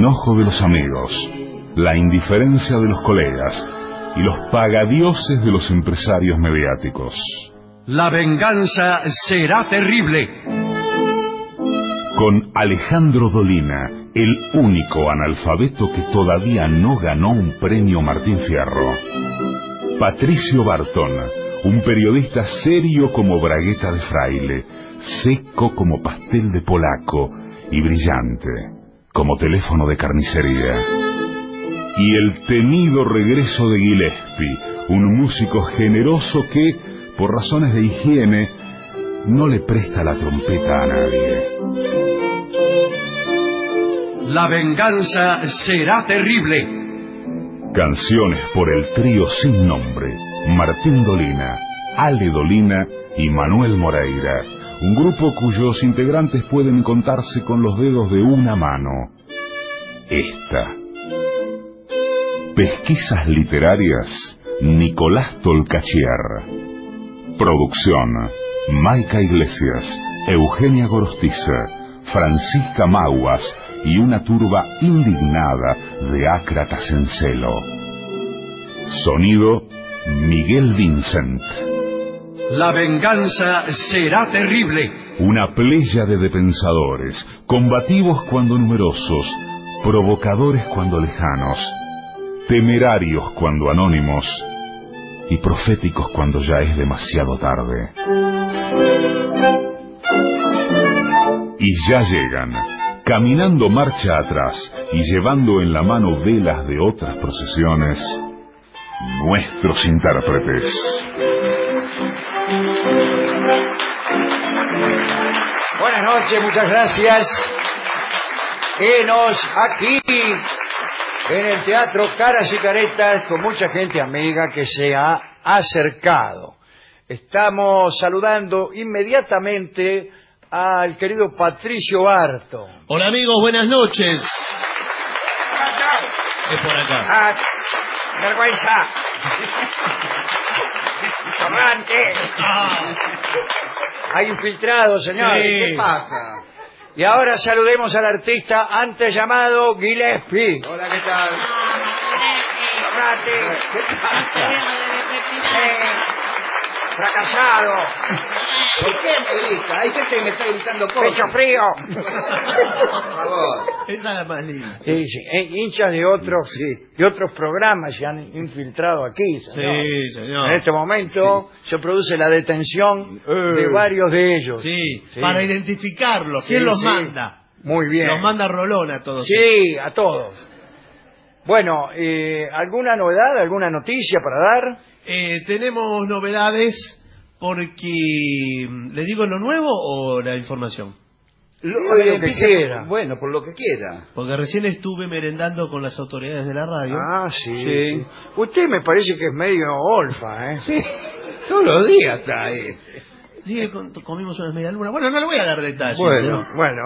enojo de los amigos, la indiferencia de los colegas y los pagadioses de los empresarios mediáticos. La venganza será terrible. Con Alejandro Dolina, el único analfabeto que todavía no ganó un premio Martín Fierro. Patricio Barton, un periodista serio como bragueta de fraile, seco como pastel de polaco y brillante como teléfono de carnicería. Y el temido regreso de Gillespie, un músico generoso que, por razones de higiene, no le presta la trompeta a nadie. La venganza será terrible. Canciones por el trío sin nombre, Martín Dolina, Ale Dolina y Manuel Moreira, un grupo cuyos integrantes pueden contarse con los dedos de una mano. Esta. Pesquisas literarias, Nicolás Tolcachier. Producción, Maica Iglesias, Eugenia Gorostiza, Francisca Maguas y una turba indignada de ácratas en celo. Sonido, Miguel Vincent. La venganza será terrible. Una pléyade de pensadores, combativos cuando numerosos, provocadores cuando lejanos, temerarios cuando anónimos y proféticos cuando ya es demasiado tarde. Y ya llegan, caminando marcha atrás y llevando en la mano velas de otras procesiones, nuestros intérpretes. Buenas noches, muchas gracias. Enos aquí en el Teatro Caras y Caretas con mucha gente amiga que se ha acercado. Estamos saludando inmediatamente al querido Patricio Barton. Hola amigos, buenas noches. Es por acá. ¡Ah! ¡Vergüenza! ¡Ignorante! Hay infiltrados, señor. Sí. ¿Qué pasa? Y ahora saludemos al artista antes llamado Gillespie. Hola, ¿qué tal? Ignorante. ¿Qué pasa? Fracasado. ¿Por qué me grita? Hay gente que me está gritando cosas. Pecho frío. Por favor. Esa es la más linda. Sí, sí. Hinchas de otros programas se han infiltrado aquí, señor. Sí, señor. En este momento se produce la detención de varios de ellos. Sí, Sí. para identificarlos. ¿Quién Sí, los sí. manda? Muy bien. Los manda Rolón a todos. Sí, a todos. Bueno, ¿alguna novedad, alguna noticia para dar? Tenemos novedades porque... ¿Le digo lo nuevo o la información? Lo que quiera. Bueno, por lo que quiera. Porque recién estuve merendando con las autoridades de la radio. Ah, sí. Usted me parece que es medio olfa, ¿eh? Sí, todos los días está ahí. Sí, comimos unas medialunas. Bueno, no le voy a dar detalles. Bueno, ¿no? bueno.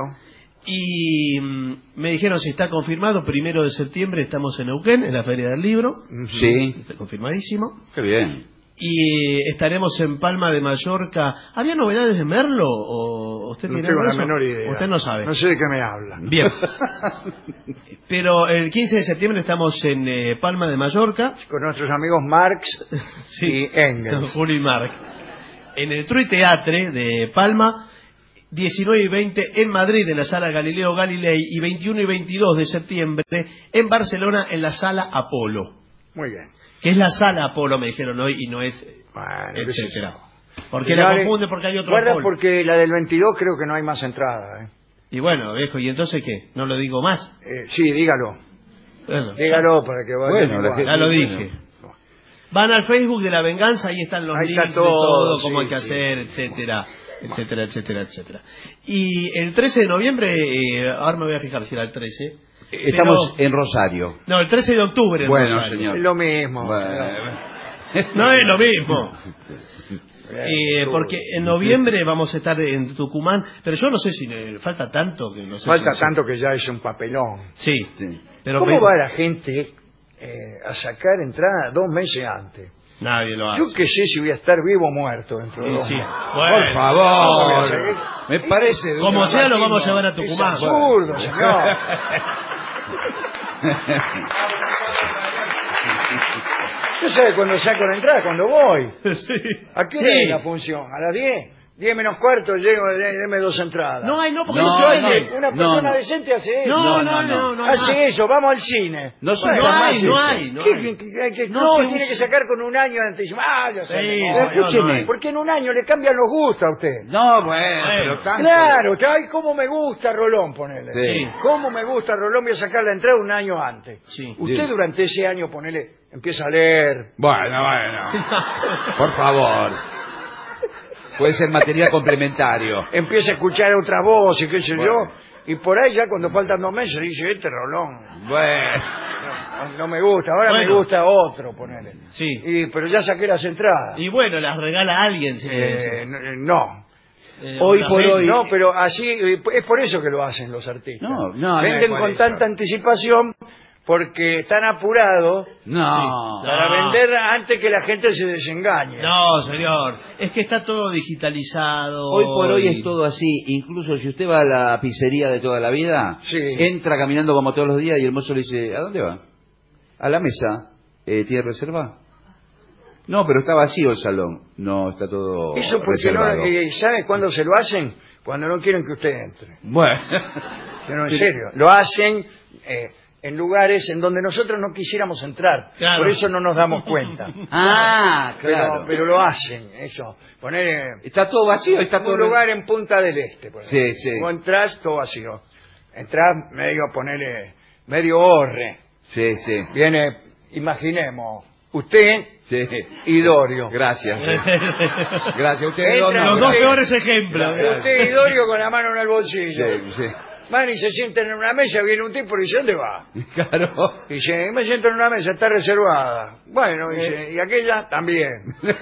Y me dijeron si está confirmado, 1 de septiembre estamos en Neuquén, en la Feria del Libro. Sí. Está confirmadísimo. Qué bien. Y estaremos en Palma de Mallorca. ¿Había novedades de Merlo? ¿O usted No tiene tengo algo la de eso? menor idea. Usted no sabe. No sé de qué me habla. Bien. Pero el 15 de septiembre estamos en Palma de Mallorca. Con nuestros amigos Marx y Engels. Julio y Marc. En el Trui Teatre de Palma, 19 y 20 en Madrid, en la Sala Galileo Galilei, y 21 y 22 de septiembre en Barcelona, en la Sala Apolo. Muy bien. Que es la Sala Apolo, me dijeron hoy, y no es Bueno, etcétera. qué sé yo. Porque la confunde porque hay otro Guarda Apolo. porque la del 22 creo que no hay más entrada, ¿eh? Y bueno, viejo, ¿y entonces qué? ¿No lo digo más? Sí, dígalo. Bueno, Dígalo para que vaya. Bueno, la igual. gente- ya lo dije. Van al Facebook de La Venganza, ahí están los Ahí links está de todo, todo, cómo sí, hay que sí. hacer, etcétera, etcétera, etcétera, etcétera. Y el 13 de noviembre, ahora me voy a fijar si era el 13. Estamos pero- en Rosario. No, el 13 de octubre en Bueno, Rosario. señor. Es lo mismo. No es lo mismo. Bien, Porque en noviembre vamos a estar en Tucumán, pero yo no sé si falta tanto que no sé Falta si- tanto que ya es un papelón. Sí, Sí. pero ¿Cómo va la gente a sacar entrada 2 meses antes? nadie lo hace. Yo qué sé si voy a estar vivo o muerto dentro de Sí, 2 sí. meses. Bueno, Por favor. seguir. Me parece. de como una sea, lo máquina. vamos a llevar a Es Tucumán. absurdo, señor. ¿Tú sabes cuándo saco la entrada? Cuando voy. Sí. ¿A qué hora es la función? ¿A las 10? 10 menos cuarto, llego, deme 2 entradas. No hay, no, porque No, no se oye. Una persona decente hace eso. No. Hace eso, vamos al cine. No se Bueno, llama hace eso. no hay. No, se tiene usa. que sacar con un año de anticipación. Ya sé. Sí, No, señor, escúcheme. porque en un año le cambian los gustos a usted. No, bueno, pero tanto. Claro, ay, cómo me gusta Rolón, ponele. Sí. Cómo me gusta Rolón, voy a sacar la entrada un año antes. Sí. Usted Sí. durante ese año, ponele, empieza a leer. Bueno. Por favor. Puede ser material complementario. Empieza a escuchar otras voces, qué sé Bueno. yo, y por ahí ya cuando faltan 2 meses dice, este Rolón, Bueno. no me gusta, ahora me Bueno. gusta otro, ponele. Sí. Pero ya saqué las entradas. Y bueno, las regala a alguien. Sí, No. Hoy las por vende. hoy- No, pero así, es por eso que lo hacen los artistas. No, Venden no es con por tanta eso. anticipación porque están apurados No. para No. vender antes que la gente se desengañe. No, señor. Es que está todo digitalizado. Hoy por hoy y- es todo así. Incluso si usted va a la pizzería de toda la vida, Sí. entra caminando como todos los días y el mozo le dice, ¿a dónde va? A la mesa. ¿Tiene reserva? No, pero está vacío el salón. No, está todo Eso porque no, reservado. ¿sabe cuándo se lo hacen? Cuando no quieren que usted entre. Bueno. Pero en serio, lo hacen en lugares en donde nosotros no quisiéramos entrar. Claro. Por eso no nos damos cuenta. Ah, claro. Pero lo hacen, eso. Poner Está todo vacío, está todo... un lugar en Punta del Este. Por ejemplo. Sí, sí. O entras todo vacío. Entrás medio, ponerle, medio horre. Sí, sí. Viene, imaginemos, usted Sí. y Dorio. Gracias. Gracias. Usted Entra, Los no, dos usted- peores ejemplos. Usted y Dorio con la mano en el bolsillo. Sí, sí. Van y se sienten en una mesa, viene un tipo y dice, ¿dónde va? Claro. Y dice, me siento en una mesa, está reservada. Bueno, dice, y aquella también.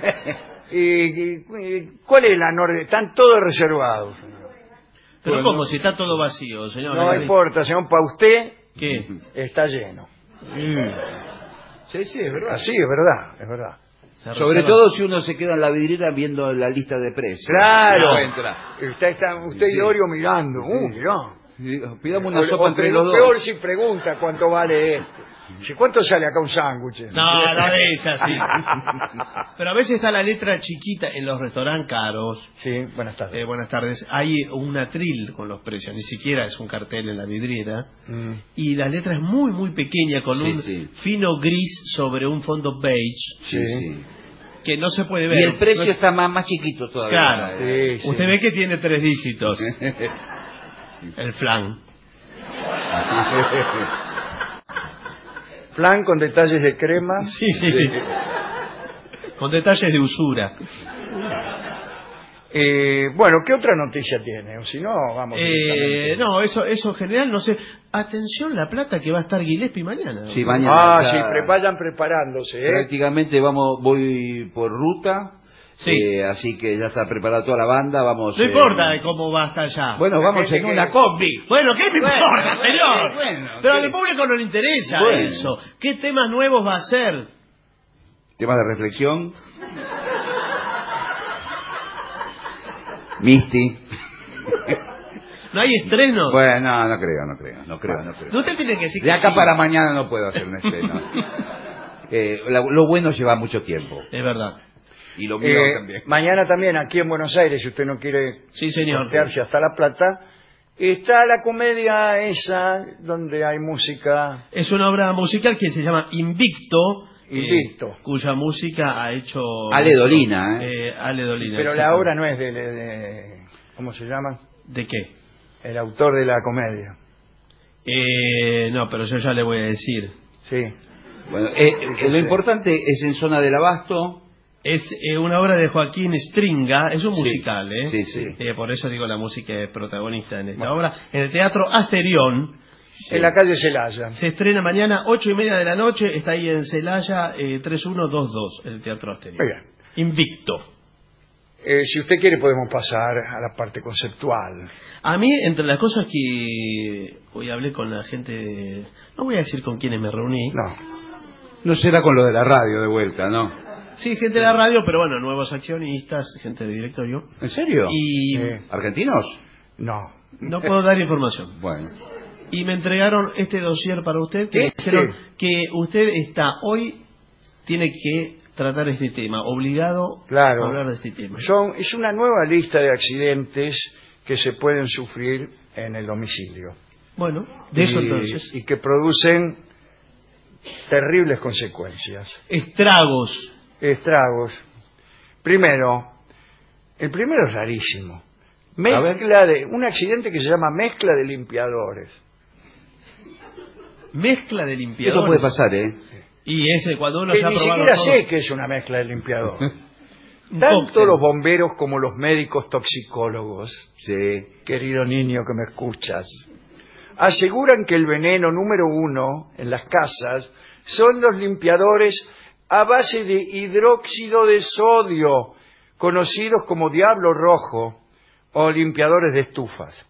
y cuál es la norma? Están todos reservados. Pero Bueno. ¿cómo? Si está todo vacío, señor. No importa, señor, para usted ¿Qué? está lleno. Sí, sí, es verdad. Así, es verdad, es verdad. Se Sobre reserva- todo si uno se queda en la vidriera viendo la lista de precios. Claro. No entra. Usted y Sí. Dorio mirando. Sí. Mirá. Pidamos una sopa O entre los peor dos. si pregunta cuánto vale esto. Dice, ¿cuánto sale acá un sándwich? No, no es así. Pero a veces está la letra chiquita en los restaurantes caros. Sí, buenas tardes. Buenas tardes. Hay un atril con los precios, ni siquiera es un cartel en la vidriera. Y la letra es muy, muy pequeña, con Sí, un sí. fino gris sobre un fondo beige, Sí, sí. que no se puede ver. Y el precio No- está más chiquito todavía. Claro. Sí, sí. Usted ve que tiene 3 dígitos. El flan. Flan con detalles de crema. Sí, sí. Con detalles de usura. Bueno, ¿qué otra noticia tiene? O si no, vamos. directamente. No, eso en general, no sé. Atención la plata que va a estar Gillespie mañana. Sí, mañana. Sí, ya vayan preparándose. prácticamente voy por ruta. Sí. Así que ya está preparada toda la banda. Vamos. No importa cómo va hasta allá. Bueno, vamos Depende en que- una combi. Bueno, ¿qué me importa, señor? bueno, Pero ¿qué? al público no le interesa Bueno. eso. ¿Qué temas nuevos va a hacer? Temas de reflexión. Misty. ¿No hay estreno? Bueno, no creo. No te tiene que decir De que acá sí. para mañana no puedo hacer un estreno. Lo bueno lleva mucho tiempo. Es verdad. Y lo mío también. Mañana también, aquí en Buenos Aires, si usted no quiere Sí, señor. costearse hasta La Plata, está la comedia esa donde hay música. Es una obra musical que se llama Invicto. Invicto. Cuya música ha hecho... Ale Dolina, Ale Dolina. Pero la exacto. obra no es de ¿cómo se llama? ¿De qué? El autor de la comedia. No, pero yo ya le voy a decir. Sí. Bueno, Sí. lo importante es en Zona del Abasto. Es una obra de Joaquín Stringa, es un Sí, musical, ¿eh? sí, sí. Por eso digo la música es protagonista en esta obra. En el Teatro Asterión. En la calle Celaya. Se estrena mañana 8:30 de la noche. Está ahí en Celaya 3122, el Teatro Asterión. Muy bien. Invicto. Si usted quiere podemos pasar a la parte conceptual. A mí, entre las cosas que hoy hablé con la gente, no voy a decir con quiénes me reuní. No será con lo de la radio de vuelta, ¿no? Sí, gente de la radio, pero bueno, nuevos accionistas, gente de directorio. ¿En serio? Y Sí. ¿Argentinos? No. no puedo dar información. Bueno. y me entregaron este dossier para usted, que dijeron que usted hoy tiene que tratar este tema, obligado a hablar de este tema. Es una nueva lista de accidentes que se pueden sufrir en el domicilio. Bueno, de eso entonces. Y que producen terribles consecuencias. Estragos. Primero, el primero es rarísimo. Un accidente que se llama mezcla de limpiadores. Mezcla de limpiadores. Eso puede pasar, Y ese, cuando uno Que se ha ni probado siquiera todo. sé que es una mezcla de limpiador. Tanto los bomberos como los médicos toxicólogos, querido niño que me escuchas, aseguran que el veneno número 1 en las casas son los limpiadores a base de hidróxido de sodio, conocidos como diablo rojo o limpiadores de estufas.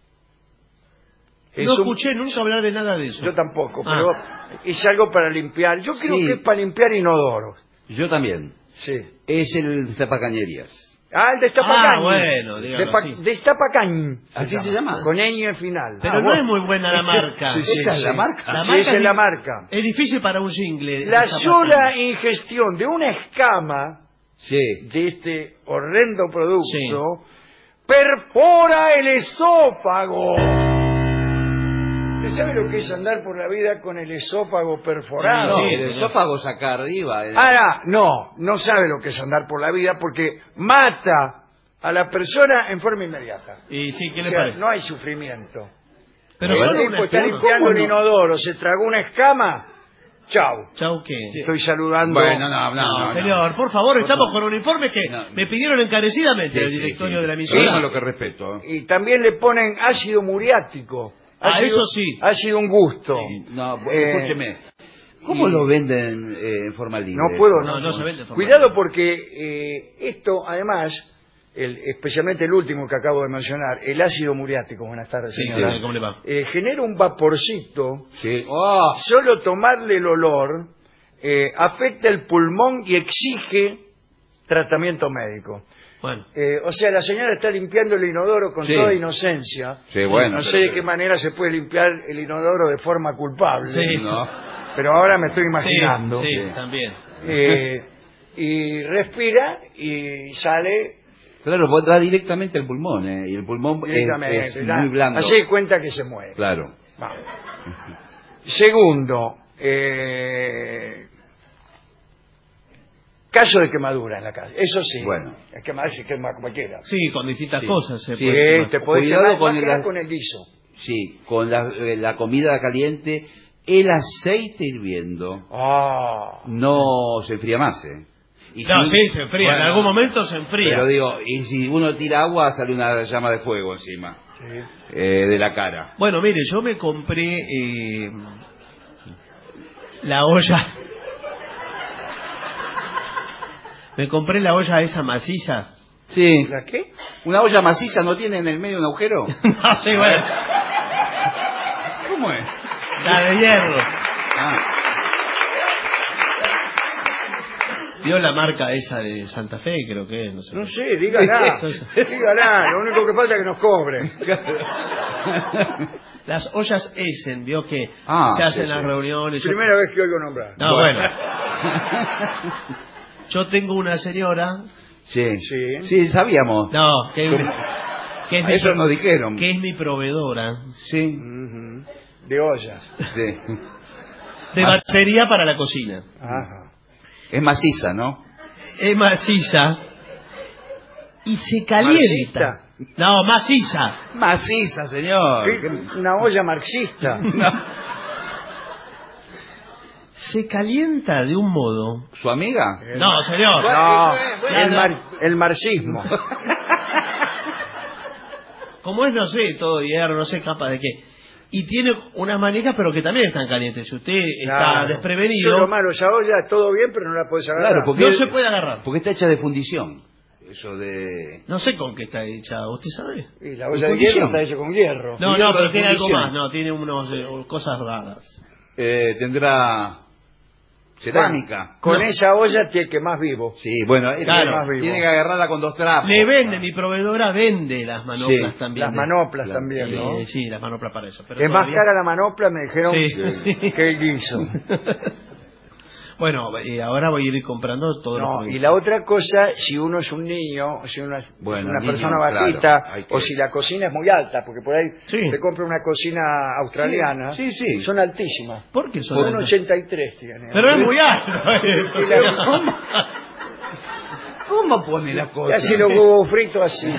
No escuché nunca hablar de nada de eso. Yo tampoco, pero es algo para limpiar. Yo creo que es para limpiar inodoros. Yo también. Sí. Es el destapacañerías. El destapacaño. Bueno, dígalo Destapacaño. ¿Así se llama? Con ñ final. Pero no es muy buena la marca. ¿Esa es la marca? La Sí, marca esa es la marca. Es difícil para un jingle. La sola ingestión de una escama de este horrendo producto perfora el esófago. ¿Usted sabe lo que es andar por la vida con el esófago perforado? No, el esófago saca arriba. Ahora, no sabe lo que es andar por la vida porque mata a la persona en forma inmediata. Y sí, ¿qué le parece? No hay sufrimiento. Pero el solo tipo está limpiando el inodoro, se tragó una escama, chau. ¿Chau qué? Estoy saludando. Bueno, no, señor, por favor, estamos con un informe que me pidieron encarecidamente el directorio de la emisora. Eso es lo que respeto. Y también le ponen ácido muriático. Eso sí. Ha sido un gusto. No, escúcheme. ¿Cómo lo venden en forma libre? No puedo, no se vende en forma Cuidado libre. porque esto, además, especialmente el último que acabo de mencionar, el ácido muriático, buenas tardes, señora, ¿cómo le va? genera un vaporcito. Sí. Solo tomarle el olor afecta el pulmón y exige tratamiento médico. Bueno. O sea, la señora está limpiando el inodoro con toda inocencia. Sí, bueno. No sé de qué manera se puede limpiar el inodoro de forma culpable. Sí. Pero ahora me estoy imaginando. Sí, también. Y respira y sale Claro, va directamente al pulmón, y el pulmón es muy blando. Así cuenta que se muere. Claro. Vamos. Segundo, caso de quemadura en la casa. Eso sí. Bueno. Quemar se quema cualquiera. Sí, con distintas cosas. Se Sí, puede quemar. te podés Cuidado quemar con más que nada el- con el guiso. Sí, con la comida caliente, el aceite hirviendo no se enfría más, Y No, si- sí, se enfría. Bueno, en algún momento se enfría. Pero digo, y si uno tira agua, sale una llama de fuego encima de la cara. Bueno, mire, yo me compré la olla. Me compré la olla esa maciza. Sí. ¿La qué? ¿Una olla maciza no tiene en el medio un agujero? No, sí, bueno. ¿Cómo es? La de hierro. ¿Vio la marca esa de Santa Fe? Creo que es, no sé. No sé, dígala. Dígala, lo único que falta es que nos cobren. Las ollas Essen, vio que se hacen las reuniones. Primera vez que oigo nombrar. No, bueno. Yo tengo una señora. Sí, sabíamos. No, que es mi Eso nos dijeron. que es mi proveedora. Sí. Ujú. De ollas. Sí. De batería para la cocina. Ajá. Es maciza, ¿no? Es maciza y se calienta. ¿Marxista? No, maciza. Maciza, señor. Una olla marxista. Se calienta de un modo. ¿Su amiga? No, señor. No, Bueno. el marxismo. Como es, no sé, todo hierro, no sé capaz de qué. Y tiene unas manijas, pero que también están calientes. Si usted está Claro. desprevenido, Eso es lo malo, esa olla todo bien, pero no la puedes agarrar. Claro, porque no se puede agarrar. Porque está hecha de fundición. Eso de... No sé con qué está hecha, ¿usted sabe? Y la olla de fundición. hierro está hecha con hierro. No, Hierro pero de tiene algo fundición. más, no, tiene unos cosas raras. tendrá cerámica. Con esa olla tiene que más vivo. Sí, bueno, Claro. Más vivo. tiene que agarrarla con 2 trapos. Le vende, mi proveedora vende las manoplas Sí, también. Las manoplas Claro. también, ¿no? Sí, las manoplas para eso. Pero Es más todavía- cara la manopla, me dijeron, Sí. que el guiso. Bueno, ahora voy a ir comprando todo No, los y la otra cosa, si uno es un niño, si uno es Bueno, una niño, persona claro, bajita, hay que- o si la cocina es muy alta, porque por ahí Sí. te compra una cocina australiana, Sí, sí, sí. son altísimas. ¿Por qué son Por altas? 1,83 tiene. Pero es muy alto eso. Y la- ¿Cómo pone la Y cosa? así los huevos fritos así.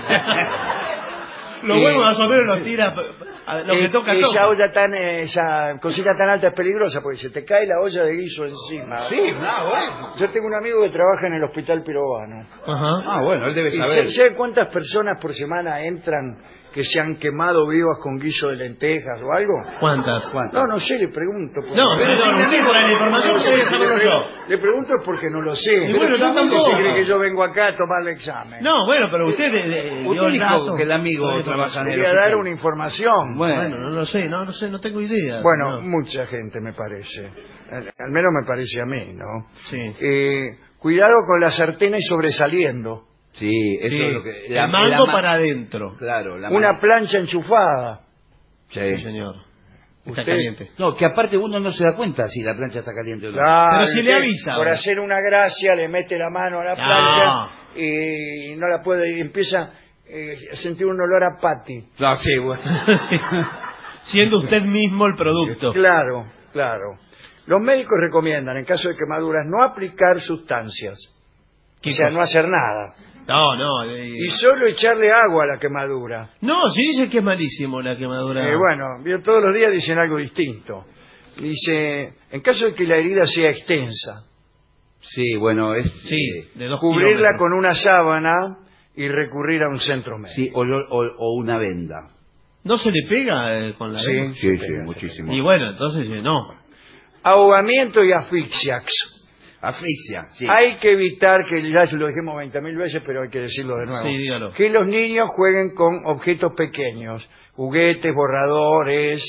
Los huevos más o menos los tira a lo que toca. Esa olla esa cocina tan alta es peligrosa, porque se te cae la olla de guiso encima. Sí, bueno. Yo tengo un amigo que trabaja en el hospital peruano. Ajá. Ah, bueno, él debe ¿Y saber. sabe cuántas personas por semana entran que se han quemado vivas con guiso de lentejas o algo? ¿Cuántas? No, no sé, le pregunto. porque- No, pero usted por la información que debe saberlo yo. Le pregunto porque no lo sé. Y bueno, yo tampoco. ¿Usted cree que yo vengo acá a tomar el examen? No, bueno, pero usted dio Usted el dijo dato. que el amigo Dio la trabaja en el Quería hospital. dar una información. Bueno, no lo sé, no sé, no tengo idea. Bueno, No. mucha gente me parece. Al menos me parece a mí, ¿no? Sí. Cuidado con las sartenes sobresaliendo. Sí, eso Sí, es lo que... el mango para adentro. Claro, la Una plancha enchufada. Sí. Sí, señor. Está Usted- caliente. No, que aparte uno no se da cuenta si la plancha está caliente o no. Claro, Pero si le usted, avisa por ahora. hacer una gracia, le mete la mano a la No. plancha y no la puede, y empieza a sentir un olor a pati. No, sí, bueno. Sí. Siendo usted mismo el producto. Claro, claro. Los médicos recomiendan, en caso de quemaduras, no aplicar sustancias. ¿Qué O sea, cosa? no hacer nada. No. Y solo echarle agua a la quemadura. No, sí dice que es malísimo la quemadura. Bueno, todos los días dicen algo distinto. Dice, en caso de que la herida sea extensa, Sí, bueno, es... Sí, de 2 cubrirla kilómetros. con una sábana y recurrir a un centro médico. Sí, o una venda. ¿No se le pega con la Sí. venda? Sí, sí, muchísimo. Y bueno, entonces no. Ahogamiento y asfixias. Asfixia, sí. Hay que evitar, que ya se lo dijimos 20.000 veces, pero hay que decirlo de nuevo, Sí, dígalo. que los niños jueguen con objetos pequeños, juguetes, borradores,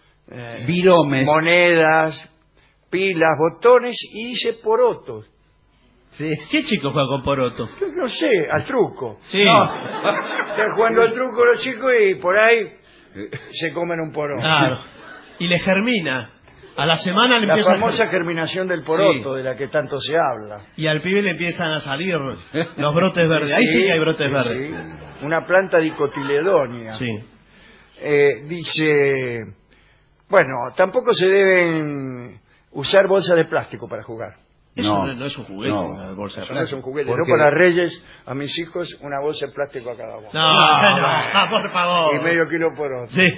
Viromes. monedas, pilas, botones y dice porotos. Sí. ¿Qué chico juega con poroto? Yo no sé, al truco. Sí. Están jugando al truco los chicos y por ahí se comen un poroto. Claro. Y le germina. A la semana le La empieza famosa a... germinación del poroto, Sí. de la que tanto se habla. Y al pibe le empiezan a salir los brotes verdes. Ahí sí que hay brotes sí, verdes. sí. Una planta dicotiledonia. Sí. Dice, bueno, tampoco se deben usar bolsas de plástico para jugar. Eso No, no es un juguete, no. una bolsa de Eso no es un plástico. juguete. Porque- Yo para Reyes, a mis hijos, una bolsa de plástico a cada uno. No, por favor. Y medio kilo por otro. Sí.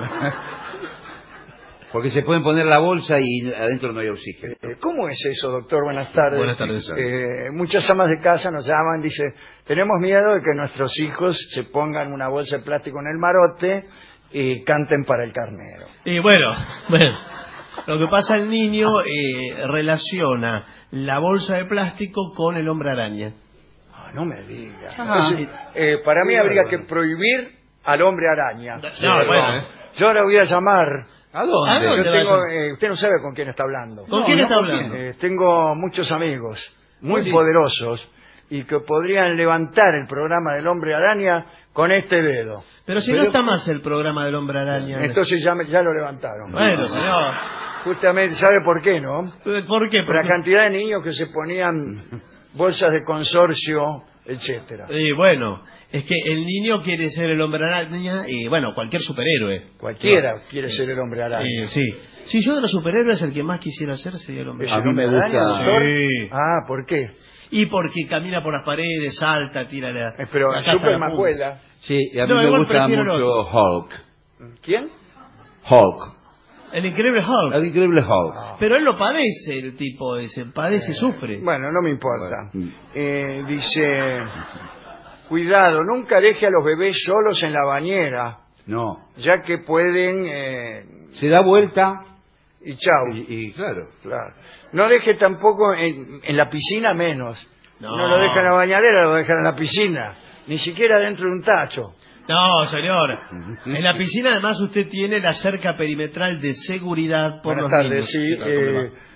Porque se pueden poner la bolsa y adentro no hay oxígeno. ¿Cómo es eso, doctor? Buenas tardes. Buenas tardes. Muchas amas de casa nos llaman, dice, tenemos miedo de que nuestros hijos se pongan una bolsa de plástico en el marote y canten para el carnero. Y bueno. Lo que pasa, el niño relaciona la bolsa de plástico con el hombre araña. Ah, no me diga. Ah. Entonces, para mí habría que prohibir al hombre araña. No, bueno. Yo ahora voy a llamar. ¿A dónde? ¿A dónde? Yo te tengo, vaya? usted no sabe con quién está hablando. ¿Con No, quién no, está ¿con hablando? Tengo muchos amigos muy Sí. poderosos y que podrían levantar el programa del hombre araña con este dedo. Pero si no está más el programa del hombre araña. Entonces ya lo levantaron. Bueno, señor. Justamente, ¿sabe por qué, no? ¿Por qué? Por la cantidad de niños que se ponían bolsas de consorcio, etcétera. Y bueno, es que el niño quiere ser el hombre araña y bueno, cualquier superhéroe. Cualquiera quiere ser el hombre araña. Sí. Si yo de los superhéroes el que más quisiera ser sería el hombre ¿Es A araña. el mí me hombre araña, gusta- doctor? Sí. Ah, ¿por qué? Y porque camina por las paredes, salta, tira la... Pero la caja de Superman las vuela. Sí, y a mí No, me igual gusta prefiero el mucho Hulk. ¿Quién? Hulk. El increíble Hulk. El increíble Hulk. Pero él lo padece, el tipo ese. Padece, sufre. Bueno, no me importa. Bueno. Dice, cuidado, nunca deje a los bebés solos en la bañera, No. ya que pueden... Se da vuelta y chau. y claro. Claro. No deje tampoco en la piscina menos. No. No lo deja en la bañadera, lo deja en la piscina. Ni siquiera dentro de un tacho. No, señor. En la piscina además usted tiene la cerca perimetral de seguridad por Buenas los tardes, niños. sí.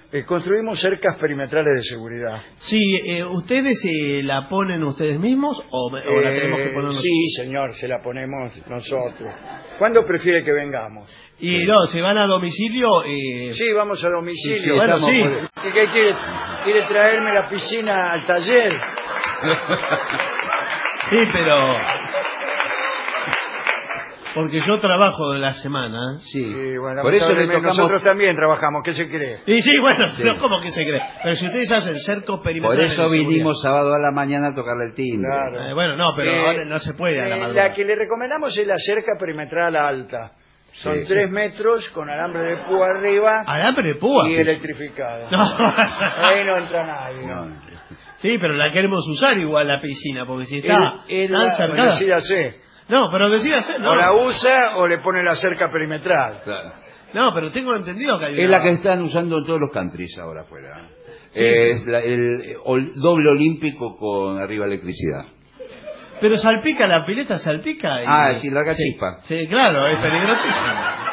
construimos cercas perimetrales de seguridad. Sí, ¿ustedes la ponen ustedes mismos o la tenemos que poner nosotros? Sí, señor, se la ponemos nosotros. ¿Cuándo prefiere que vengamos? Y no, si van a domicilio... Sí, vamos a domicilio. Sí, bueno, sí. ¿Y qué quiere? ¿Quiere traerme la piscina al taller? Sí, pero... Porque yo trabajo de la semana. Sí. Y bueno, Por eso le tocamos... nosotros también trabajamos, ¿qué se cree? Y sí, bueno, Sí. pero ¿cómo que se cree? Pero si ustedes hacen cercos Por perimetrales... eso de seguridad. vinimos sábado a la mañana a tocarle el timbre. Claro. Bueno, no, pero ahora no se puede a la madrugada. La que le recomendamos es la cerca perimetral alta. Son Sí. 3 metros con alambre de púa arriba Alambre de púa. y electrificada. No. Ahí no entra nadie. No. Sí, pero la queremos usar igual la piscina, porque si está tan Bueno, cercada... sí, ya sé. No, pero decídase, no. O la usa o le pone la cerca perimetral. Claro. No, pero tengo entendido que hay Es una- la que están usando en todos los countries ahora afuera. Sí. Es el doble olímpico con arriba electricidad. Pero salpica, la pileta salpica. Y... Sí, larga chispa. Sí, claro, es peligrosísimo.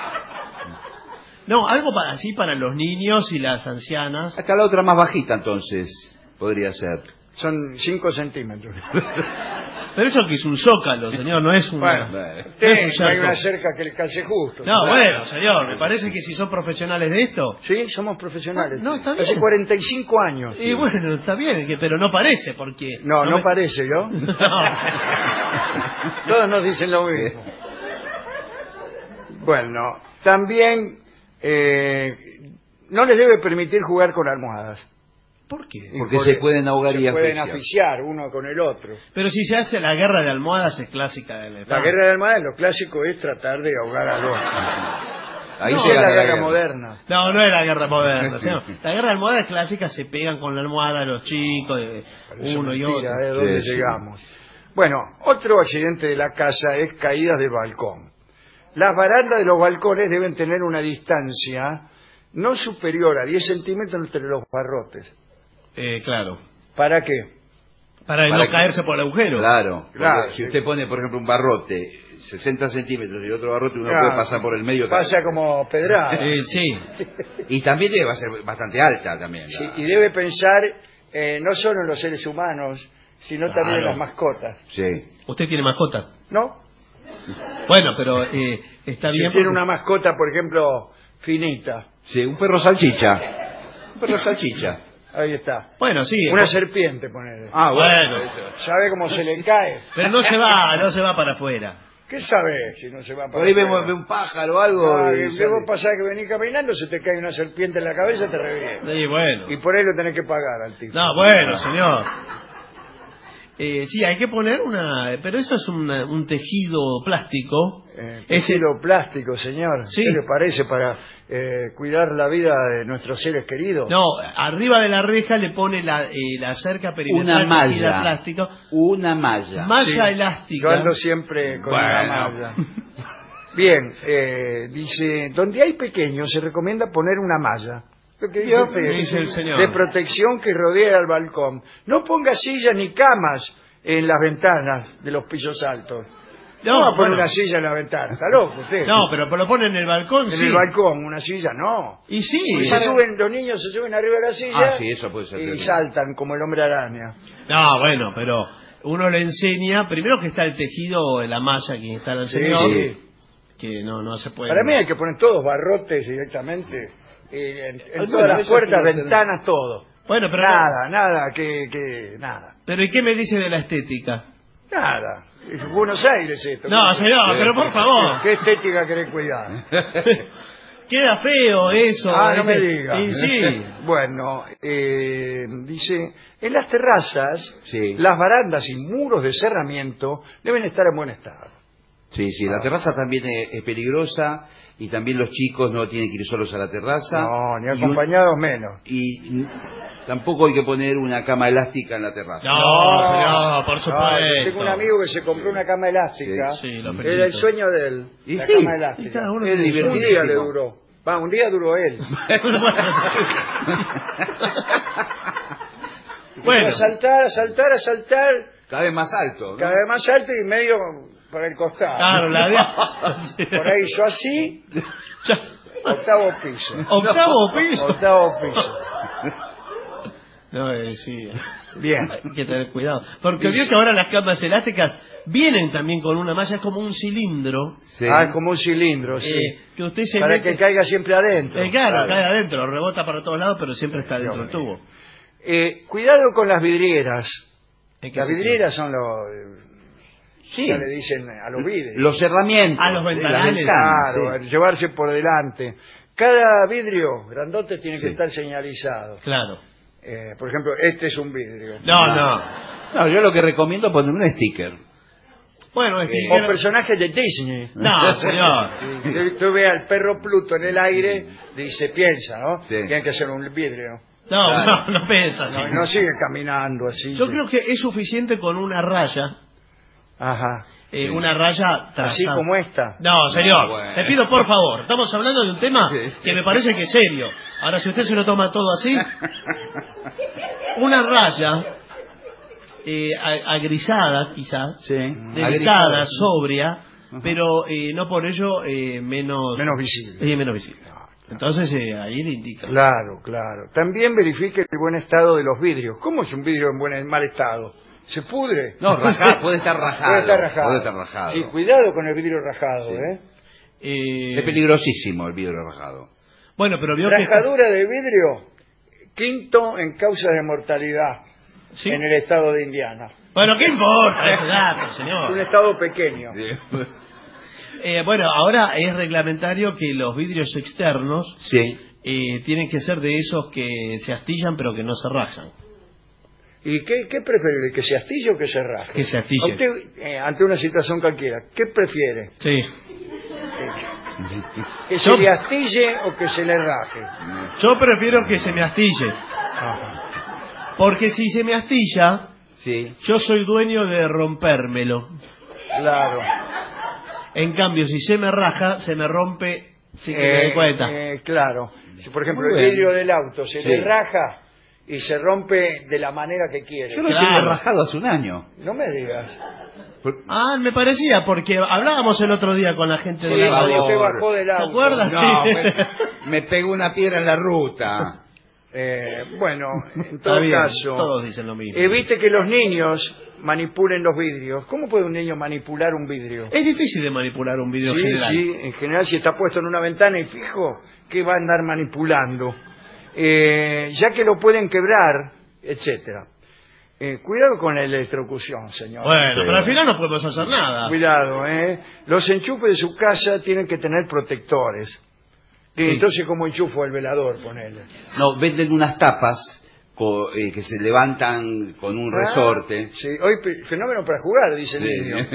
No, algo así para los niños y las ancianas. Acá la otra más bajita entonces podría ser. Son 5 centímetros. Pero eso que es un zócalo, señor, no es un... Bueno, no es un no hay cerco. una cerca que le calce justo. No, bueno, señor, me parece que si son profesionales de esto... Sí, somos profesionales. No, está Hace bien. 45 años. Y bueno, está bien, pero no parece, porque... No me- parece, ¿yo? No. Todos nos dicen lo mismo. Bueno, también no les debe permitir jugar con almohadas. ¿Por qué? Porque se pueden ahogar y se pueden asfixiar. asfixiar uno con el otro. Pero si se hace la guerra de almohadas es clásica de La guerra de almohadas, lo clásico es tratar de ahogar al otro. Ahí No, se es la gana guerra moderna. No, no es la guerra moderna, señor. La guerra de almohadas clásica se pegan con la almohada los chicos, Parece uno y mentira, otro. ¿de dónde Sí, sí. llegamos? Bueno, otro accidente de la casa es caídas del balcón. Las barandas de los balcones deben tener una distancia no superior a 10 centímetros entre los barrotes. Claro. ¿Para qué? Para no Para que- caerse por el agujero. Claro, Claro, porque si sí. usted pone, por ejemplo, un barrote 60 centímetros y otro barrote, uno Claro. puede pasar por el medio. Pasa como pedrada. Sí. Y también debe ser bastante alta también. Sí, y debe pensar no solo en los seres humanos, sino también en Claro. las mascotas. Sí. ¿Usted tiene mascota? ¿No? Bueno, pero está Si bien. tiene porque- una mascota, por ejemplo, finita. Sí, un perro salchicha. Un perro salchicha. Ahí está. Bueno, sí. Una serpiente, ponele. Ah, Bueno. ¿Sabe cómo se le cae? Pero no se va para afuera. ¿Qué sabe si no se va para Por ahí afuera? ve un pájaro o algo. Ah, y que sale. vos pasás que venís caminando, se te cae una serpiente en la cabeza, te revienta. Sí, bueno. Y por ahí lo tenés que pagar al tipo. No, bueno, señor. Sí, hay que poner una... Pero eso es un tejido plástico. Ese- Tejido plástico, señor. Sí. ¿Qué le parece para cuidar la vida de nuestros seres queridos? No, arriba de la reja le pone la cerca perimetral Una tejida malla. plástico. Una malla. Malla Sí. elástica. Yo ando siempre con una Bueno. malla. Bien, dice, donde hay pequeños se recomienda poner una malla. Lo que Dice el señor. de protección que rodea el balcón. No ponga sillas ni camas en las ventanas de los pisos altos. No va a poner bueno. una silla en la ventana, está loco usted. No, pero lo pone en el balcón, En sí. el balcón, una silla, no. Y sí. Y los niños se suben arriba de la silla Ah, sí, eso puede ser y terrible. saltan como el hombre araña. No, bueno, pero uno le enseña, primero que está el tejido de la malla que instala el señor, sí. que no se puede... Para mí hay que poner todos barrotes directamente en Bueno, todas las eso puertas, quiero tener. ventanas, todo. Bueno, pero Nada, nada. Pero ¿y qué me dice de la estética? Nada. Es Buenos Aires esto. No, señor, pero por favor. ¿Qué estética querés cuidar? Queda feo eso. No me ese- diga. Y sí. Bueno, dice, en las terrazas, Sí. las barandas y muros de cerramiento deben estar en buen estado. Sí, sí, la terraza también es peligrosa y también los chicos no tienen que ir solos a la terraza. No, ni Y un- acompañados menos. Y tampoco hay que poner una cama elástica en la terraza. No, señor, por No, supuesto. yo tengo un amigo que se compró una cama elástica. Sí, sí, lo felicito. Era el sueño de él. Y la sí, cama y elástica. cada uno es Un divertidísimo. día le duró. Un día duró él. Bueno. A saltar, Cada vez más alto, ¿no? cada vez más alto y medio por el costado. Claro, la de... Por ahí hizo así, Octavo piso. ¿Octavo piso? Octavo piso. No, sí. Bien. Hay que tener cuidado. Porque vio que ahora las camas elásticas vienen también con una malla, como un cilindro. Sí. Ah, como un cilindro, sí. Que usted se Para mete... que caiga siempre adentro. Claro, cae adentro, rebota para todos lados, pero siempre está dentro del tubo. Cuidado con las vidrieras. ¿En qué Las sentido? vidrieras son los... Sí. Ya le dicen a los vidrios. Los cerramientos. A los de las ventanales. ventanas, Claro, sí. llevarse por delante. Cada vidrio grandote tiene que Sí. estar señalizado. Claro. Por ejemplo, este es un vidrio. No. No, yo lo que recomiendo es poner un sticker. Bueno, es que... O personajes de Disney. No, señor. Sí, tú ves al perro Pluto en el aire, dice, piensa, ¿no? Sí. Tiene que ser un vidrio. No piensa. No, Sí. no sigue caminando así. Yo creo que es suficiente con una raya. Ajá. Una raya trazada. Así como esta. No, señor, bueno. le pido por favor. Estamos hablando de un tema que me parece que es serio. Ahora, si usted se lo toma todo así, una raya agrisada, quizás, Sí. delicada, Agrisada. sobria, pero no por ello menos Visible. menos visible. Entonces, ahí le indica. Claro, claro. También verifique el buen estado de los vidrios. ¿Cómo es un vidrio en mal estado? ¿Se pudre? No, rajado, puede estar rajado. Puede estar rajado. Puede estar rajado. Sí, cuidado con el vidrio rajado, Es peligrosísimo el vidrio rajado. Bueno, pero vio que... Rajadura de vidrio, quinto en causas de mortalidad ¿Sí? en el estado de Indiana. Bueno, ¿qué importa ese dato, Un señor? estado pequeño. Bueno, ahora es reglamentario que los vidrios externos Sí. tienen que ser de esos que se astillan pero que no se rajan. ¿Y qué prefiere? ¿Que se astille o que se raje? Que se astille. A usted, ante una situación cualquiera, ¿qué prefiere? Sí. ¿Que se le astille o que se le raje? Yo prefiero que se me astille. Porque si se me astilla, Sí. yo soy dueño de rompérmelo. Claro. En cambio, si se me raja, se me rompe sin que me dé cuenta. Claro. Si, por ejemplo, Muy el bien. vidrio del auto se Sí. le raja y se rompe de la manera que quiere. Yo lo Claro. tenía rajado hace un año. No me digas. Ah, me parecía, porque hablábamos el otro día con la gente de la por radio. favor. Usted bajó del ¿Se auto. acuerda? No, Sí. me pegó una piedra en la ruta. Bueno, en Está todo bien, caso, todos dicen lo mismo. evite que los niños manipulen los vidrios. ¿Cómo puede un niño manipular un vidrio? Es difícil de manipular un vidrio Sí, general. sí, en general si está puesto en una ventana y fijo, ¿qué va a andar manipulando? Ya que lo pueden quebrar, etcétera. Cuidado con la electrocución, señor. Bueno, pero al final no podemos hacer nada. Cuidado, Los enchufes de su casa tienen que tener protectores. Sí. Entonces, ¿cómo enchufo el velador? Ponele. No, venden unas tapas que se levantan con un resorte. Sí, hoy fenómeno para jugar, dice el Sí. niño.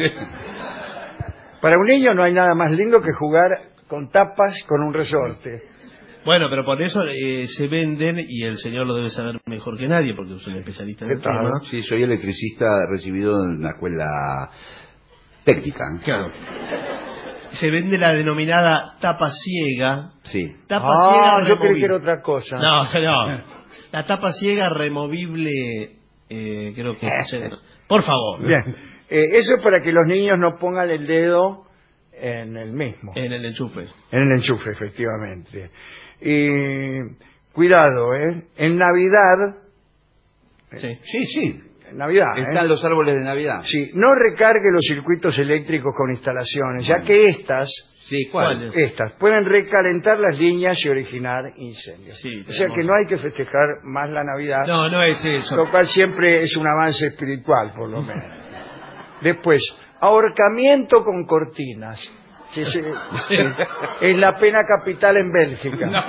Para un niño no hay nada más lindo que jugar con tapas con un resorte. Bueno, pero por eso se venden, y el señor lo debe saber mejor que nadie, porque es un especialista en el ¿Qué tal? tema. Sí, soy electricista recibido en una escuela técnica. Claro. Se vende la denominada tapa ciega. Sí. Tapa ciega Yo creí removible. que era otra cosa. No, señor. La tapa ciega removible, creo que... Por favor. Bien. Eso es para que los niños no pongan el dedo en el mismo. En el enchufe. En el enchufe, efectivamente. Y cuidado, En Navidad... Sí. Sí, sí. En Navidad, Están los árboles de Navidad. Sí, no recargue los circuitos eléctricos con instalaciones, ya que estas Sí, ¿Cuál? Estas pueden recalentar las líneas y originar incendios. Sí, o sea que no hay que festejar más la Navidad, No es eso. lo cual siempre es un avance espiritual, por lo menos. Después, ahorcamiento con cortinas. Sí, sí, sí. Es la pena capital en Bélgica.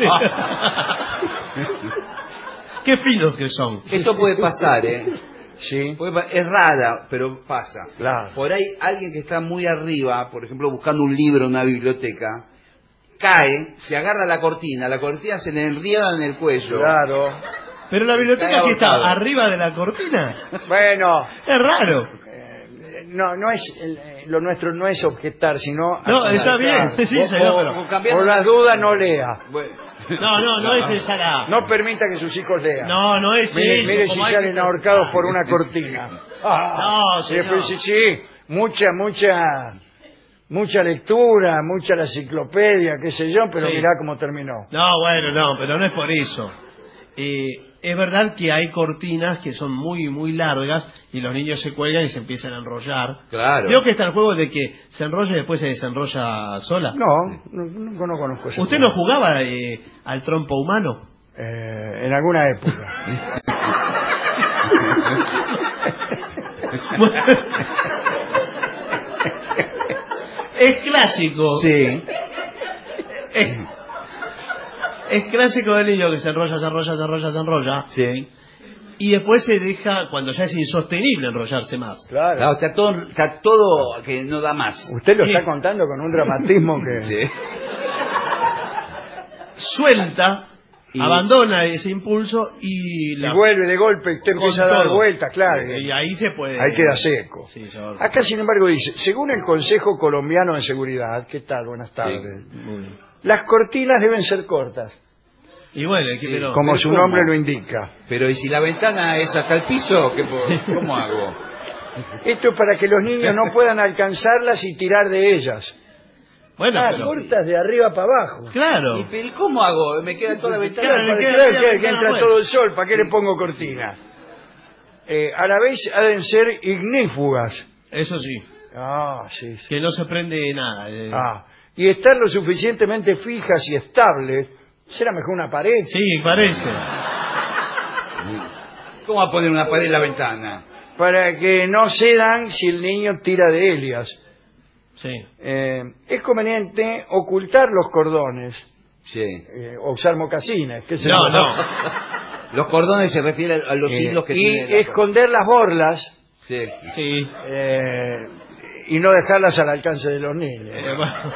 Qué finos que son. Esto puede pasar, Sí, Es rara, pero pasa. claro. Por ahí alguien que está muy arriba, por ejemplo, buscando un libro en una biblioteca, cae, se agarra la cortina se le enrieda en el cuello. Claro. Pero la biblioteca Está que está ahorcado. arriba de la cortina. Bueno, Es raro. no es lo nuestro no es objetar, sino No, está bien. Sí, Vos- señor, vos- pero- cambiando- por las dudas no lea. Bueno, No es esa la... No permita que sus hijos lean. No es Mire, eso. mire si como hay salen que- ahorcados por una cortina. No, Y después señor. sí, mucha lectura, mucha la enciclopedia, qué sé yo, pero Sí. mirá cómo terminó. No, bueno, no, pero no es por eso. Es verdad que hay cortinas que son muy, muy largas y los niños se cuelgan y se empiezan a enrollar. Claro. Creo que está el juego de que se enrolla y después se desenrolla sola. No conozco ese ¿Usted juego. no jugaba al trompo humano? En alguna época. Es clásico. Sí. Es clásico del niño que se enrolla, se enrolla, se enrolla, se enrolla. Sí. Y después se deja, cuando ya es insostenible, enrollarse más. Claro. Claro, está todo que no da más. Usted lo Sí. está contando con un dramatismo que... Sí. Suelta, Y- abandona ese impulso y Y vuelve de golpe y usted con empieza a dar todo. vueltas, claro. Y ahí se puede... Ahí queda seco. Sí, señor. Acá, sin embargo, dice, según el Consejo Colombiano de Seguridad, ¿qué tal? Buenas tardes. Muy bien. Las cortinas deben ser cortas, Y bueno, pero... como su ¿cómo? nombre lo indica. Pero ¿y si la ventana es hasta el piso? ¿Cómo hago? Esto es para que los niños no puedan alcanzarlas y tirar de ellas. Bueno, pero... Cortas de arriba para abajo. Claro. ¿Pero ¿cómo hago? ¿Me queda toda la ventana? Claro, Para me que queda vean la que ventana entra afuera. todo el sol, ¿para qué le pongo cortina? A la vez deben ser ignífugas. Eso sí, Ah, sí. Sí. que no se prende nada. Y estar lo suficientemente fijas y estables. ¿Será mejor una pared? Sí, parece. ¿Cómo va a poner una pared en la ventana? Para que no cedan si el niño tira de ellas. Sí. Es conveniente ocultar los cordones, Sí. o usar mocasines. qué sé No, yo. no. Los cordones se refieren a los hilos que y tiene la- esconder las borlas Sí. Sí. y no dejarlas al alcance de los niños. Bueno.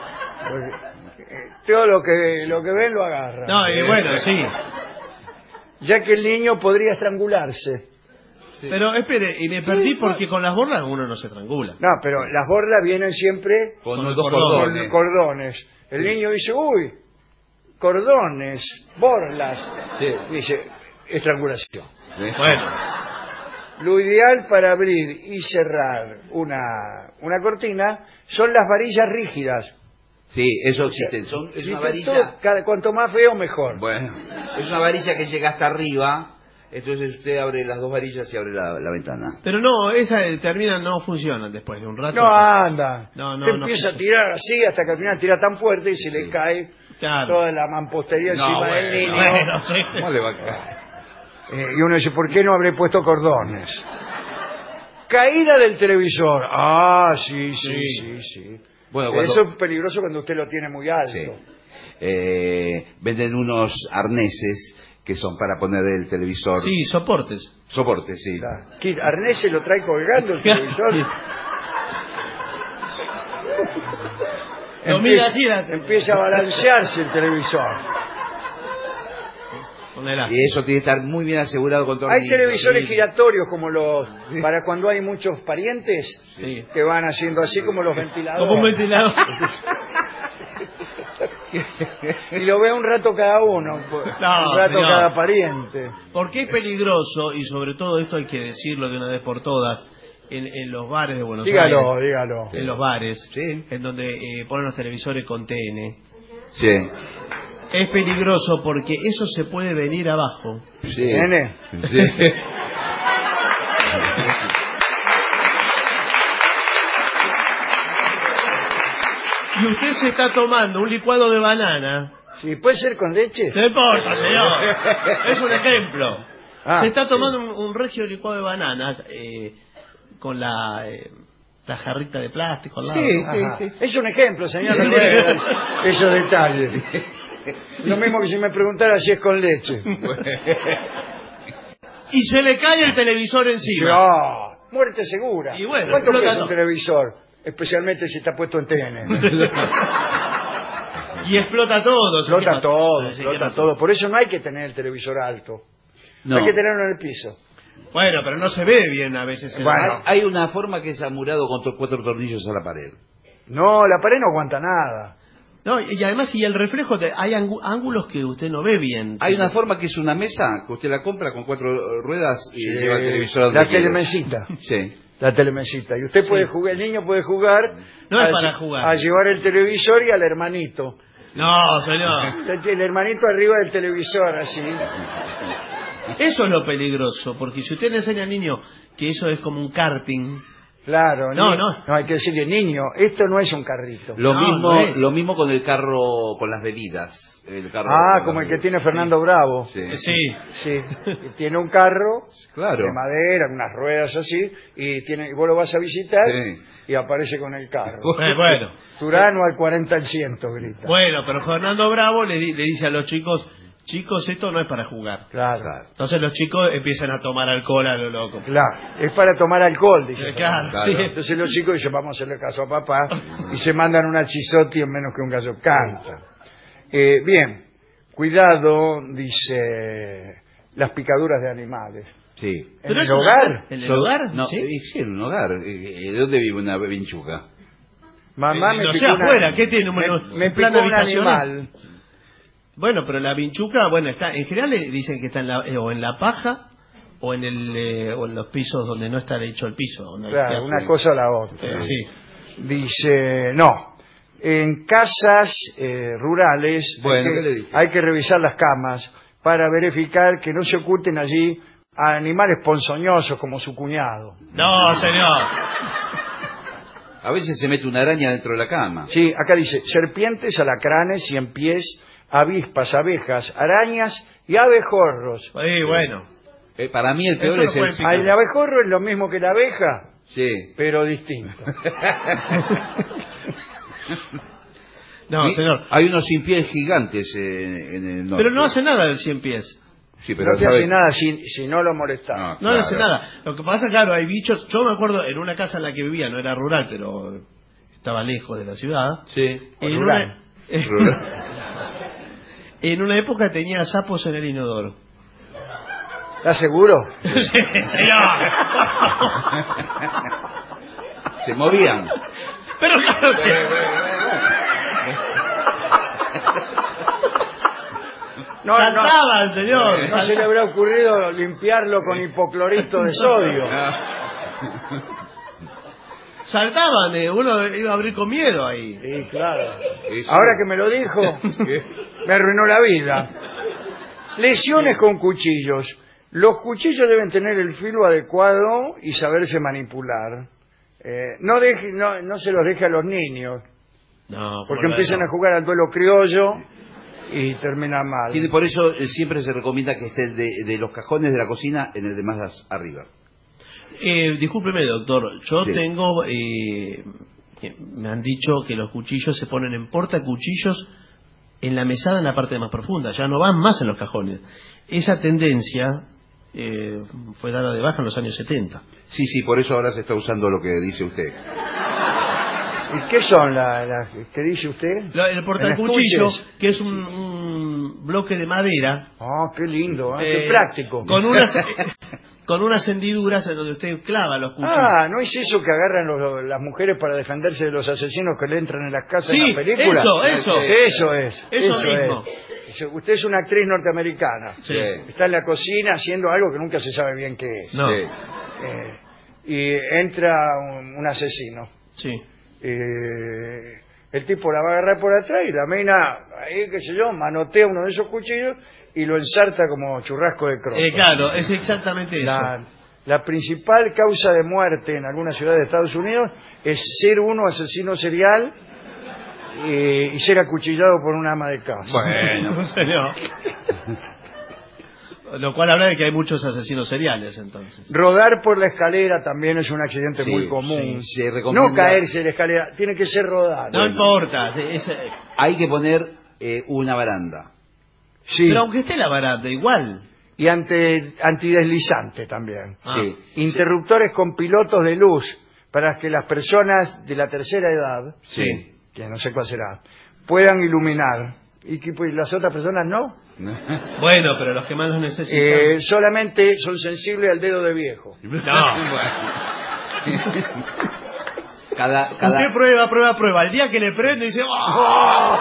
Todo lo que ven lo agarran. No, y bueno, sí. Ya que el niño podría estrangularse. Pero espere, y me perdí porque con las borlas uno no se triangula. No, pero las borlas vienen siempre Con Con los el dos cordón. con cordones. cordones. El niño dice, uy, cordones, borlas. Sí. Dice, estrangulación. Sí. Bueno, Lo ideal para abrir y cerrar una cortina son las varillas rígidas. Sí, eso existe. Es una varilla. Cuanto más feo, mejor. Bueno, es una varilla que llega hasta arriba. Entonces usted abre las dos varillas y abre la ventana. pero no, esas terminan, no funcionan después de un rato. No anda. No, Usted no empieza a funciona. tirar así hasta que al final tira tan fuerte y se le cae Claro. toda la mampostería No, encima del bueno, niño. Bueno, sí. ¿Cómo le va a caer? Y uno dice, ¿por qué no habré puesto cordones? Caída del televisor. Ah, sí. Bueno, cuando- Eso es peligroso cuando usted lo tiene muy alto. Sí. Venden unos arneses que son para poner el televisor. Sí, soportes. Soporte, sí. ¿Qué, arnés se lo trae colgando el televisor? Lo mira así, Empieza a balancearse el televisor. Ponela. Y eso tiene que estar muy bien asegurado con todo el Hay televisores sí. giratorios como los para cuando hay muchos parientes Sí. que van haciendo así como los ventiladores. Como un ventilador. Y lo ve un rato cada uno, un rato señor. cada pariente. Porque es peligroso, y sobre todo esto hay que decirlo de una vez por todas, en los bares de Buenos Dígalo, Aires. dígalo. En los bares, Sí. en donde ponen los televisores con TN. Sí. Es peligroso porque eso se puede venir abajo. Sí. ¿Nene? Sí. Y usted se está tomando un licuado de banana. Sí, ¿puede ser con leche? No importa, señor. Es un ejemplo. Ah, se está tomando un regio licuado de banana con la jarrita de plástico al lado. Sí, Ajá. sí. Es un ejemplo, señor, no tiene que dar esos detalles. Lo mismo que si me preguntara si es con leche. Y se le cae el televisor encima. Ah, muerte segura. Y bueno, ¿Cuánto explota pesa un todo. televisor? Especialmente si está puesto en TN. Y explota todo. ¿sí? ¿Qué Explota pasa? todo, Sí, explota ¿qué todo. Por eso no hay que tener el televisor alto. No. Hay que tenerlo en el piso. pasa? Bueno, pero no se ve bien a veces. Bueno. Hay una forma que es amurado con 4 tornillos a la pared. No, la pared no aguanta nada. No, y además, y el reflejo, hay ángulos que usted no ve bien. Hay una forma que es una mesa que usted la compra con 4 ruedas y lleva el televisor a donde la quiera. telemesita. Sí. La telemesita. Y usted Sí. puede jugar, el niño puede jugar. No es a- para jugar. A llevar el televisor y al hermanito. No, señor. El hermanito arriba del televisor, así. Eso es lo peligroso, porque si usted le enseña al niño que eso es como un karting, Claro. No, ni- no. No, hay que decirle, niño, esto no es un carrito. Lo No, mismo, no es. lo mismo con el carro, con las bebidas. El carro Ah, con como las el que bebidas. tiene Fernando Bravo. Sí. sí. Sí. Y tiene un carro Claro. de madera, unas ruedas así, y vos lo vas a visitar Sí. y aparece con el carro. Bueno, Turano al 40 al 100, grita. bueno, pero Fernando Bravo le dice a los chicos, esto no es para jugar. Claro. Entonces los chicos empiezan a tomar alcohol a lo loco. Claro, es para tomar alcohol, dice. Claro, Claro. sí. Entonces los chicos dicen, vamos a hacerle caso a papá, y se mandan una chisotti en menos que un gallo canta. Bien, cuidado, dice, las picaduras de animales. Sí. ¿En Pero el es una- hogar? ¿En el So- hogar? No, ¿Sí? sí, en un hogar. ¿De dónde vive una vinchuca? Mamá me no picó sea una- afuera, ¿qué tiene? me ¿Un plan picó un habitacional? animal. Bueno, pero la vinchuca, bueno, está, en general le dicen que está o en la paja o en o en los pisos donde no está hecho el piso. Donde hay Claro, que- una cosa o la otra. Sí. Dice, no, en casas rurales Bueno, ¿qué le dije? hay que revisar las camas para verificar que no se oculten allí animales ponzoñosos como su cuñado. No, señor. A veces se mete una araña dentro de la cama. Sí, acá dice, serpientes, alacranes, ciempiés, avispas, abejas, arañas y abejorros. Sí, bueno. Para mí el peor Eso es no el... puede picar. El abejorro es lo mismo que la abeja, Sí. pero distinto. No, Sí, señor. Hay unos sin pies gigantes en el norte. Pero no hace nada el 100 pies. Sí, pero No te ¿sabe? hace nada si no lo molestas. No. No le hace Claro. nada. Lo que pasa, claro, hay bichos. Yo me acuerdo en una casa en la que vivía, no era rural, pero estaba lejos de la ciudad. Sí. O En rural. en una época tenía sapos en el inodoro. ¿Estás seguro? Sí, señor. Se movían. Pero claro, sí. No, Saltaban, señor. no se le habrá ocurrido limpiarlo con hipoclorito de sodio. Saltaban, uno iba a abrir con miedo ahí. Sí, claro. Sí, sí. Ahora que me lo dijo, me arruinó la vida. Lesiones con cuchillos. Los cuchillos deben tener el filo adecuado y saberse manipular. No se los deje a los niños, No, porque empiezan a jugar al duelo criollo y termina mal. Por eso siempre se recomienda que esté el de los cajones de la cocina en el de más arriba. Discúlpeme, doctor. Yo Sí. tengo... me han dicho que los cuchillos se ponen en portacuchillos en la mesada en la parte más profunda. Ya no van más en los cajones. Esa tendencia fue dada de baja en los años 70. Sí, por eso ahora se está usando lo que dice usted. ¿Y qué son las que dice usted? El portacuchillo, estuches? que es un bloque de madera. Oh, qué lindo, qué eh, práctico. Con unas hendiduras en donde usted clava los cuchillos. Ah, ¿no es eso que agarran las mujeres para defenderse de los asesinos que le entran en las casas Sí, en la película? eso. Eso es. Eso mismo. Usted es una actriz norteamericana. Sí. Está en la cocina haciendo algo que nunca se sabe bien qué es. No. Sí. Y entra un asesino. Sí. El tipo la va a agarrar por atrás y la mina, ahí qué sé yo, manotea uno de esos cuchillos y lo ensarta como churrasco de croto. Claro, es exactamente eso. La principal causa de muerte en alguna ciudad de Estados Unidos es ser uno asesino serial y ser acuchillado por una ama de casa. Bueno. Señor. Lo cual habla de que hay muchos asesinos seriales, entonces. Rodar por la escalera también es un accidente Sí, muy común. sí, se recomienda- No caerse de la escalera, tiene que ser rodar. No importa. Hay que poner una baranda. Sí, Pero aunque esté la barata, igual. y antideslizante también. Ah. Sí. Interruptores con pilotos de luz para que las personas de la tercera edad, Sí. que no sé cuál será, puedan iluminar. Y que pues, las otras personas no. Bueno, pero los que más los necesitan. Solamente son sensibles al dedo de viejo. No. Cada Usted prueba. El día que le prende dice... ¡Oh!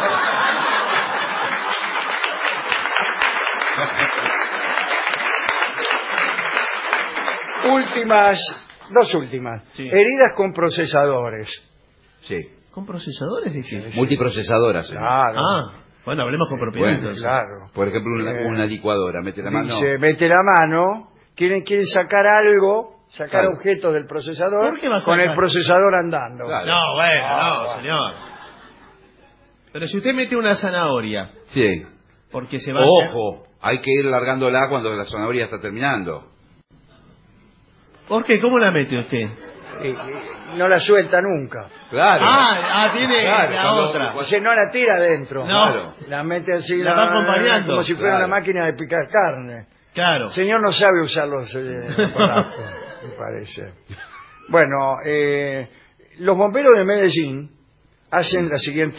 Últimas Dos últimas. Sí. Heridas con procesadores. Sí. ¿Con procesadores? Dije. Multiprocesadoras. Claro. Bueno, hablemos con propiedad. Bueno, entonces. Claro. Por ejemplo, una licuadora. Mete la mano. Dice, mete la mano, quieren sacar algo, sacar Claro. objetos del procesador ¿Por qué va a con sacar? el procesador andando. Claro. No, bueno, no, bueno. señor. Pero si usted mete una zanahoria, Sí. porque se va a hacer... Ojo, hay que ir largándola cuando la zanahoria está terminando. ¿Por qué? ¿Cómo la mete usted? No la suelta nunca. Claro. Tiene Claro, la cuando- otra. O sea, no la tira adentro. No. Claro. La mete así. La va acompañando. Como si fuera Claro. una máquina de picar carne. Claro. El señor no sabe usar los aparatos, me parece. Bueno, los bomberos de Medellín hacen la siguiente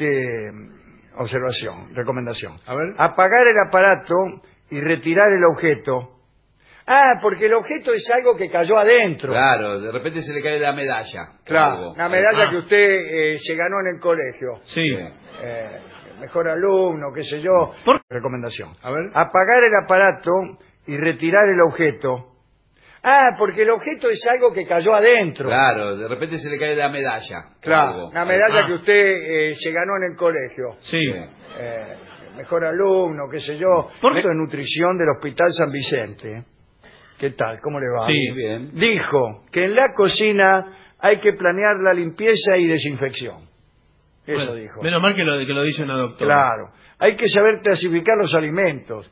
recomendación. A ver. Apagar el aparato y retirar el objeto. Porque el objeto es algo que cayó adentro. Claro, de repente se le cae la medalla. Claro, Algo. una medalla Ah. que usted se ganó en el colegio. Sí. Mejor alumno, qué sé yo. ¿Por- Recomendación. A ver. Apagar el aparato y retirar el objeto. Porque el objeto es algo que cayó adentro. Claro, de repente se le cae la medalla. Claro, Algo. una medalla Ah. que usted se ganó en el colegio. Sí. Mejor alumno, qué sé yo. ¿Por- Maestro de nutrición del Hospital San Vicente. ¿Qué tal? ¿Cómo le va? Sí. Muy bien. Dijo que en la cocina hay que planear la limpieza y desinfección. Eso Bueno, dijo. Menos mal que lo dice una doctora. Claro. Hay que saber clasificar los alimentos,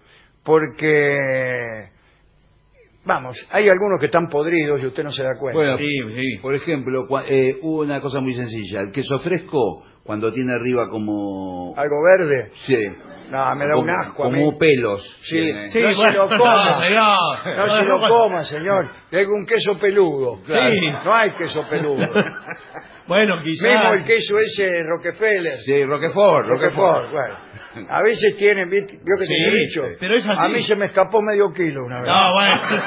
porque, vamos, hay algunos que están podridos y usted no se da cuenta. Bueno, Sí. por ejemplo, una cosa muy sencilla. El queso fresco, cuando tiene arriba como... ¿Algo verde? Sí. No, me da un asco a mí. Como pelos. Sí, tiene. No se lo coma. señor. No se lo coma, señor. Hay un queso peludo. Sí. No hay queso peludo. Bueno, quizás... Mismo el queso ese Rockefeller. Sí, Roquefort. Roquefort, bueno. A veces tienen, vio que Sí, tiene dicho. pero es así. A mí se me escapó medio kilo una vez. No, bueno.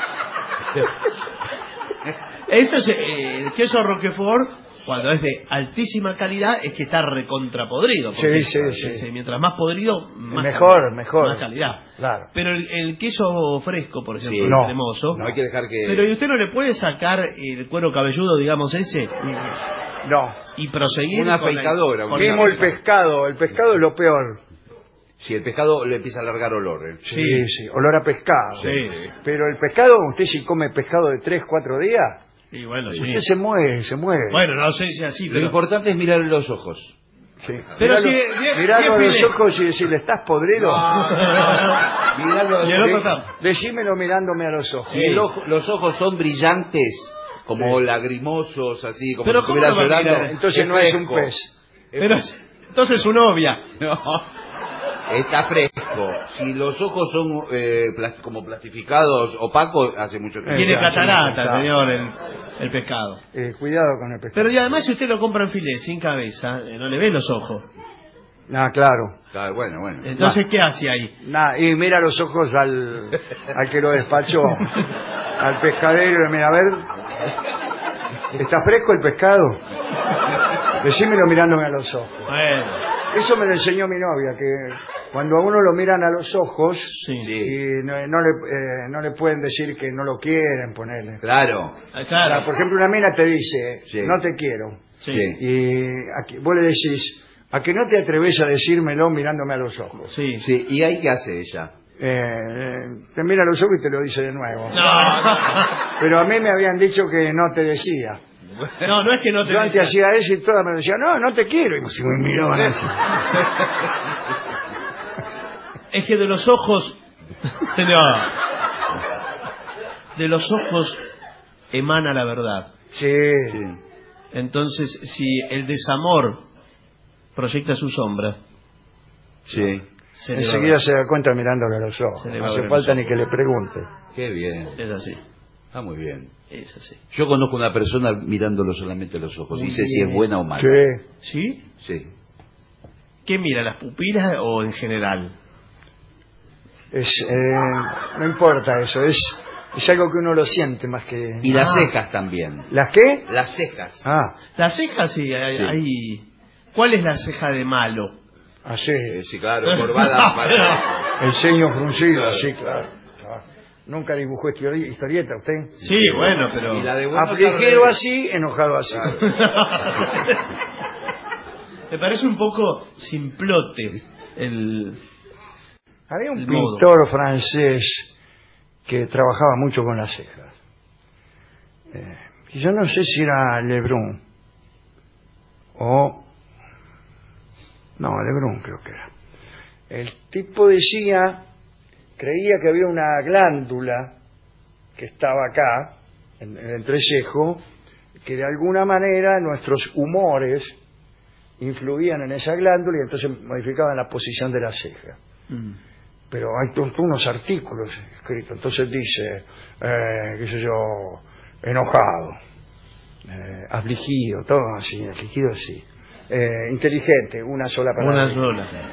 Eso es el queso Roquefort, cuando es de altísima calidad, es que está recontrapodrido. porque Sí. mientras más podrido, más Mejor, calidad, mejor. más calidad. Claro. Pero el queso fresco, por ejemplo, Sí. el No. cremoso, No hay que dejar que... pero ¿y usted no le puede sacar el cuero cabelludo, digamos, ese? No. Y proseguir Una con la- afeitadora, con una- la- Mismo el pescado. El pescado es lo peor. Si el pescado le empieza a largar olor. Sí. Olor a pescado. Sí. Pero el pescado, usted si come pescado de 3, 4 días, Y bueno, sí. usted se mueve. Bueno, no sé si es así, Lo pero... importante es mirar los ojos. Sí. Pero Miralo, si- miralo a si- los ojos y decirle, ¿estás podrido? Mirarlo- Y el otro está... Decímelo mirándome a los ojos. Si los ojos son brillantes, como lagrimosos, así, como Pero si ¿cómo estuviera lo va a llorando. mirar? Entonces no es un fresco. pez. Pero, entonces su novia. No, está fresco. Si los ojos son como plastificados, opacos, hace mucho tiempo. Tiene ya, catarata, ya. señor, el pescado. Cuidado con el pescado. Pero y además si usted lo compra en filé, sin cabeza, no le ve los ojos. Claro. Claro, bueno. Entonces, ¿qué hace ahí? Y mira los ojos al que lo despachó, al pescadero, y mira, a ver, ¿está fresco el pescado? Decímelo mirándome a los ojos. Bueno, Eso me lo enseñó mi novia, que cuando a uno lo miran a los ojos sí. Sí. y no le pueden decir que no lo quieren, ponerle. Claro. Claro. Por ejemplo, una mina te dice, Sí. no te quiero. Sí. Y vos le decís, ¿a que no te atreves a decírmelo mirándome a los ojos? Sí. Sí, ¿y ahí qué hace ella? Te mira a los ojos y te lo dice de nuevo. No, Pero a mí me habían dicho que no te decía. no es que no te Yo antes dice- hacía eso y todas me decían, no te quiero. Y me miraban así. Es que de los ojos... No. De los ojos emana la verdad. Sí. Entonces, si el desamor proyecta su sombra, Sí. se le va a Enseguida ver. se da cuenta mirándole a los ojos. Se le va No a hace ver falta los ni que le pregunte. Qué bien. Es así, Está muy bien. es así. Yo conozco una persona mirándolo solamente a los ojos. Muy Dice si es bien. buena o mala. Sí. ¿Sí? Sí. ¿Qué mira, las pupilas o en general? No importa eso. Es algo que uno lo siente más que... Y las cejas también. ¿Las qué? Las cejas. Las cejas, sí, Sí. hay... ¿Cuál es la ceja de malo? Así. Sí, claro, corvada para... El ceño fruncido, sí, claro. Nunca dibujó historieta usted. Sí, bueno, pero... Y la de Buenos Afligido Aires. así, enojado así. Me parece un poco simplote el... Había un el modo. pintor francés que trabajaba mucho con las cejas. Yo no sé si era Lebrun o... No, Lebrun creo que era. El tipo decía, creía que había una glándula que estaba acá, en el entrecejo, que de alguna manera nuestros humores influían en esa glándula y entonces modificaban la posición de la ceja. Pero hay unos artículos escritos, entonces dice, qué sé yo, enojado, afligido, todo así, afligido así, inteligente, una sola palabra. Una sola.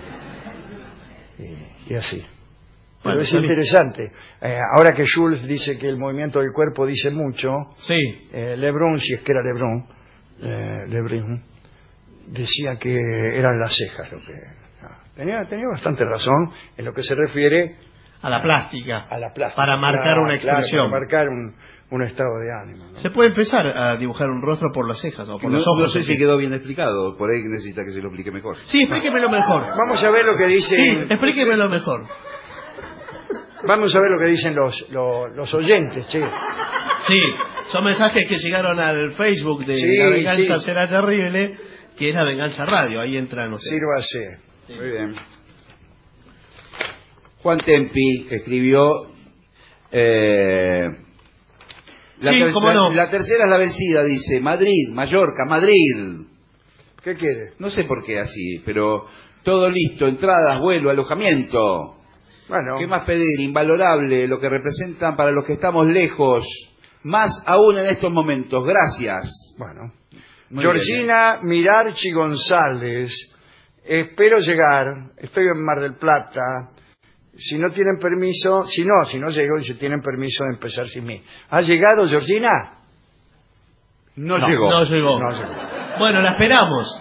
Y así. Bueno, Pero es interesante. Ahora que Jules dice que el movimiento del cuerpo dice mucho, Sí. Lebrun, si es que era Lebrun, decía que eran las cejas lo que... Tenía bastante razón en lo que se refiere A la plástica. a la plástica. Para marcar una expresión. Para marcar un estado de ánimo, ¿no? Se puede empezar a dibujar un rostro por las cejas o por No, los ojos. no sé si ¿sí? quedó bien explicado, por ahí necesita que se lo explique mejor. Sí, explíquemelo mejor. Vamos a ver lo que dicen. Sí, explíquemelo mejor. Vamos a ver lo que dicen los oyentes, che. Sí, son mensajes que llegaron al Facebook de Sí, La Venganza sí. Será Terrible, que es La Venganza Radio. Ahí entran ustedes. Sírvase. Muy bien. Juan Tempi escribió... Sí, cómo no. La tercera es la vencida, dice. Madrid, Mallorca, Madrid. ¿Qué quiere? No sé por qué así, pero todo listo, entradas, vuelo, alojamiento. Bueno, ¿Qué más pedir? Invalorable lo que representan para los que estamos lejos. Más aún en estos momentos. Gracias. bueno. Muy Georgina Mirarchi González. Espero llegar. Estoy en Mar del Plata. Si no tienen permiso, si no llego y si tienen permiso de empezar sin mí. ¿Ha llegado Georgina? No llegó. No llegó. No llegó. Bueno, la esperamos.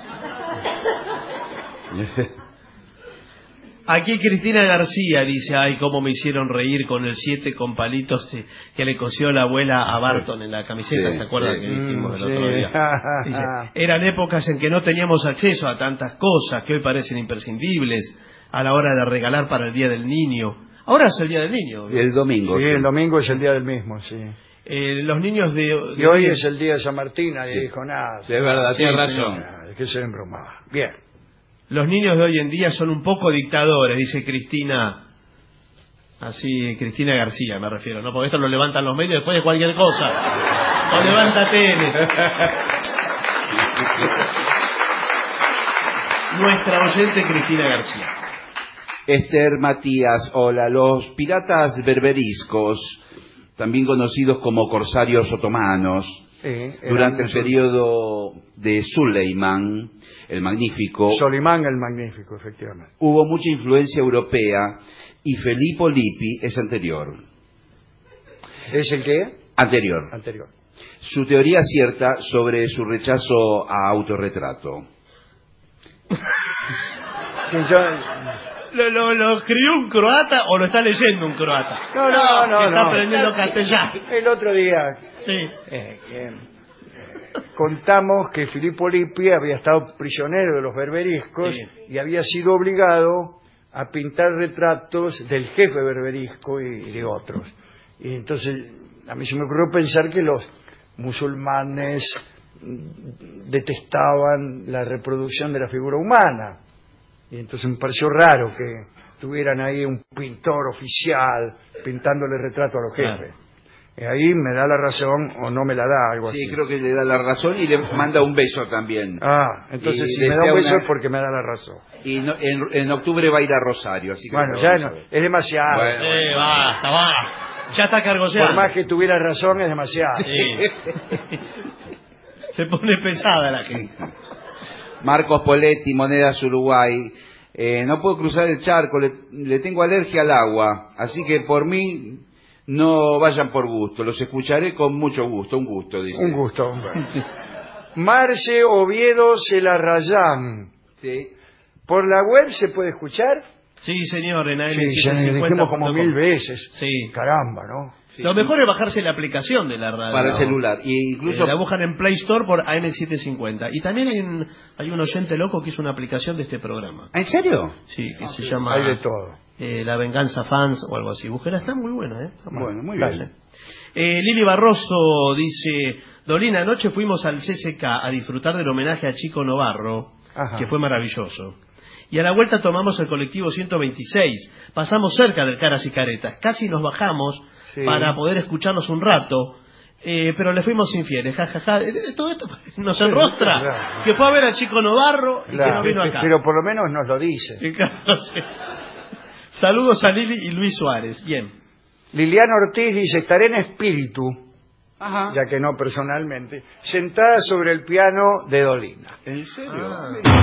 Aquí Cristina García dice, ay, cómo me hicieron reír con el 7 con palitos que le cosió la abuela a Barton en la camiseta, Sí, ¿se acuerdan sí. que dijimos el Sí. otro día? Dice, eran épocas en que no teníamos acceso a tantas cosas que hoy parecen imprescindibles a la hora de regalar para el Día del Niño. Ahora es el Día del Niño. El domingo. Sí, el domingo es el día del mismo, sí. Los niños de Y hoy es el día de San Martín, nadie dijo nada. Sí, es verdad, tiene razón. Es que se embromaba. Bien. Los niños de hoy en día son un poco dictadores, dice Cristina. Así, Cristina García me refiero, ¿no? Porque esto lo levantan los medios después de cualquier cosa. Lo levanta Tele. Nuestra oyente Cristina García. Esther Matías, hola. Los piratas berberiscos, también conocidos como corsarios otomanos, durante el periodo de Suleiman, el Magnífico, Solimán el Magnífico, efectivamente. hubo mucha influencia europea y Filippo Lippi es anterior. ¿Es el qué? Anterior. Anterior. Su teoría cierta sobre su rechazo a autorretrato. Sí, ¿Lo escribió un croata o lo está leyendo un croata? No, Que está no. aprendiendo castellano. El otro día Sí. contamos que Filippo Lippi había estado prisionero de los berberiscos Sí. y había sido obligado a pintar retratos del jefe berberisco y de otros. Y entonces a mí se me ocurrió pensar que los musulmanes detestaban la reproducción de la figura humana. Y entonces me pareció raro que tuvieran ahí un pintor oficial pintándole retrato a los jefes. Ahí me da la razón o no me la da, algo así. Sí, creo que le da la razón y le manda un beso también. Ah, entonces Y si me da desea un beso una- es porque me da la razón. Y en octubre va a ir a Rosario, así que... Bueno, lo ya vamos a no, ver. es demasiado. Bueno. Basta. Ya está cargoseando. Por más que tuviera razón es demasiado. Sí. Se pone pesada la gente. Marcos Poletti, Monedas Uruguay. No puedo cruzar el charco, le tengo alergia al agua, así que por mí no vayan por gusto, los escucharé con mucho gusto, un gusto, dice. Un gusto. Marce Oviedo Celarrayán. Sí. ¿Por la web se puede escuchar? Sí, señor, en Sí, ya le dijimos como 1000 veces. Sí. Caramba, ¿no? Sí. Lo mejor es bajarse la aplicación de la radio. Para el celular. Y incluso La buscan en Play Store por AM750. Y también hay un oyente loco que hizo una aplicación de este programa. ¿En serio? Sí, que se llama Hay de todo. La Venganza Fans o algo así. Búsquela, está muy buena, ¿eh? Bueno, muy Dale. bien. Lili Barroso dice: Dolina, anoche fuimos al CCK a disfrutar del homenaje a Chico Novarro, Ajá. que fue maravilloso. Y a la vuelta tomamos el colectivo 126. Pasamos cerca del Caras y Caretas. Casi nos bajamos Sí. para poder escucharnos un rato. Pero le fuimos infieles, jajaja. Todo esto nos enrostra. Claro. Que fue a ver a Chico Novarro y Claro, que no vino acá. pero por lo menos nos lo dice. Y claro, sí. Saludos a Lili y Luis Suárez. Bien. Liliana Ortiz dice, estaré en espíritu, Ajá. ya que no personalmente, sentada sobre el piano de Dolina. ¿En serio?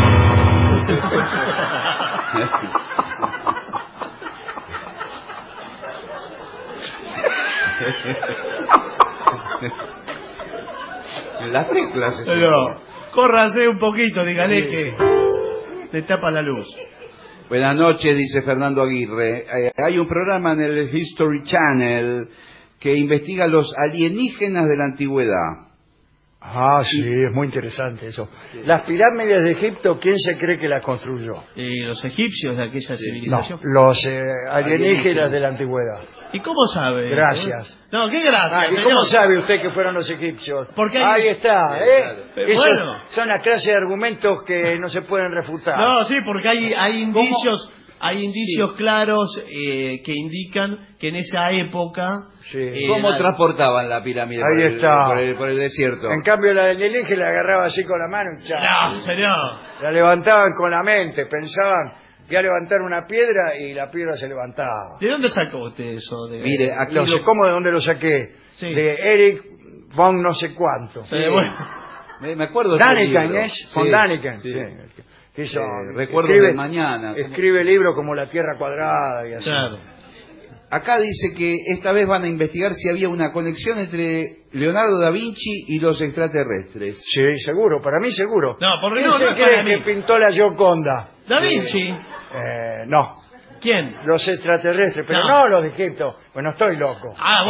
Las teclas. Pero, córrase un poquito, dígale Sí. que le tapa la luz. Buenas noches, dice Fernando Aguirre. Hay un programa en el History Channel que investiga los alienígenas de la antigüedad. Ah, sí, es muy interesante eso. Las pirámides de Egipto, ¿quién se cree que las construyó? Y los egipcios de aquella No, civilización. los alienígenas de la antigüedad. ¿Y cómo sabe? Gracias. No, ¿qué gracias, Ah, ¿y señor? cómo sabe usted que fueron los egipcios? Porque Ahí está, ¿eh? Claro. Esos Bueno. son la clase de argumentos que no se pueden refutar. No, sí, porque hay indicios claros que indican que en esa época... Sí. ¿Cómo transportaban la pirámide Ahí está. por el desierto? En cambio, la alienígena la agarraba así con la mano y ya. No, señor. La levantaban con la mente, pensaban que iba a levantar una piedra y la piedra se levantaba. ¿De dónde sacó usted eso? Mire, aquí No sé cómo, de dónde lo saqué. Sí. De Eric von no sé cuánto. Sí, bueno. me acuerdo de ese Daniken, libro. ¿es? Von Sí, Daniken. sí. Sí. Que hizo- Recuerdos del mañana. Escribe libros como La Tierra Cuadrada y así. Claro. Acá dice que esta vez van a investigar si había una conexión entre Leonardo da Vinci y los extraterrestres. Sí, seguro, para mí seguro. No, por ¿Quién no, se no es cree para que mí. pintó la Gioconda? Da Vinci. No, ¿Quién? los extraterrestres, pero No. no los de Egipto. Bueno, estoy loco. Ah,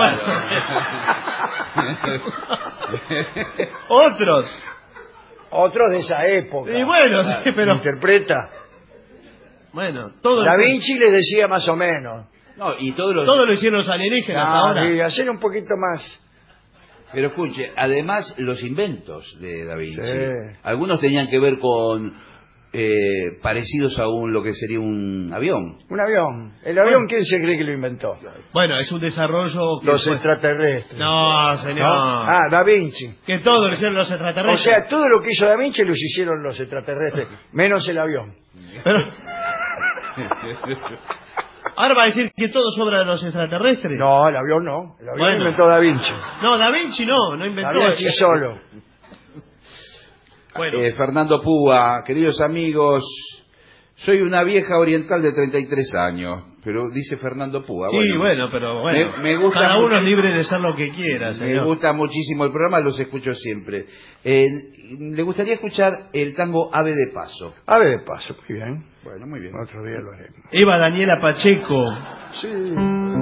bueno. Otros. Otros de esa época. Y bueno, sí, pero... Interpreta. Bueno, todo Da Vinci le decía más o menos. No, y todos los... todo lo hicieron los alienígenas ahora. Y hacer un poquito más. Pero escuche, además los inventos de Da Vinci, Sí. algunos tenían que ver con parecidos a lo que sería un avión. Un avión. ¿El avión quién se cree que lo inventó? Bueno, es un desarrollo que Los fue- extraterrestres. No, señor. ¿No? Ah, Da Vinci. Que todo lo hicieron los O extraterrestres. sea, todo lo que hizo Da Vinci lo hicieron los extraterrestres, menos el avión. Pero- Ahora va a decir que todo es obra de los extraterrestres. No, el avión no. El avión Bueno. lo inventó Da Vinci. No, Da Vinci no inventó. Da Vinci solo. Bueno, Fernando Púa, queridos amigos, soy una vieja oriental de 33 años, pero dice Fernando Púa. sí, bueno, pero bueno. Me gusta cada uno mucho- es libre de ser lo que quiera, Me señor. gusta muchísimo el programa, los escucho siempre. ¿Le gustaría escuchar el tango Ave de Paso? Ave de paso, muy bien. Bueno, muy bien. Otro día lo haremos. Eva Daniela Pacheco. Sí.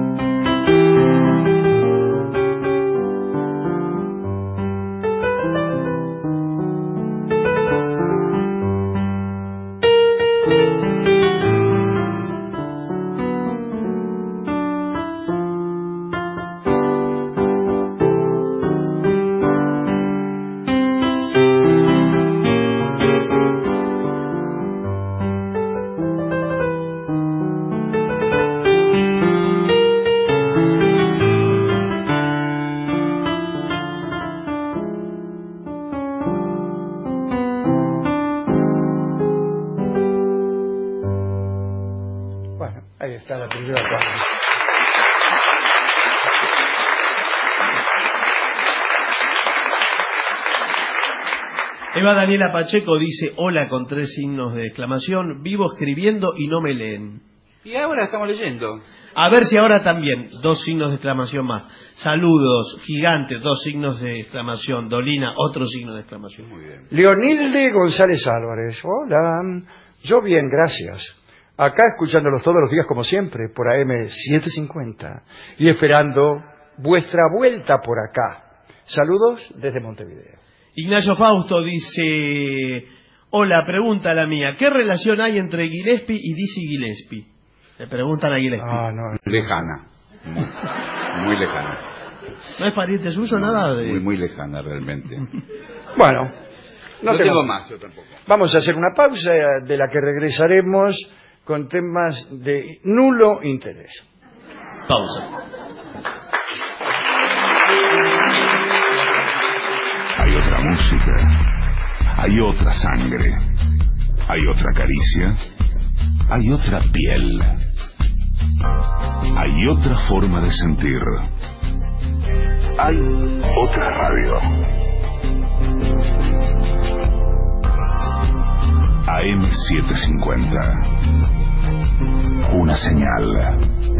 Bueno, ahí está la primera parte. Eva Daniela Pacheco dice: hola con 3 signos de exclamación. Vivo escribiendo y no me leen. Y ahora estamos leyendo. A ver si ahora también, 2 signos de exclamación más. Saludos, gigante, 2 signos de exclamación. Dolina, otro signo de exclamación. Muy bien. Leonilde González Álvarez. Hola. Yo bien, gracias. Acá escuchándolos todos los días como siempre, por AM 750, y esperando vuestra vuelta por acá. Saludos desde Montevideo. Ignacio Fausto dice: hola, pregunta la mía, ¿qué relación hay entre Gillespie y Dizzy Gillespie? Le preguntan a Gillespie. No. Lejana. Muy lejana. ¿No es pariente suyo nada? Muy lejana realmente. Bueno, no tengo más, yo tampoco. Vamos a hacer una pausa de la que regresaremos con temas de nulo interés. Pausa. Hay otra música, hay otra sangre, hay otra caricia, hay otra piel, hay otra forma de sentir, hay otra radio. AM750. Una señal.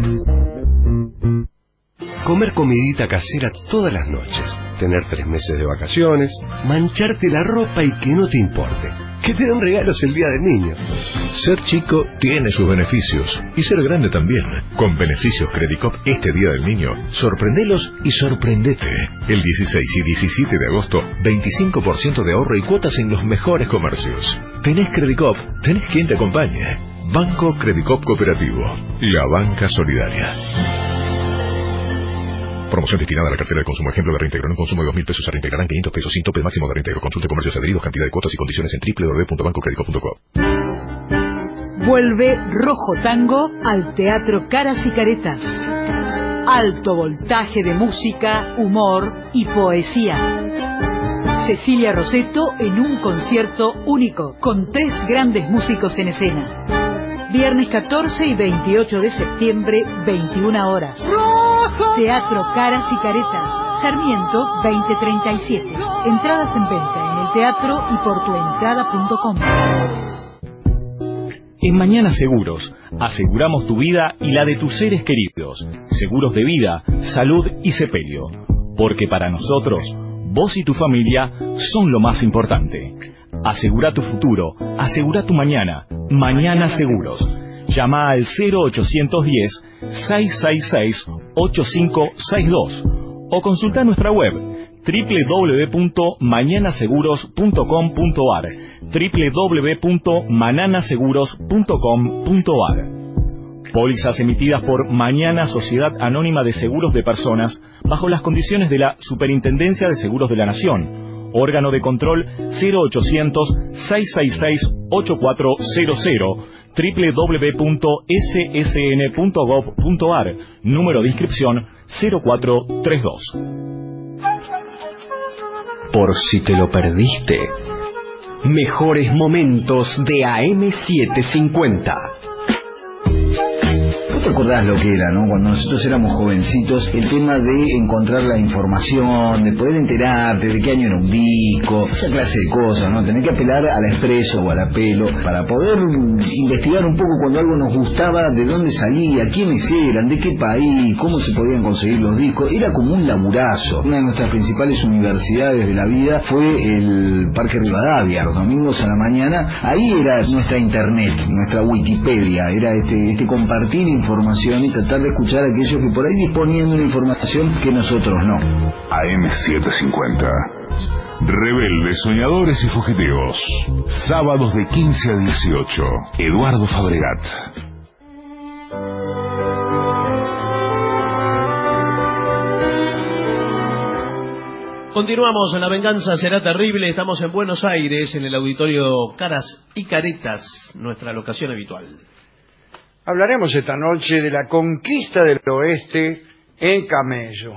Comer comidita casera todas las noches, tener 3 meses de vacaciones, mancharte la ropa y que no te importe, que te den regalos el día del niño. Ser chico tiene sus beneficios y ser grande también. Con beneficios Credicop este Día del Niño, sorprendelos y sorprendete. El 16 y 17 de agosto, 25% de ahorro y cuotas en los mejores comercios. Tenés Credicop, tenés quien te acompañe. Banco Credicop Cooperativo, la banca solidaria. Promoción destinada a la cartera de consumo. Ejemplo de reintegro. En un consumo de 2.000 pesos se reintegrarán 500 pesos sin tope máximo de reintegro. Consulte comercios adheridos, cantidad de cuotas y condiciones en www.bancocredico.com. Vuelve Rojo Tango al Teatro Caras y Caretas. Alto voltaje de música, humor y poesía. Cecilia Rosetto en un concierto único, con 3 grandes músicos en escena. Viernes 14 y 28 de septiembre, 21 horas. Teatro Caras y Caretas, Sarmiento 2037. Entradas en venta en el teatro y por tuentrada.com. En Mañana Seguros, aseguramos tu vida y la de tus seres queridos. Seguros de vida, salud y sepelio. Porque para nosotros, vos y tu familia son lo más importante. Asegura tu futuro, asegura tu mañana. Mañana Seguros. Llama al 0810-666-8562 o consulta nuestra web www.mañanaseguros.com.ar www.mananaseguros.com.ar. Pólizas emitidas por Mañana Sociedad Anónima de Seguros de Personas bajo las condiciones de la Superintendencia de Seguros de la Nación. Órgano de control 0800-666-8400, www.ssn.gov.ar, número de inscripción 0432. Por si te lo perdiste, mejores momentos de AM750. ¿Te acordás lo que era, no? Cuando nosotros éramos jovencitos, el tema de encontrar la información, de poder enterarte de qué año era un disco, esa clase de cosas, ¿no? Tener que apelar a la Expreso o a la Pelo para poder investigar un poco cuando algo nos gustaba, de dónde salía, quiénes eran, de qué país, cómo se podían conseguir los discos. Era como un laburazo. Una de nuestras principales universidades de la vida fue el Parque Rivadavia, los domingos a la mañana. Ahí era nuestra internet, nuestra Wikipedia, era este compartir información y tratar de escuchar a aquellos que por ahí disponían de una información que nosotros no. AM750. Rebeldes, soñadores y fugitivos. Sábados de 15 a 18. Eduardo Fabregat. Continuamos en La Venganza Será Terrible. Estamos en Buenos Aires, en el auditorio Caras y Caretas, nuestra locación habitual. Hablaremos esta noche de la conquista del oeste en camello.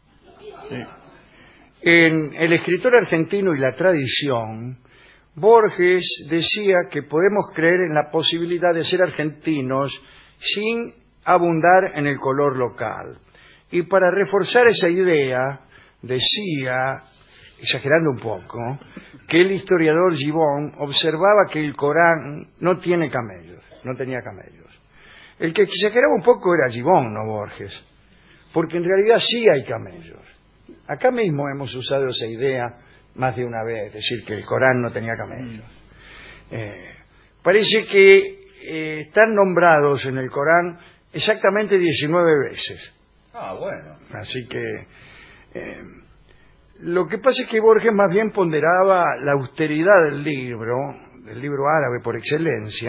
En El escritor argentino y la tradición, Borges decía que podemos creer en la posibilidad de ser argentinos sin abundar en el color local. Y para reforzar esa idea, decía, exagerando un poco, que el historiador Gibbon observaba que el Corán no tenía camellos. El que exageraba un poco era Gibbon, no Borges, porque en realidad sí hay camellos. Acá mismo hemos usado esa idea más de una vez, decir que el Corán no tenía camellos. Parece que están nombrados en el Corán exactamente 19 veces. Ah, bueno. Así que lo que pasa es que Borges más bien ponderaba la austeridad del libro árabe por excelencia,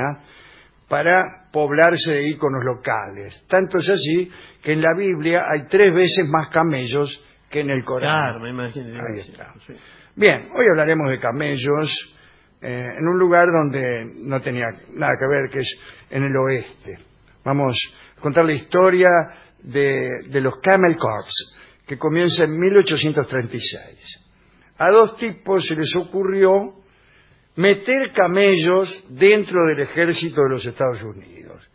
para poblarse de íconos locales. Tanto es así que en la Biblia hay 3 veces más camellos que en el Corán. Claro, me imagino. Ahí está. Sí. Bien, hoy hablaremos de camellos en un lugar donde no tenía nada que ver, que es en el oeste. Vamos a contar la historia de los Camel Corps, que comienza en 1836. A 2 tipos se les ocurrió meter camellos dentro del ejército de los Estados Unidos.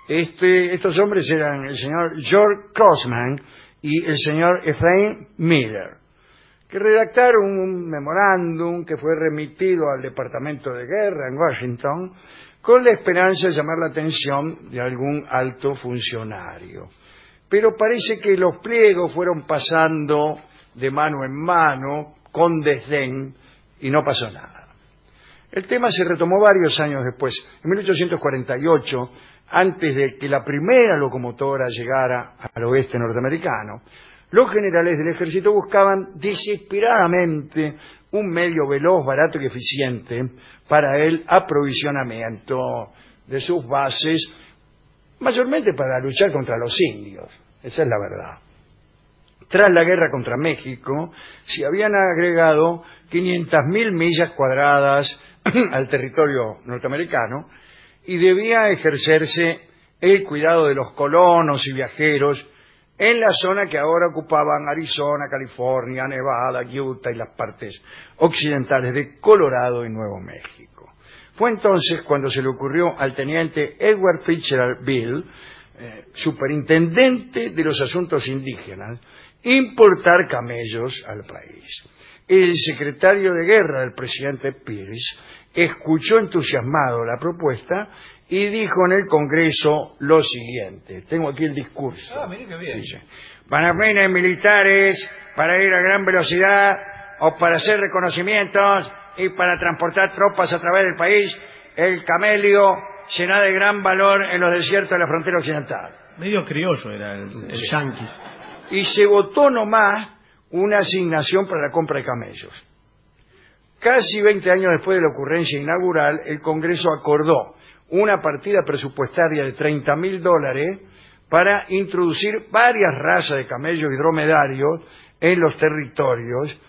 Estos hombres eran el señor George Crossman y el señor Ephraim Miller, que redactaron un memorándum que fue remitido al Departamento de Guerra en Washington con la esperanza de llamar la atención de algún alto funcionario. Pero parece que los pliegos fueron pasando de mano en mano, con desdén, y no pasó nada. El tema se retomó varios años después. En 1848, antes de que la primera locomotora llegara al oeste norteamericano, los generales del ejército buscaban desesperadamente un medio veloz, barato y eficiente para el aprovisionamiento de sus bases, mayormente para luchar contra los indios. Esa es la verdad. Tras la guerra contra México, se habían agregado 500.000 millas cuadradas al territorio norteamericano y debía ejercerse el cuidado de los colonos y viajeros en la zona que ahora ocupaban Arizona, California, Nevada, Utah y las partes occidentales de Colorado y Nuevo México. Fue entonces cuando se le ocurrió al teniente Edward Fitzgerald Bill, superintendente de los asuntos indígenas, importar camellos al país. El secretario de guerra del presidente Pierce escuchó entusiasmado la propuesta y dijo en el Congreso lo siguiente. Tengo aquí el discurso. Mire qué bien. Dice: para fines militares, para ir a gran velocidad o para hacer reconocimientos y para transportar tropas a través del país, el camello será de gran valor en los desiertos de la frontera occidental. Medio criollo era el yanqui. Y se votó nomás una asignación para la compra de camellos. Casi 20 años después de la ocurrencia inaugural, el Congreso acordó una partida presupuestaria de $30.000 para introducir varias razas de camellos y dromedarios en los territorios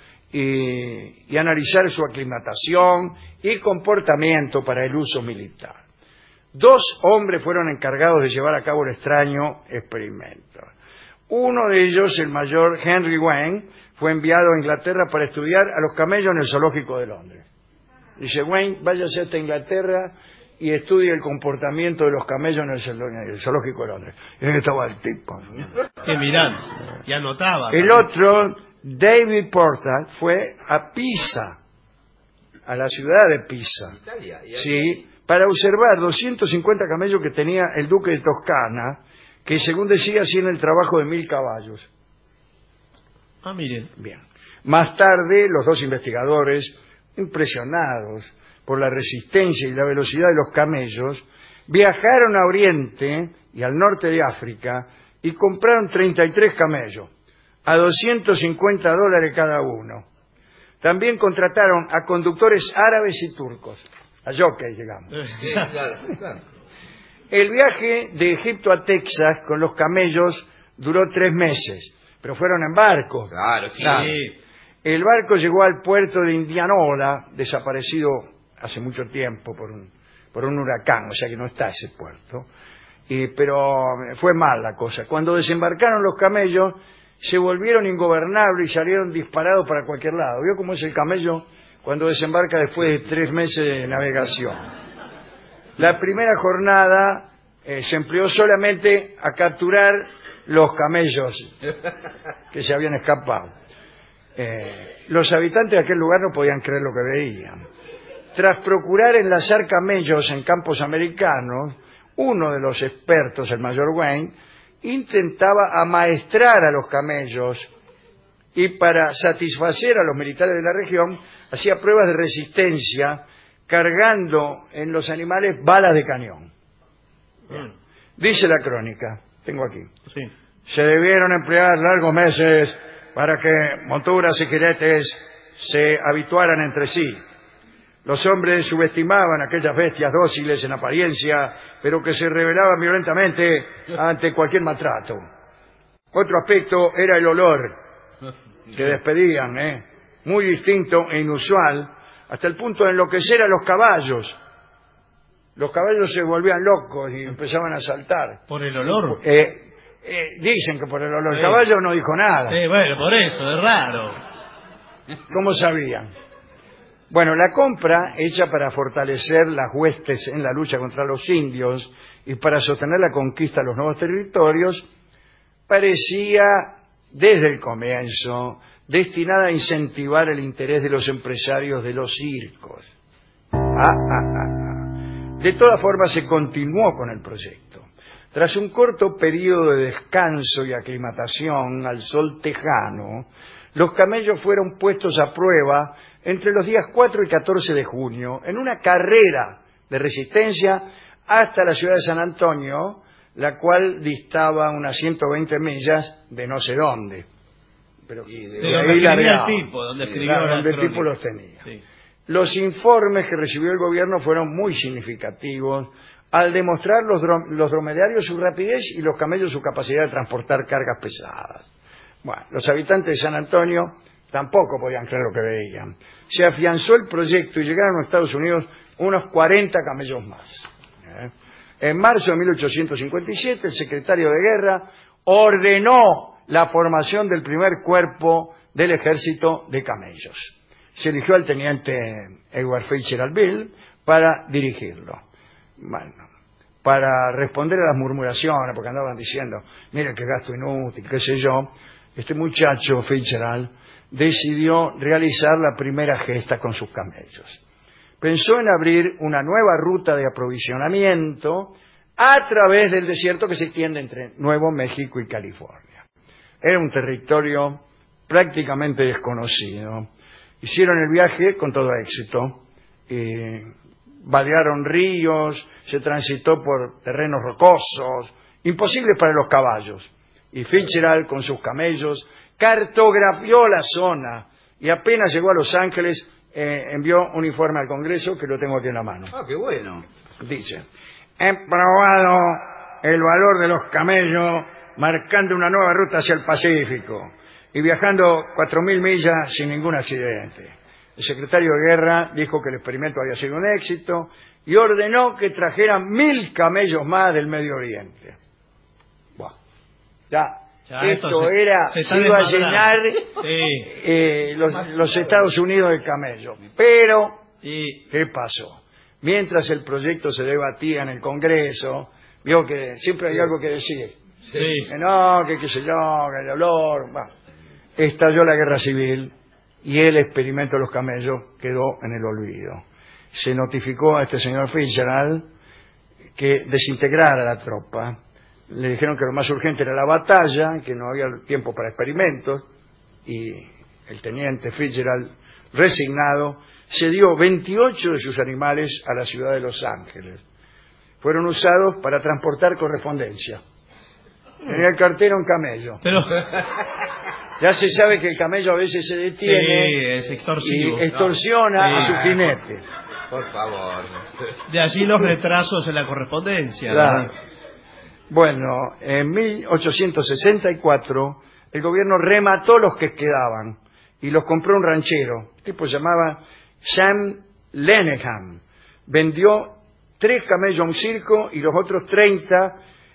y analizar su aclimatación y comportamiento para el uso militar. 2 hombres fueron encargados de llevar a cabo el extraño experimento. Uno de ellos, el mayor Henry Wayne, fue enviado a Inglaterra para estudiar a los camellos en el zoológico de Londres. Dice: Wayne, váyase hasta Inglaterra y estudie el comportamiento de los camellos en el zoológico de Londres. Y ahí estaba el tipo. Que mirando, y anotaba. El otro, David Porter, fue a Pisa, a la ciudad de Pisa. Italia. Sí, para observar 250 camellos que tenía el duque de Toscana, que según decía hacían el trabajo de 1.000 caballos. Ah, miren. Bien. Más tarde, los 2 investigadores, impresionados por la resistencia y la velocidad de los camellos, viajaron a Oriente y al norte de África y compraron 33 camellos, a $250 cada uno. También contrataron a conductores árabes y turcos, a jockeys, digamos. Sí, claro. El viaje de Egipto a Texas con los camellos duró 3 meses, pero fueron en barco. Claro, sí. Claro. El barco llegó al puerto de Indianola, desaparecido hace mucho tiempo por un huracán, o sea que no está ese puerto. Pero fue mal la cosa. Cuando desembarcaron los camellos, se volvieron ingobernables y salieron disparados para cualquier lado. ¿Vio cómo es el camello cuando desembarca después de 3 meses de navegación? La primera jornada se empleó solamente a capturar los camellos que se habían escapado. Los habitantes de aquel lugar no podían creer lo que veían. Tras procurar enlazar camellos en campos americanos, uno de los expertos, el mayor Wayne, intentaba amaestrar a los camellos y para satisfacer a los militares de la región hacía pruebas de resistencia cargando en los animales balas de cañón. Dice la crónica, tengo aquí. Sí. Se debieron emplear largos meses para que monturas y jinetes se habituaran entre sí. Los hombres subestimaban a aquellas bestias dóciles en apariencia, pero que se rebelaban violentamente ante cualquier maltrato. Otro aspecto era el olor que despedían, muy distinto e inusual, hasta el punto de enloquecer a los caballos. Los caballos se volvían locos y empezaban a saltar. ¿Por el olor? Dicen que por el olor. El caballo no dijo nada. Bueno, por eso, es raro. ¿Cómo sabían? Bueno, la compra, hecha para fortalecer las huestes en la lucha contra los indios y para sostener la conquista de los nuevos territorios, parecía, desde el comienzo, destinada a incentivar el interés de los empresarios de los circos. De todas formas, se continuó con el proyecto. Tras un corto periodo de descanso y aclimatación al sol tejano, los camellos fueron puestos a prueba entre los días 4 y 14 de junio en una carrera de resistencia hasta la ciudad de San Antonio, la cual distaba unas 120 millas de no sé dónde. Pero donde el tipo los tenía. Sí. Los informes que recibió el gobierno fueron muy significativos al demostrar los dromedarios su rapidez y los camellos su capacidad de transportar cargas pesadas. Bueno, los habitantes de San Antonio tampoco podían creer lo que veían. Se afianzó el proyecto y llegaron a Estados Unidos unos 40 camellos más. En marzo de 1857, el secretario de Guerra ordenó la formación del primer cuerpo del ejército de camellos. Se eligió al teniente Edward Fitzgerald Bill para dirigirlo. Bueno, para responder a las murmuraciones, porque andaban diciendo, miren qué gasto inútil, qué sé yo, este muchacho Fitzgerald decidió realizar la primera gesta con sus camellos. Pensó en abrir una nueva ruta de aprovisionamiento a través del desierto que se extiende entre Nuevo México y California. Era un territorio prácticamente desconocido. Hicieron el viaje con todo éxito, vadearon ríos, se transitó por terrenos rocosos, imposibles para los caballos. Y Fitzgerald, con sus camellos, cartografió la zona y apenas llegó a Los Ángeles, envió un informe al Congreso que lo tengo aquí en la mano. Ah, qué bueno. Dice, he probado el valor de los camellos marcando una nueva ruta hacia el Pacífico y viajando 4.000 millas sin ningún accidente. El secretario de Guerra dijo que el experimento había sido un éxito y ordenó que trajeran 1.000 camellos más del Medio Oriente. Bueno, ya esto se iba a llenar los Estados Unidos de camellos. Pero, ¿qué pasó? Mientras el proyecto se debatía en el Congreso, vio que siempre hay algo que decir. Que no, que qué sé yo, que el olor. Bueno, estalló la guerra civil y el experimento de los camellos quedó en el olvido. Se notificó a este señor Fitzgerald que desintegrara la tropa. Le dijeron que lo más urgente era la batalla, que no había tiempo para experimentos, y el teniente Fitzgerald, resignado, cedió 28 de sus animales a la ciudad de Los Ángeles. Fueron usados para transportar correspondencia. Tenía el cartero un camello. Pero... Ya se sabe que el camello a veces se detiene es extorsivo. y extorsiona a su jinete. Por favor. De allí los retrasos en la correspondencia. Claro. Bueno, en 1864 el gobierno remató los que quedaban y los compró un ranchero. El tipo se llamaba Sam Lenehan. Vendió 3 camellos a un circo y los otros 30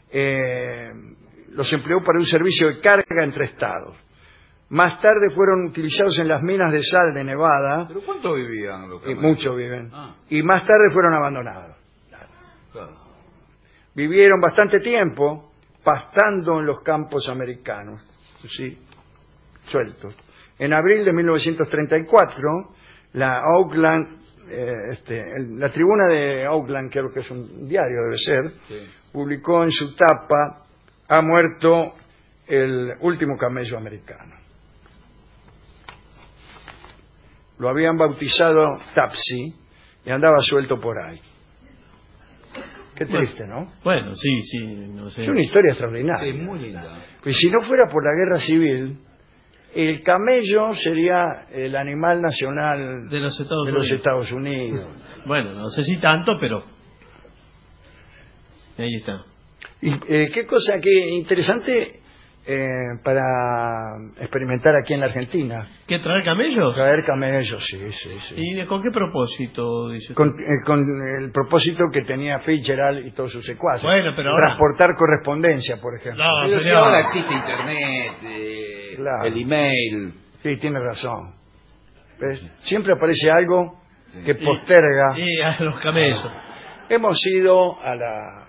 los empleó para un servicio de carga entre estados. Más tarde fueron utilizados en las minas de sal de Nevada. ¿Pero cuánto vivían los camellos? Muchos viven. Y más tarde fueron abandonados. Claro. Vivieron bastante tiempo pastando en los campos americanos, sí, sueltos. En abril de 1934, la Oakland, la tribuna de Oakland, creo que es un diario, debe ser, publicó en su tapa: ha muerto el último camello americano. Lo habían bautizado Tapsi y andaba suelto por ahí. Qué triste, ¿no? Bueno, sí, no sé. Es una historia extraordinaria. Sí, muy linda. Pues si no fuera por la guerra civil, el camello sería el animal nacional de los Estados Unidos. Bueno, no sé si tanto, pero ahí está. Y, qué cosa, qué interesante para experimentar aquí en la Argentina. ¿Qué, traer camellos? Traer camellos, sí. ¿Y con qué propósito, dice usted? Con el propósito que tenía Fitzgerald y todos sus secuaces. Bueno, pero ahora... Transportar correspondencia, por ejemplo. No, pero si señor. ahora existe internet, Claro. el email. Sí, tiene razón. ¿Ves? Siempre aparece algo que posterga. Y a los camellos. Hemos ido a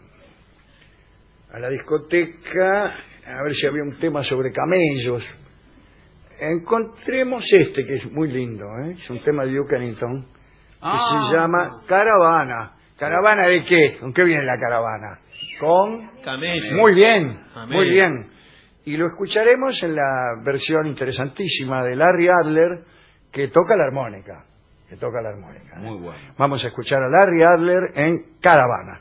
la discoteca a ver si había un tema sobre camellos. Encontremos este que es muy lindo, es un tema de Duke Ellington que se llama Caravana. ¿Caravana de qué? ¿Con qué viene la caravana? Con camellos. Muy bien, Camellos. muy bien. Y lo escucharemos en la versión interesantísima de Larry Adler que toca la armónica. Muy bueno. Vamos a escuchar a Larry Adler en Caravana.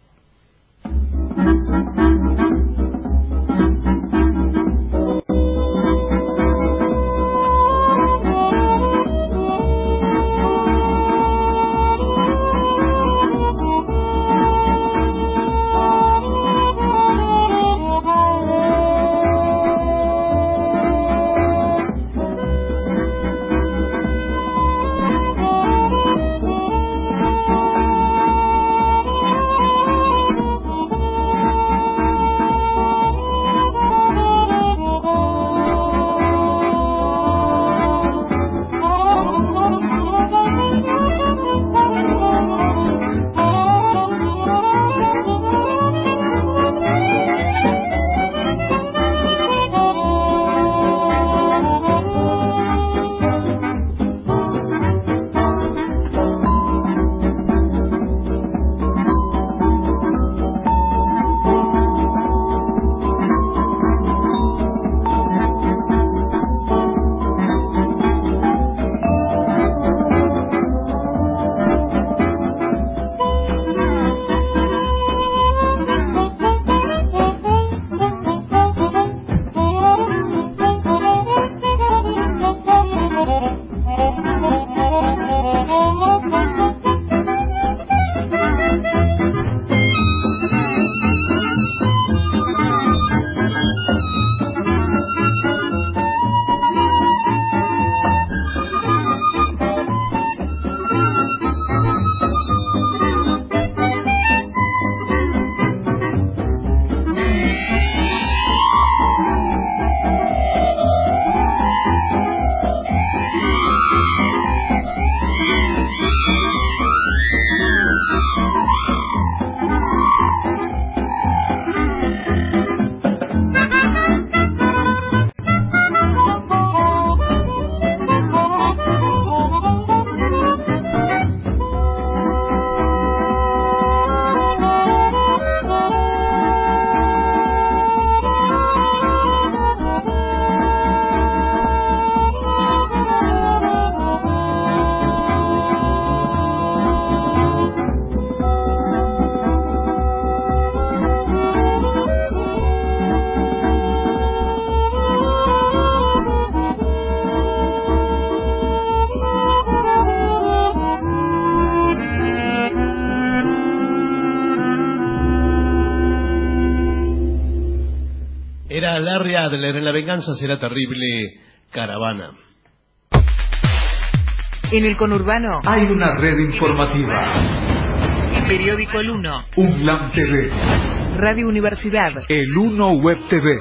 Era Larry Adler en La venganza será terrible, Caravana. En el conurbano hay una red informativa. Periódico El Uno, UNLAM TV, Radio Universidad, El Uno Web TV,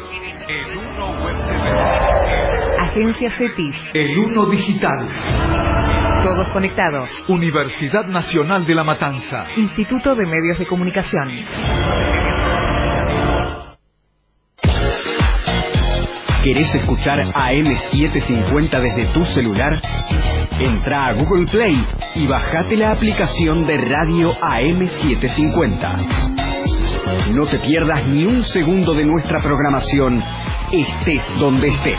Agencia CETIS, El Uno Digital, todos conectados. Universidad Nacional de La Matanza, Instituto de Medios de Comunicación. ¿Querés escuchar AM750 desde tu celular? Entra a Google Play y bajate la aplicación de radio AM750. No te pierdas ni un segundo de nuestra programación, estés donde estés.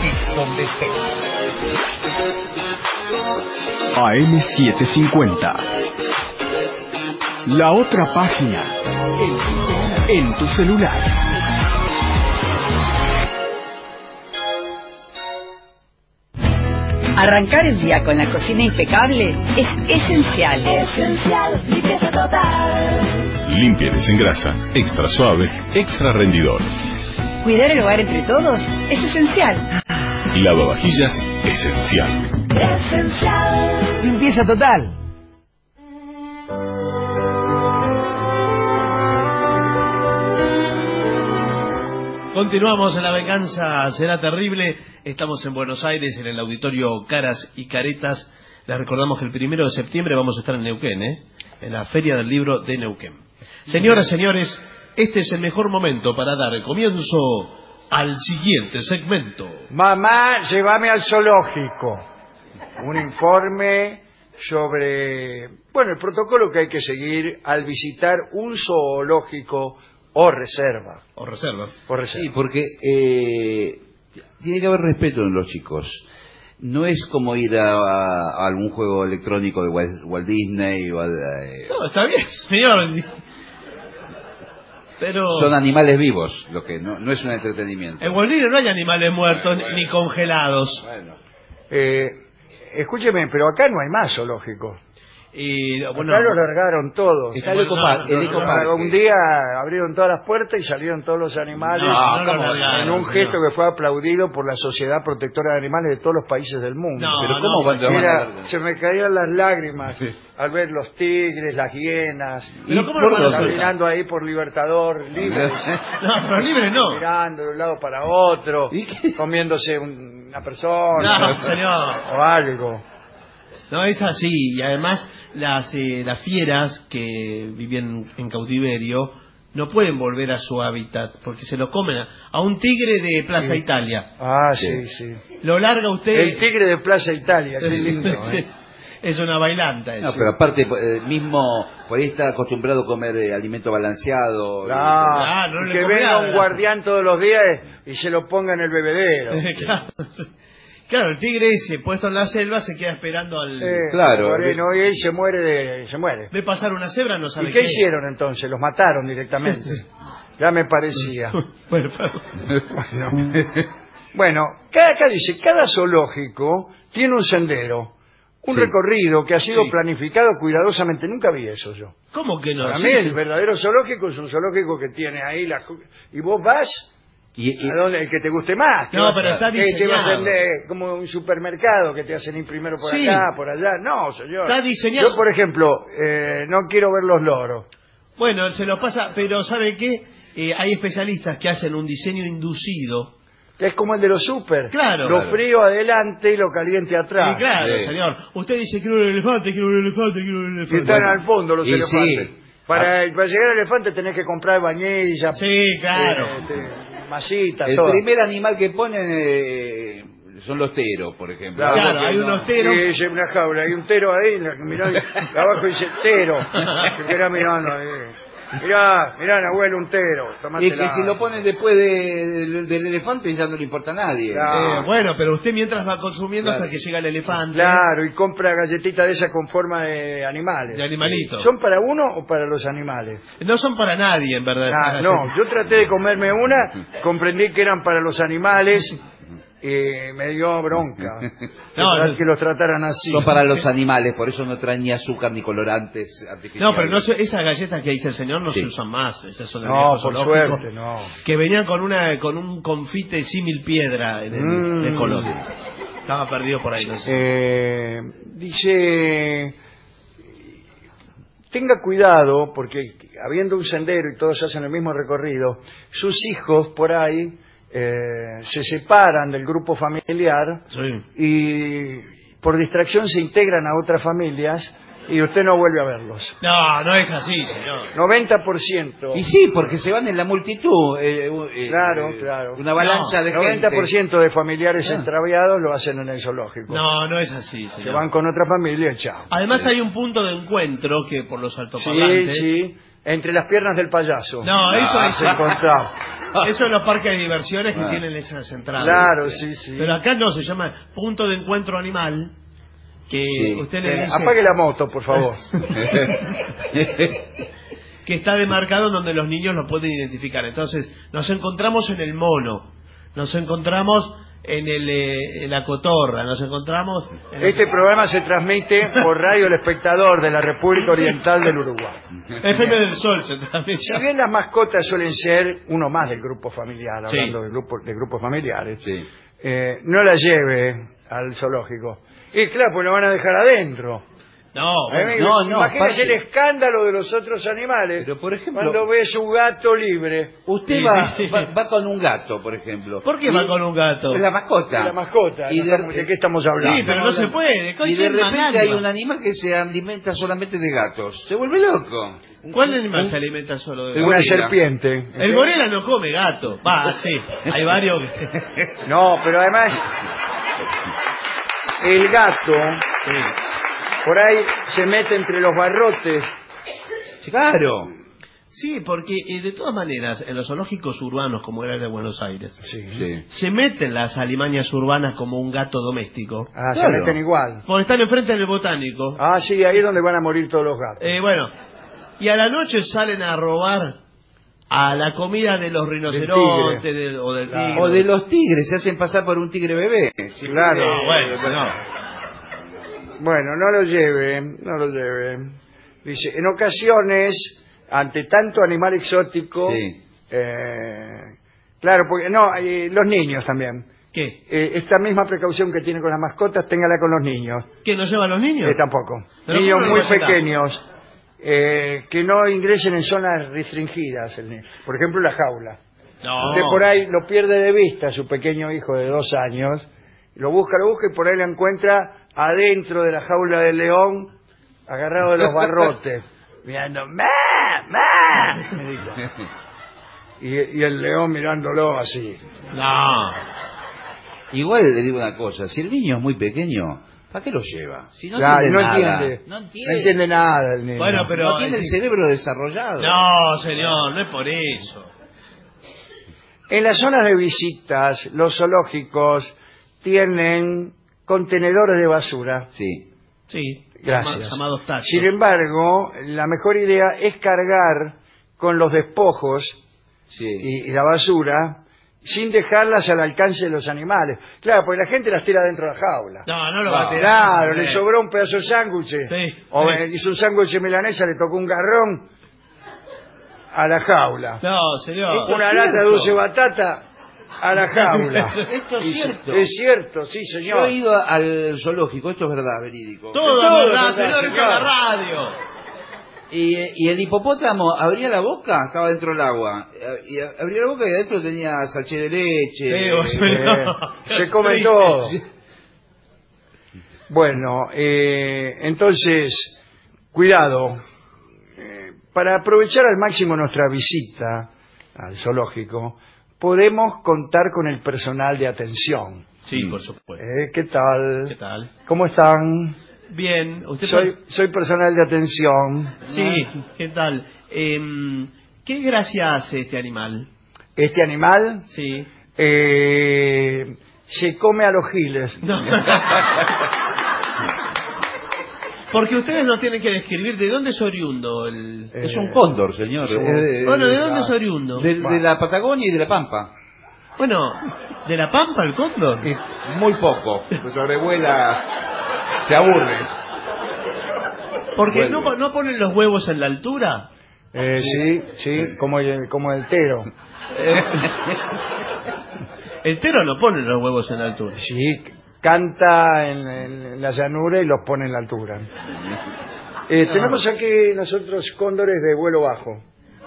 AM750. La otra página. En tu celular. Arrancar el día con la cocina impecable es esencial. Limpieza total. Limpia y desengrasa, extra suave, extra rendidor. Cuidar el hogar entre todos es esencial. Lavavajillas, esencial. Limpieza total. Continuamos en La Venganza Será Terrible. Estamos en Buenos Aires, en el auditorio Caras y Caretas. Les recordamos que el 1 de septiembre vamos a estar en Neuquén, en la Feria del Libro de Neuquén. Señoras, señores, este es el mejor momento para dar comienzo al siguiente segmento. Mamá, llévame al zoológico. Un informe sobre, el protocolo que hay que seguir al visitar un zoológico o reserva. O reserva. Sí, porque tiene que haber respeto en los chicos. No es como ir a algún juego electrónico de Walt Disney o No, está bien, señor. Pero son animales vivos, lo que no es un entretenimiento. en Walt Disney no hay animales muertos ni congelados. Bueno. Escúcheme, pero acá no hay más zoológicos. Y Acá lo largaron todos. Está el ecoparque. Un día abrieron todas las puertas y salieron todos los animales en un gesto que fue aplaudido por la Sociedad Protectora de Animales de todos los países del mundo. Pero ¿cómo van a largar? Se me caían las lágrimas al ver los tigres, las hienas, ¿Pero cómo lo van a caminando ahí por Libertador, libres. No, pero libre no. Mirando de un lado para otro, comiéndose una persona No, señor. o algo. No, es así. Y además las fieras que viven en cautiverio no pueden volver a su hábitat porque se lo comen a un tigre de Plaza Italia. Ah, sí. Lo larga usted. El tigre de Plaza Italia, qué lindo. Es una bailanta eso. No, pero aparte, mismo por ahí está acostumbrado a comer alimento balanceado. No, que venga un guardián todos los días y se lo ponga en el bebedero. Claro, el tigre ese puesto en la selva se queda esperando al... Claro. Y él se muere. Ve pasar una cebra, no sabe ¿Y qué hicieron entonces? Los mataron directamente. Ya me parecía. Bueno, acá dice, cada zoológico tiene un sendero, un recorrido que ha sido planificado cuidadosamente. Nunca vi eso yo. ¿Cómo que no? Para mí el verdadero zoológico es un zoológico que tiene ahí y vos vas... ¿A dónde? El que te guste más. No, pero está diseñado. Te vas como un supermercado que te hacen ir primero por acá, por allá. No, señor. Está diseñado. Yo, por ejemplo, no quiero ver los loros. Bueno, se los pasa, pero ¿sabe qué? Hay especialistas que hacen un diseño inducido. Es como el de los super. Claro. Lo frío adelante y lo caliente atrás. Sí, claro, señor. Usted dice, quiero un elefante, quiero un elefante, quiero un elefante. Que están al fondo los elefantes. Sí. Para llegar al elefante tenés que comprar vainilla. Sí, claro. Masita, el todo. primer animal que ponen son los teros, por ejemplo. Claro, hay unos teros. Sí, una jaula, hay un tero ahí, mirá, abajo dice tero. Que queda mirando ahí. Mirá, abuelo, un tero. Y que si lo ponen después del elefante ya no le importa a nadie. Bueno, pero usted mientras va consumiendo hasta que llega el elefante. Claro, y compra galletitas de esas con forma de animales. De animalitos. ¿Son para uno o para los animales? No son para nadie, en verdad. No, yo traté de comerme una, comprendí que eran para los animales. Me dio bronca que los trataran así. Son para los animales, por eso no traen ni azúcar ni colorantes artificiales. No, pero esas galletas que dice el señor no se usan más. Esas son por suerte, no. Que venían con un confite símil piedra en el color. Estaba perdido por ahí, no sé. Dice, tenga cuidado porque habiendo un sendero y todos hacen el mismo recorrido, sus hijos por ahí se separan del grupo familiar y por distracción se integran a otras familias y usted no vuelve a verlos. No es así, señor. 90%. Y sí, porque se van en la multitud. Claro. Una avalancha de gente. 90% de familiares extraviados lo hacen en el zoológico. No es así, señor. Se van con otra familia y chao. Además hay un punto de encuentro que por los altoparlantes... Sí. Entre las piernas del payaso. No, eso es encontrado. Eso en los parques de diversiones que tienen esas entradas. Claro, sí. Pero acá no, se llama punto de encuentro animal. que Sí. usted le dice... Apague la moto, por favor. que está demarcado donde los niños lo pueden identificar. Entonces, nos encontramos en el mono, nos encontramos en la cotorra, nos encontramos... Este programa se transmite por Radio El Espectador de la República Oriental del Uruguay. FM del Sol se transmite. Si bien las mascotas suelen ser uno más del grupo familiar, Sí. hablando de grupos familiares, Sí. No la lleve al zoológico. Y claro, pues lo van a dejar adentro. No, Imagínese aparte- el escándalo de los otros animales. Pero, por ejemplo, cuando ve su gato libre. usted Sí, va, sí. va con un gato, por ejemplo. ¿Por qué va con un gato? Es la mascota. La mascota. Y ¿De qué estamos hablando? Sí, pero no se puede. Y de repente hay un animal que se alimenta solamente de gatos. Se vuelve loco. ¿Cuál animal se alimenta solo de Una gorila. serpiente. El gorila no come gato. Va, sí, hay varios. No, pero además el gato por ahí se mete entre los barrotes. Claro. Sí, porque de todas maneras, en los zoológicos urbanos, como era el de Buenos Aires, Sí. se meten las alimañas urbanas como un gato doméstico. Ah, Claro. se meten igual. Porque están enfrente del botánico. Ah, sí, ahí es donde van a morir todos los gatos. Bueno, y a la noche salen a robar a la comida de los rinocerontes o del tigre. O de los tigres, se hacen pasar por un tigre bebé. Sí, Claro. No, bueno, no. Bueno, no lo lleve. Dice, en ocasiones, ante tanto animal exótico, Sí. claro, porque los niños también. ¿Qué? Esta misma precaución que tiene con las mascotas, téngala con los niños. ¿Qué, no llevan los niños? Tampoco. Pero Niños ¿cómo muy lo vas a dar? pequeños, que no ingresen en zonas restringidas. Por ejemplo, la jaula. No. Usted por ahí lo pierde de vista, su pequeño hijo de 2 años, lo busca y por ahí lo encuentra adentro de la jaula del león, agarrado de los barrotes, mirando, ¡ma! Y el león mirándolo así. No. Igual le digo una cosa, si el niño es muy pequeño, ¿para qué lo lleva? Si no Claro, entiende no nada. entiende. No No entiende nada el niño. Bueno, pero... No tiene el cerebro desarrollado. No, señor, no es por eso. En las zonas de visitas, los zoológicos tienen contenedores de basura. Sí. Sí. Gracias. Llamados tachos. Sin embargo, la mejor idea es cargar con los despojos Sí. y la basura sin dejarlas al alcance de los animales. Claro, porque la gente las tira dentro de la jaula. No lo va a tirar. Claro, le sobró un pedazo de sándwich. Sí, O sí. hizo un sándwich de milanesa, le tocó un garrón a la jaula. No, señor. Una lata de dulce batata a la jaula. Esto es cierto. Es cierto, sí, Yo señor. he ido al zoológico, esto es verdad, verídico. Todo, Todo, verdad, verdad, señor, está en la señor. radio. Y el hipopótamo abría la boca, estaba dentro del agua. Y abría la boca y adentro tenía sachet de leche. Sí, señor. Se come Triste. todo. Bueno, entonces, cuidado. Para aprovechar al máximo nuestra visita al zoológico, podemos contar con el personal de atención. Sí, por supuesto. ¿Qué tal? ¿Qué tal? ¿Cómo están? Bien, usted Soy personal de atención. Sí, ¿qué tal? ¿Qué gracia hace este animal? Este animal Sí. se come a los giles. No. Porque ustedes no tienen que describir de dónde es oriundo el... Es un cóndor, señor. Bueno, ¿de dónde es oriundo? De la Patagonia y de la Pampa. Bueno, ¿de la Pampa el cóndor? Muy poco. Pues sobrevuela, se aburre. Porque Vuelve. no ponen los huevos en la altura. Sí, como el tero. El tero no pone los huevos en la altura. Sí, canta en la llanura y los pone en la altura. Tenemos aquí nosotros cóndores de vuelo bajo.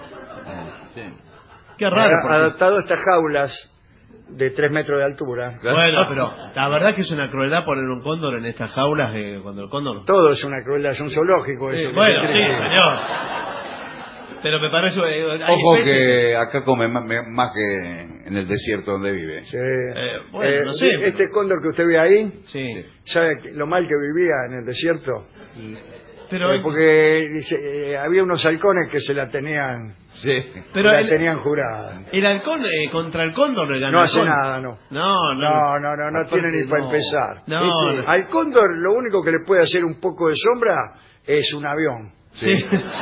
Qué raro. porque- Adaptado a estas jaulas de 3 metros de altura. Bueno, pero la verdad que es una crueldad poner un cóndor en estas jaulas cuando el cóndor... Todo es una crueldad, es un zoológico. Sí, esto. bueno, ¿Qué sí, quiere decir? señor. Pero me parece... hay Ojo especies- que acá come más que en el desierto donde vive. Sí. bueno, no sé, Este cóndor que usted ve ahí, Sí. ¿sabe lo mal que vivía en el desierto? Pero Porque había unos halcones que se la tenían Sí. Pero la tenían jurada. El halcón contra el cóndor le ganó. No el hace halcón. nada, no. No. No tiene ni para empezar. No. Al cóndor lo único que le puede hacer un poco de sombra es un avión. Sí.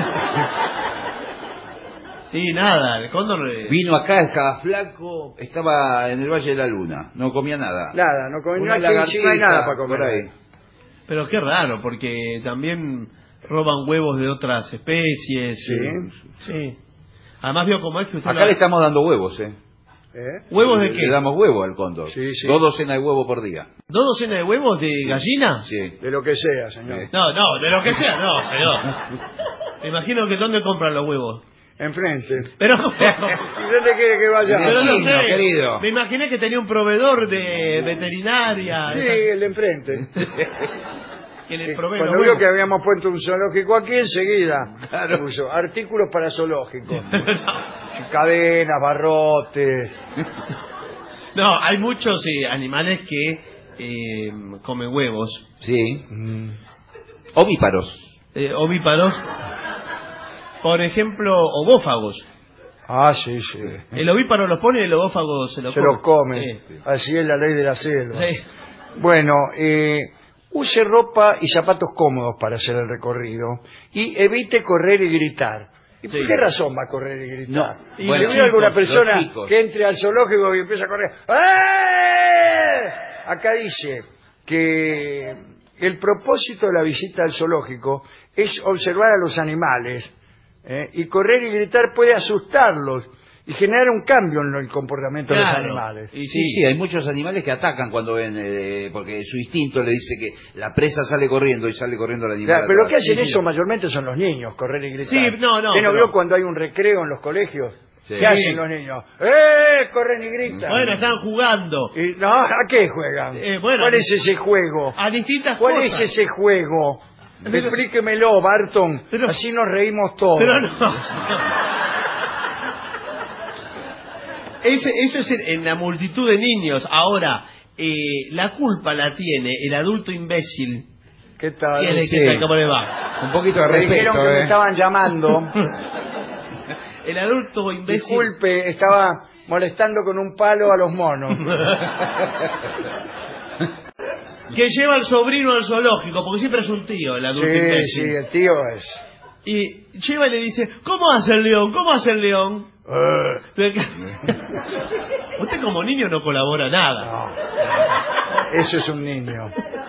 Sí, nada, el cóndor... Vino acá, estaba flaco, estaba en el Valle de la Luna, no comía nada. Nada, no comía Una nada, no hay nada para por comer. ahí. Pero qué raro, porque también roban huevos de otras especies. Sí. Además vio cómo es que usted... Acá le estamos dando huevos, ¿Huevos de qué? Le damos huevo al cóndor. Sí. 2 docenas de huevos por día. 2 docenas de huevos de gallina? Sí. De lo que sea, señor. No, de lo que sea, no, señor. Me imagino que ¿dónde compran los huevos? Enfrente. Pero ¿Y dónde quiere que vaya? Pero no sé, querido. me imaginé que tenía un proveedor de veterinaria. Sí, el de enfrente. Que le provee Cuando los vio huevos. que habíamos puesto un zoológico aquí, enseguida Claro. puso artículos para zoológicos. Cadenas, barrotes. No, hay muchos animales que comen huevos. Sí. Ovíparos. Ovíparos. Por ejemplo, ovófagos. Ah, sí. El ovíparo los pone y el ovófago se lo Se come. los come. Sí. Así es la ley de la selva. Sí. Bueno, use ropa y zapatos cómodos para hacer el recorrido y evite correr y gritar. ¿Y por qué razón va a correr y gritar? No. Y Bueno, le veo a alguna chicos, persona los chicos. que entre al zoológico y empieza a correr. ¡Eh! Acá dice que el propósito de la visita al zoológico es observar a los animales, y correr y gritar puede asustarlos y generar un cambio en el comportamiento de los animales. Y sí, hay muchos animales que atacan cuando ven, porque su instinto le dice que la presa sale corriendo y sale corriendo el animal. Claro, pero lo que atrás. hacen eso mayormente son los niños, correr y gritar. Sí, no. ¿Usted no pero- vio cuando hay un recreo en los colegios? Sí. ¿Qué hacen los niños? Corren y gritan. Bueno, están jugando. No, ¿a qué juegan? Bueno, ¿Cuál es ese juego? A distintas ¿Cuál cosas. es ese juego? Explíquemelo, Barton. Así nos reímos todos. Pero no. Eso es en la multitud de niños. Ahora, la culpa la tiene el adulto imbécil. ¿Qué tal? ¿Qué tal? ¿Cómo le va? Un poquito de Me dijeron respeto, que me estaban llamando. El adulto imbécil. Disculpe, estaba molestando con un palo a los monos. Que lleva al sobrino al zoológico, porque siempre es un tío el adulto imbécil. Sí, el tío es. Y lleva y le dice, ¿cómo hace el león? ¿Cómo hace el león? Usted como niño no colabora nada. No. Eso es un niño.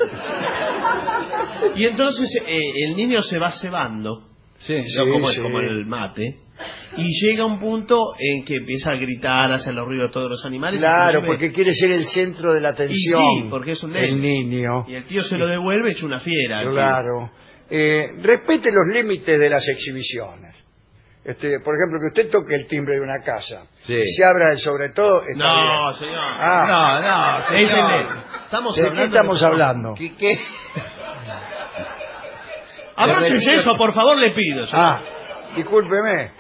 Y entonces el niño se va cebando. Sí, Como el mate. Y llega un punto en que empieza a gritar, a hacer los ruidos de todos los animales. Claro, inclusive- porque quiere ser el centro de la atención. Y sí, porque es un nene. El niño. Y el tío se lo devuelve hecho una fiera. el Claro. Respete los límites de las exhibiciones. Por ejemplo, que usted toque el timbre de una casa. Sí. Se abra el sobre todo. tío. Está No, bien. señor. Ah, No, Es señor. Estamos ¿De qué hablando estamos de- hablando? ¿Qué? Abróchese eso, por favor, le pido. señor. Discúlpeme.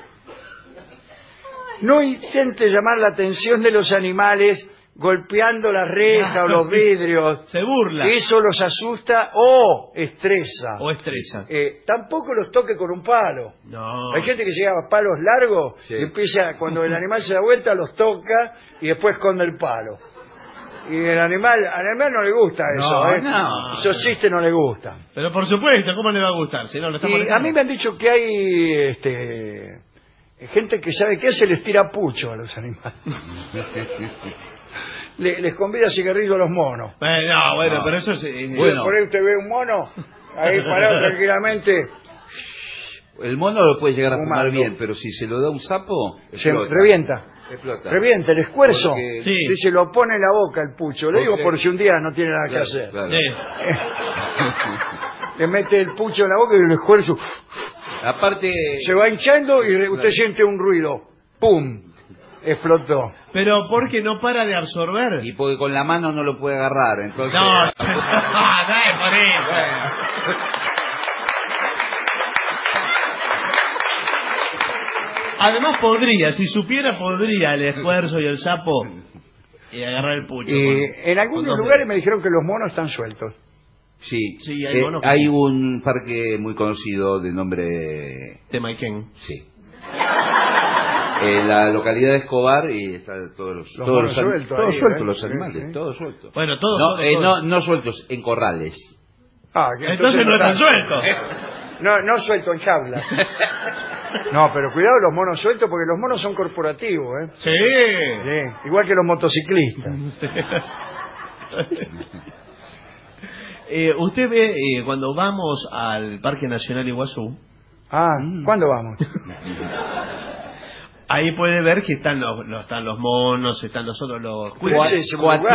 No intente llamar la atención de los animales golpeando la reja o los vidrios. Se burla. Eso los asusta o estresa. O estresa. Tampoco los toque con un palo. No. Hay gente que se lleva palos largos Sí. y empieza, cuando el animal se da vuelta, los toca y después esconde el palo. Y al animal no le gusta eso, No, ¿eh? no. Esos chistes no le gustan. Pero por supuesto, ¿cómo le va a gustar? Si no, lo estamos Y a mí me han dicho que hay gente que sabe qué hace, les tira pucho a los animales. Les convida cigarrillo a los monos. Bueno, pero eso es... Bueno. Por ahí usted ve un mono ahí parado tranquilamente, El mono lo puede llegar a fumar Fumando. bien, pero si se lo da un sapo, se explota. revienta. Explota. Revienta el esfuerzo. Porque- Sí. Y se lo pone en la boca el pucho. Le digo Porque- por si un día no tiene nada Claro, que hacer. claro. Le mete el pucho en la boca y el esfuerzo Aparte, se va hinchando y usted siente un ruido. ¡Pum! Explotó. Pero porque no para de absorber. y porque con la mano no lo puede agarrar, entonces... No, no es por eso. Además podría, si supiera podría el esfuerzo y el sapo y agarrar el pucho. En algunos lugares me dijeron que los monos están sueltos. Sí, Sí, hay monos que hay sí. un parque muy conocido de nombre... Temaiken. Sí. la localidad de Escobar y está todos los sueltos, los animales, sí. todos sueltos. Bueno, todos. No sueltos, en corrales. Entonces no están sueltos. No suelto en jaula. No, pero cuidado los monos sueltos porque los monos son corporativos, ¿eh? Sí. Igual que los motociclistas. Usted ve cuando vamos al Parque Nacional Iguazú. ¿Cuándo vamos? Ahí puede ver que están los monos, están los cuatíes.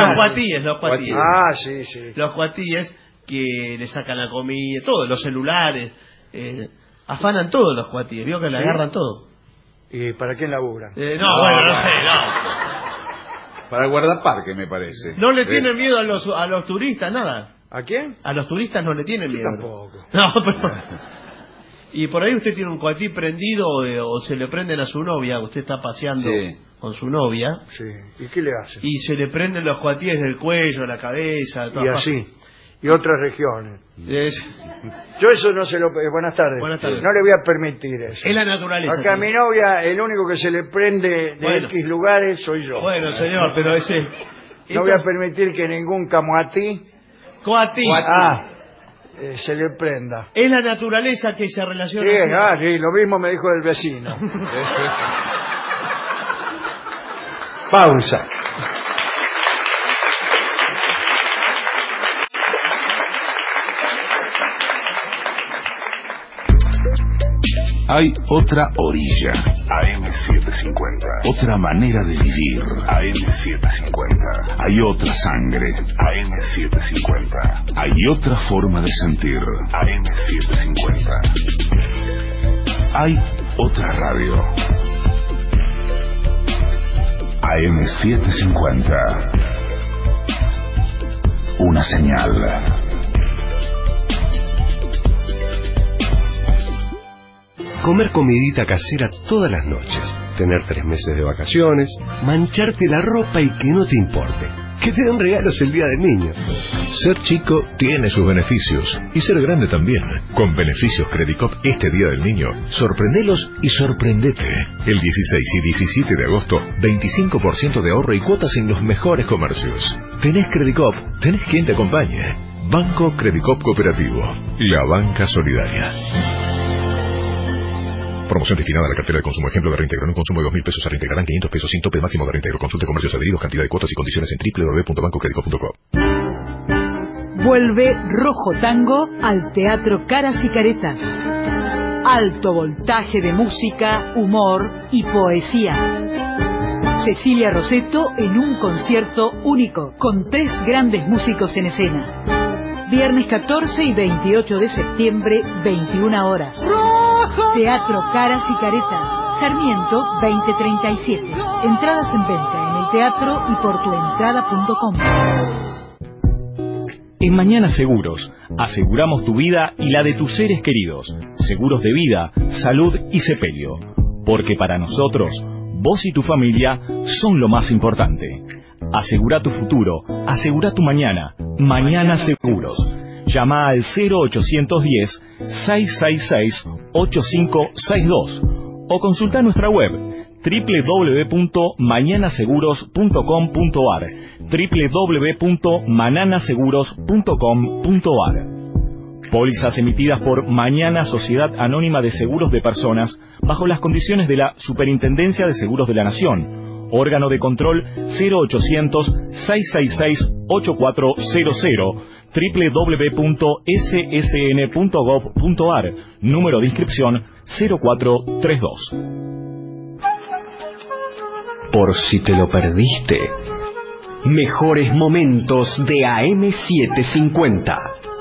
Sí. Los cuatíes que le sacan la comida, todos los celulares, afanan todos los cuatíes, vio que le agarran todo. ¿Y para quién laburan? No sé, no. Para el guardaparque, me parece. No le tienen miedo a los turistas, nada. ¿A quién? A los turistas no le tienen miedo. Tampoco. No, pero... Y por ahí usted tiene un cuatí prendido o se le prenden a su novia, usted está paseando con su novia. Sí. ¿Y qué le hacen? Y se le prenden los cuatíes del cuello, la cabeza, y así. Y otras regiones. Yo eso no se lo... Buenas tardes. No le voy a permitir eso. Es la naturaleza. Acá a mi novia, el único que se le prende de X lugares soy yo. Bueno, señor, pero ese... No voy a permitir que ningún coatí se le prenda. Es la naturaleza que se relaciona. Sí, lo mismo me dijo el vecino. Pausa. Hay otra orilla, AM750. Otra manera de vivir, AM750. Hay otra sangre, AM750. Hay otra forma de sentir, AM750. Hay otra radio, AM750. Una señal. Comer comidita casera todas las noches, tener 3 meses de vacaciones, mancharte la ropa y que no te importe, que te den regalos el día del niño. Ser chico tiene sus beneficios y ser grande también. Con beneficios Credicop este día del niño, sorprendelos y sorprendete. El 16 y 17 de agosto, 25% de ahorro y cuotas en los mejores comercios. Tenés Credicop, tenés quien te acompañe. Banco Credicop Cooperativo, la banca solidaria. Promoción destinada a la cartera de consumo. Ejemplo de reintegro. En un consumo de 2.000 pesos se reintegrarán 500 pesos sin tope máximo de reintegro. Consulte comercios adheridos, cantidad de cuotas y condiciones en www.bancocredico.com. Vuelve Rojo Tango al Teatro Caras y Caretas. Alto voltaje de música, humor y poesía. Cecilia Rosetto en un concierto único, con 3 grandes músicos en escena. Viernes 14 y 28 de septiembre, 21 horas. Teatro Caras y Caretas, Sarmiento 2037. Entradas en venta en el teatro y por tuentrada.com. En Mañana Seguros, aseguramos tu vida y la de tus seres queridos. Seguros de vida, salud y sepelio. Porque para nosotros, vos y tu familia son lo más importante. Asegura tu futuro, asegura tu mañana. Mañana Seguros. Llama al 0810-666-8562 o consulta nuestra web www.mañanaseguros.com.ar www.mananaseguros.com.ar. Pólizas emitidas por Mañana Sociedad Anónima de Seguros de Personas bajo las condiciones de la Superintendencia de Seguros de la Nación. Órgano de control 0800-666-8400 www.ssn.gov.ar. Número de inscripción 0432. Por si te lo perdiste, mejores momentos de AM750.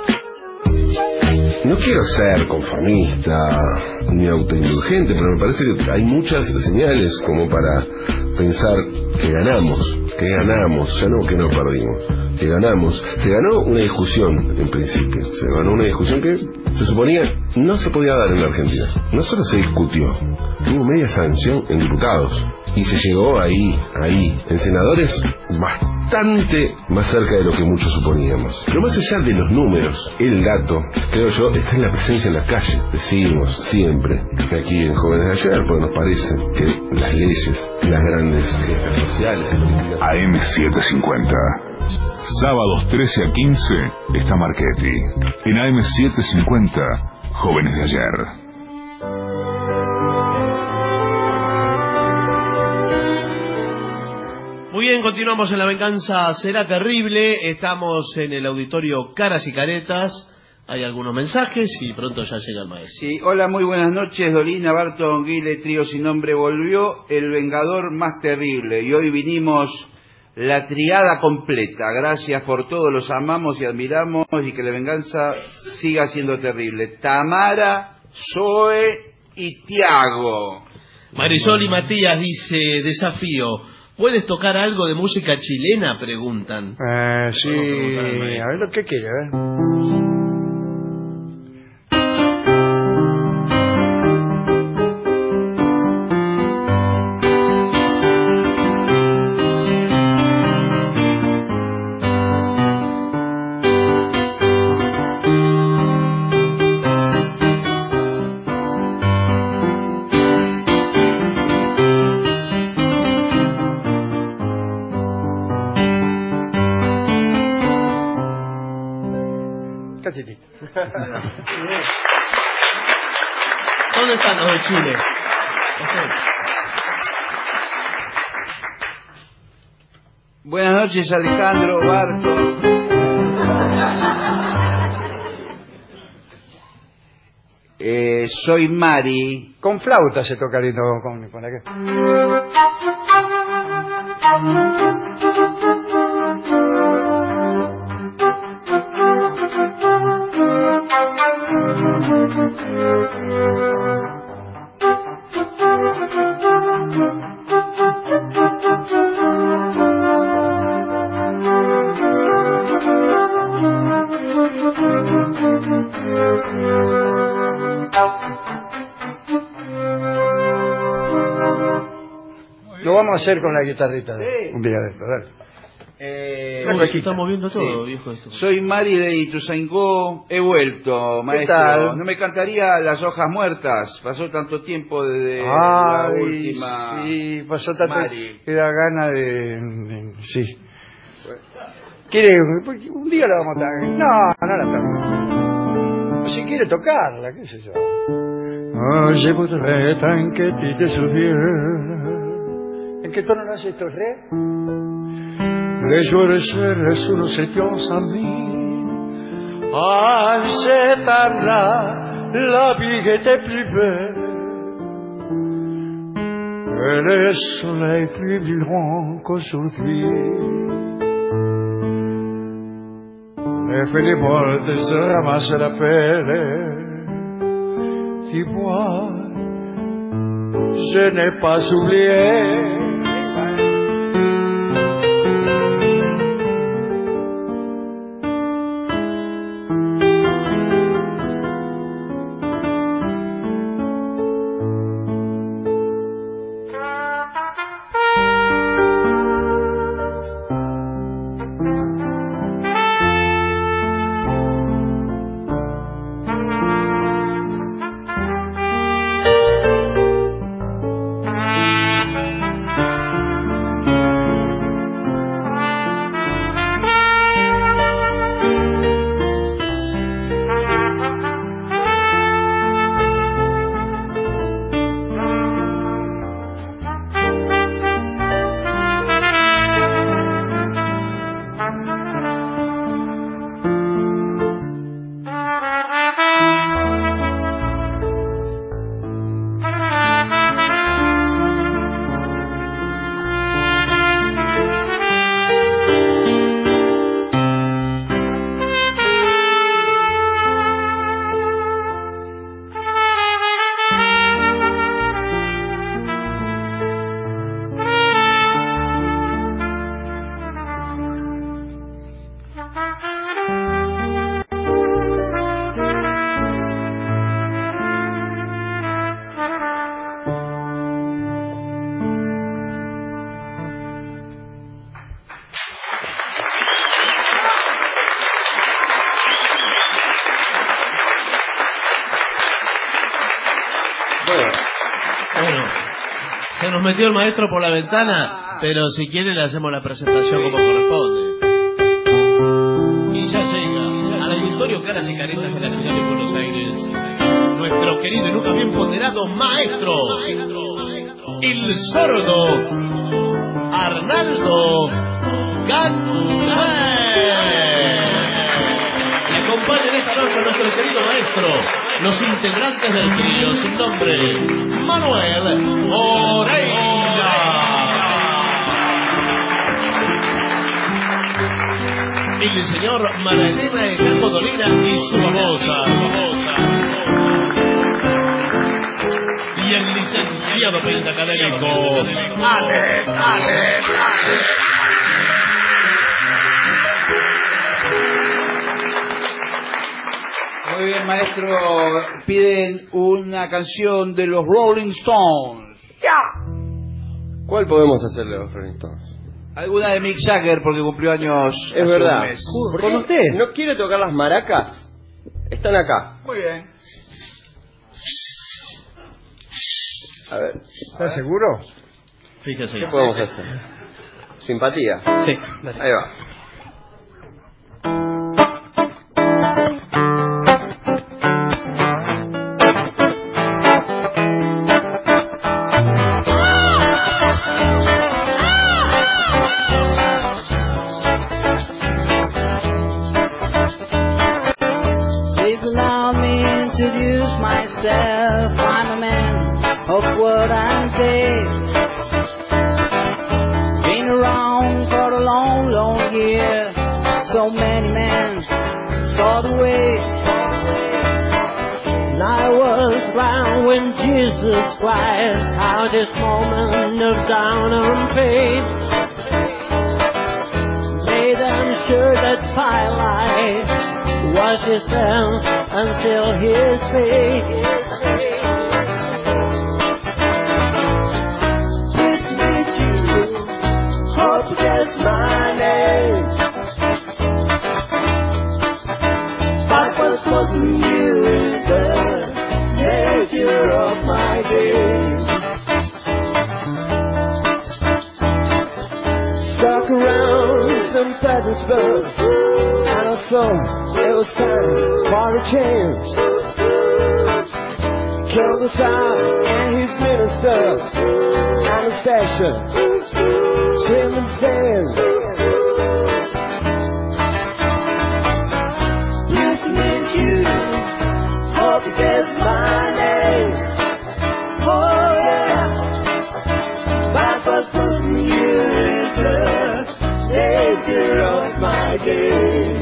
No quiero ser conformista ni autoindulgente, pero me parece que hay muchas señales como para pensar que ganamos, ya no que no perdimos, que ganamos. Se ganó una discusión en principio, se ganó una discusión que se suponía no se podía dar en la Argentina. No solo se discutió, hubo media sanción en diputados y se llegó ahí, en senadores bastante más cerca de lo que muchos suponíamos. Pero más allá de los números, el dato, creo yo, está en la presencia en la calle. Decimos siempre que aquí en Jóvenes de Ayer, porque nos parece que las leyes, las grandes sociales y políticas... AM750. Sábados 13 a 15 está Marchetti. En AM750, Jóvenes de Ayer. Muy bien, continuamos en La Venganza Será Terrible. Estamos en el auditorio Caras y Caretas. Hay algunos mensajes y pronto ya llega el maestro. Sí, hola, muy buenas noches. Dolina, Barton, Guile, Trío Sin Nombre. Volvió el vengador más terrible y hoy vinimos la triada completa. Gracias por todo, los amamos y admiramos y que La Venganza siga siendo terrible. Tamara, Zoe y Tiago. Marisol y Matías dice, desafío, ¿puedes tocar algo de música chilena? Preguntan. Sí, a ver lo que quiere, a ver. ¿Dónde están los de Chile? Buenas noches, Alejandro, Barto. Soy Mari. Con flauta se toca lindo con la que... Lo vamos a hacer con la guitarrita un día de esto, dale. Se está moviendo todo, viejo, esto. Soy Mari de Ituzaingó, he vuelto, maestro. tal? ¿No me cantaría Las Hojas Muertas? Pasó tanto tiempo desde la última. Sí, pasó tanto Mari. que da gana de sí. ¿Quiere? Un día la vamos a tocar. No la toco. Si quiere tocarla, qué sé yo. Je voudrais t'inquiéter de sourire. ¿En qué tono nace esto? ¿Re? Les jours chers sous nous étions amis. En ce temps-là, la vie était plus belle. Et le soleil plus brillant qu'aujourd'hui. Les féliboles se ramassent la pelle. Tu vois, je n'ai pas oublié. Bueno, se nos metió el maestro por la ventana, pero si quiere le hacemos la presentación como corresponde. Y ya llega al auditorio Caras y Caretas de la ciudad de Buenos Aires nuestro querido y nunca bien ponderado maestro, el sordo Arnaldo Gansé. Y acompañan esta noche a nuestro querido maestro, los integrantes del trío sin nombre, Manuel Oreilla. El señor Marilena Ecango Dolina y su babosa. Y el licenciado pentacadémico, Ale. Muy bien, maestro. Piden una canción de los Rolling Stones. ¿Cuál podemos hacer de los Rolling Stones? Alguna de Mick Jagger, porque cumplió años. Es verdad. ¿Con usted? ¿No quiere tocar las maracas? Están acá. Muy bien. A ver. ¿Estás seguro? Fíjese. ¿Qué podemos hacer? ¿Simpatía? Sí. Ahí va. I'm a man of word and taste. Been around for a long, long year. So many men saw the way. And I was blind when Jesus Christ had this moment of down and pain. Made them sure that twilight wash his hands until his face. Pleased to meet you. Hope you guess my name. But what wasn't you is the nature of my game. Stuck around St. Petersburg, and I saw it was time for a change. Killed the Tsar and his minister, Anastasia, screaming fame. Pleased to meet you. Hope you guess my name. Oh yeah. But what's putting you is the nature of my game.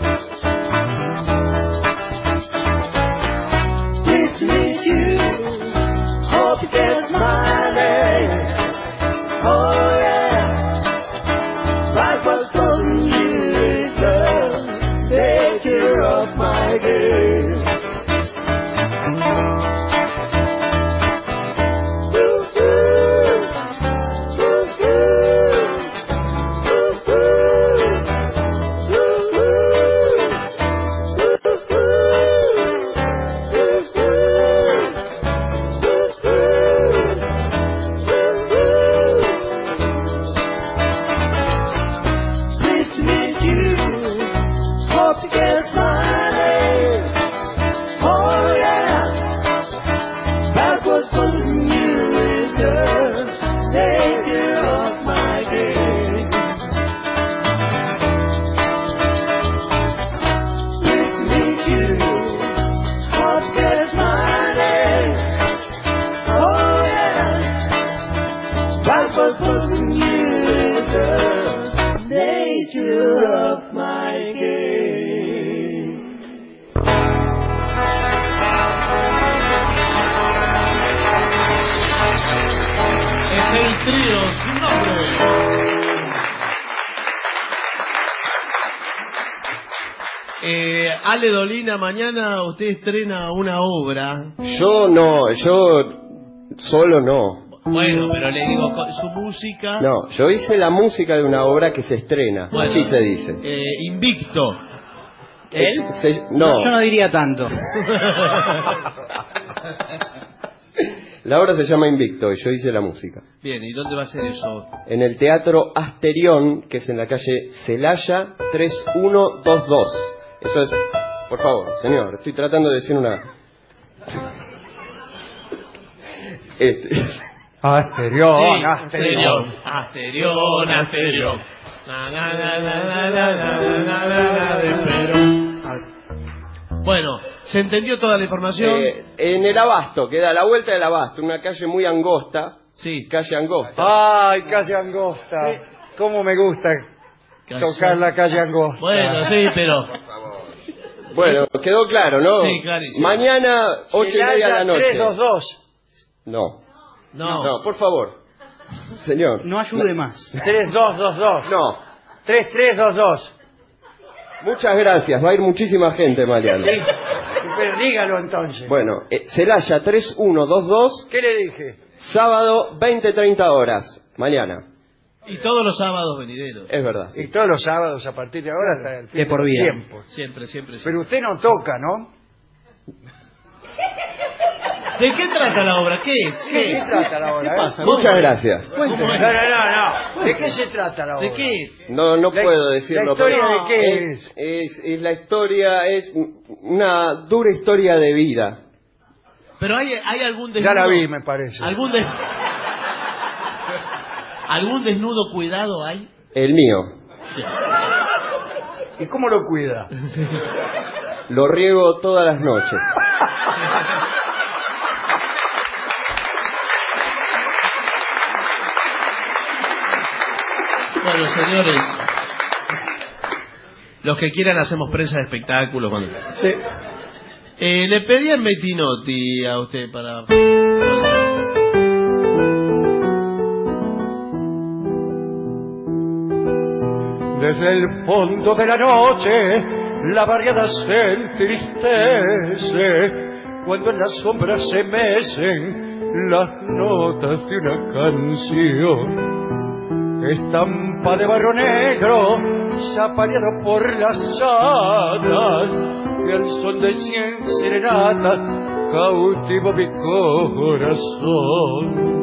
Ale Dolina, mañana usted estrena una obra. Yo no, yo solo no. Bueno, pero le digo, su música... No, yo hice la música de una obra que se estrena, bueno, así se dice. Invicto. ¿Él? No. Yo no diría tanto. La obra se llama Invicto y yo hice la música. Bien, ¿y dónde va a ser eso? En el Teatro Asterión, que es en la calle Celaya 3122. Eso es, por favor, señor, estoy tratando de decir una... Asterión, Sí, Asterión. Asterión, Asterión. Na, na, na, na, na, na, na, na, na, pero... Bueno, ¿se entendió toda la información? En el Abasto, queda a la vuelta del Abasto, una calle muy angosta. Sí. Calle angosta. Ay, calle angosta. Cómo me gusta tocar la calle angosta. Bueno, sí, pero... Bueno, quedó claro, ¿no? Sí, clarísimo. Mañana, 8:30 de la noche. 322. No. No. No, por favor. Señor. No ayude más. 3222. No. 3322. Muchas gracias, va a ir muchísima gente mañana. Sí, pero dígalo entonces. Bueno, Celaya 3122. ¿Qué le dije? Sábado, 20:30 horas. Mañana. Y todos los sábados venideros. Es verdad. Y todos los sábados a partir de ahora hasta el fin De por vida. tiempo. Siempre. Pero usted no toca, ¿no? ¿De qué trata la obra? ¿Qué es? ¿De qué trata la obra? ¿Qué pasa? Muchas gracias. No. ¿De qué se trata la obra? ¿De qué es? No puedo decirlo. ¿La historia pero de qué es? Es la historia, es una dura historia de vida. Pero hay algún desnudo... Ya la vi, me parece. ¿Algún desnudo cuidado hay? El mío. ¿Y cómo lo cuida? Lo riego todas las noches. Bueno, señores, los que quieran hacemos prensa de espectáculos. Sí. Le pedí a Metinotti a usted para... Desde el fondo de la noche la barriada se entristece cuando en las sombras se mecen las notas de una canción. Estampa de barro negro zapateado por las hadas y al son de 100 serenatas cautivo mi corazón.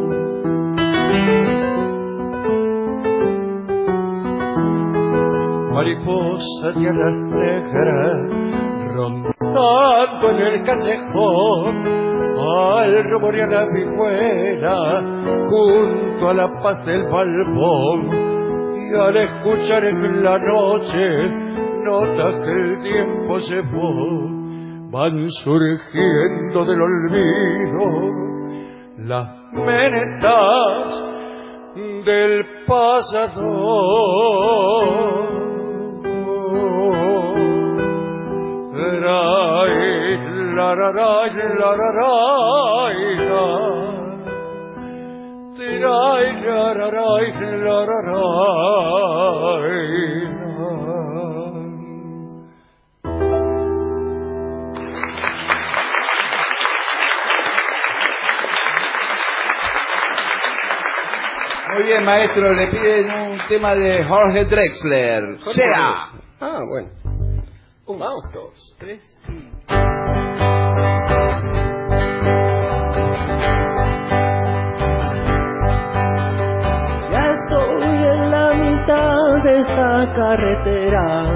Mariposa de alas negras rondando en el callejón, al rumorear la vihuela junto a la paz del balcón, y al escuchar en la noche notas que el tiempo llevó, van surgiendo del olvido las menetas del pasado. Muy bien, maestro, le piden un tema de Jorge Drexler. ¡Sea! Ah, bueno. Vamos, 2, 3 y... Ya estoy en la mitad de esta carretera,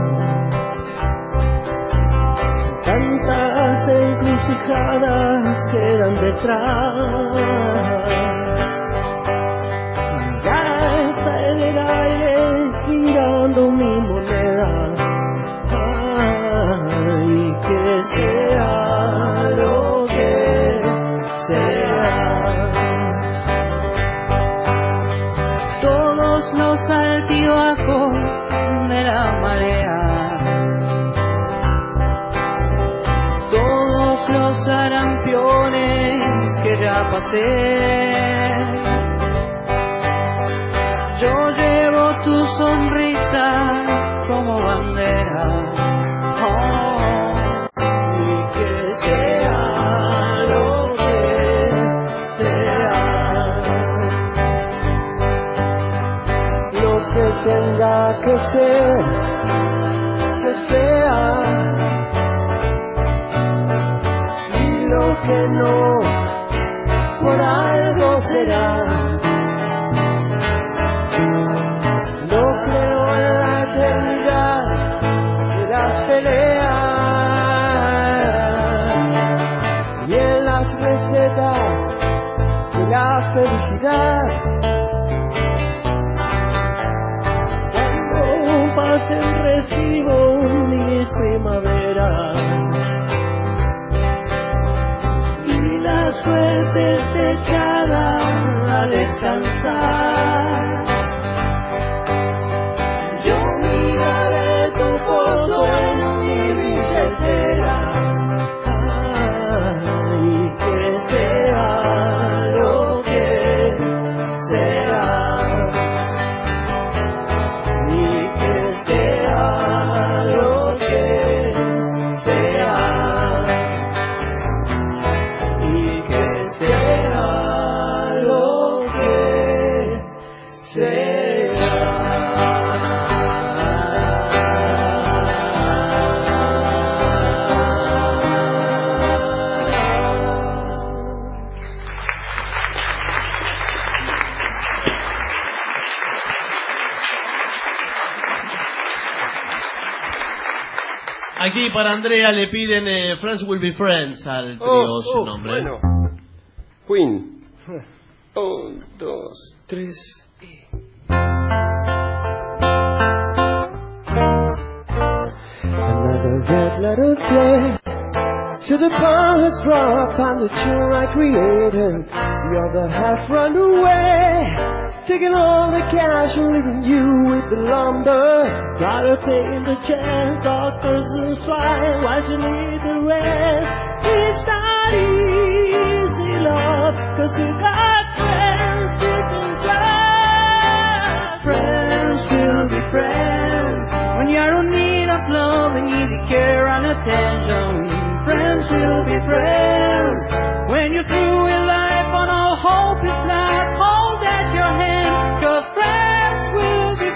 tantas encrucijadas quedan detrás. Ya está en el aire girando mi moneda, ay, que sea lo que sea. Todos los altibajos de la marea, todos los sarampiones que ya pasé, yo llevo tu sonrisa como bandera, oh, y que sea lo que sea, lo que tenga que ser, que sea, y lo que no, oh, será. No creo en la eternidad de las peleas y en las recetas de la felicidad. Cuando pasen recibo mis primaveras y la suerte es echada a descansar. Yo miraré tu foto en mi billetera y que sea lo que sea, y que sea lo que sea, y que sea lo que sea. Aquí para Andrea le piden Friends Will Be Friends al trío su nombre. Bueno. Queen. 1, 2, 3 y... Another red letter day to the power has dropped on the tune I created. The other half run away, taking all the cash and leaving you with the lumber. Gotta take the chance, doctors and swine. Why you need the rest? It's not easy, love, 'cause you got friends you can trust. Friends will be friends when you're in need of love and need care and attention. Friends will be friends when you're through with life and all hope is lost. Hold at your hand, 'cause friends will be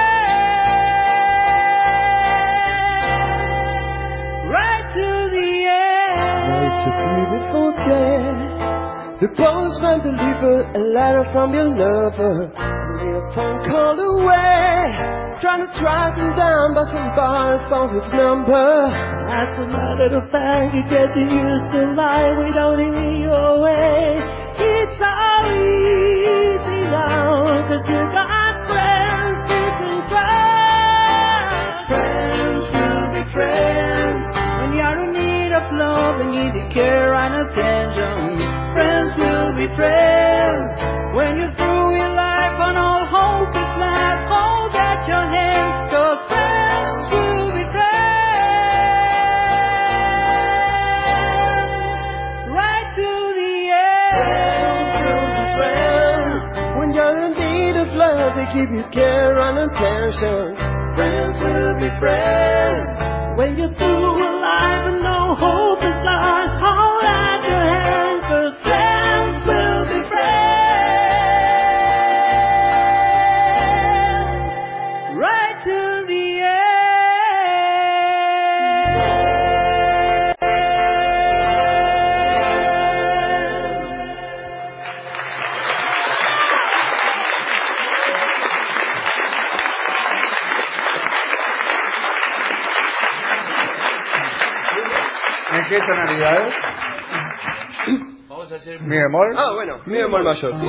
friends right to the end. It's a beautiful day. The postman delivered a letter from your lover. Only a phone call away, trying to track him down, but somebody found his number. As a matter of fact, you get used to life without him your way. It's all easy now, 'cause you got friends you can trust. Friends will be friends when you're in need of love and need care and attention. Friends will be friends when you're through with life and all hope is lost. Hold at your hand, 'cause friends will be friends right to the end. Friends will be friends when you're in need of love. They give you care and attention. Friends will be friends when you're through with life and no hope is lost. Hold at your hand, 'cause friends will be friends right to the ¿En qué tonalidades? Vamos a hacer... ¿Mi bemol? Ah, bueno, mi bemol mayor, sí.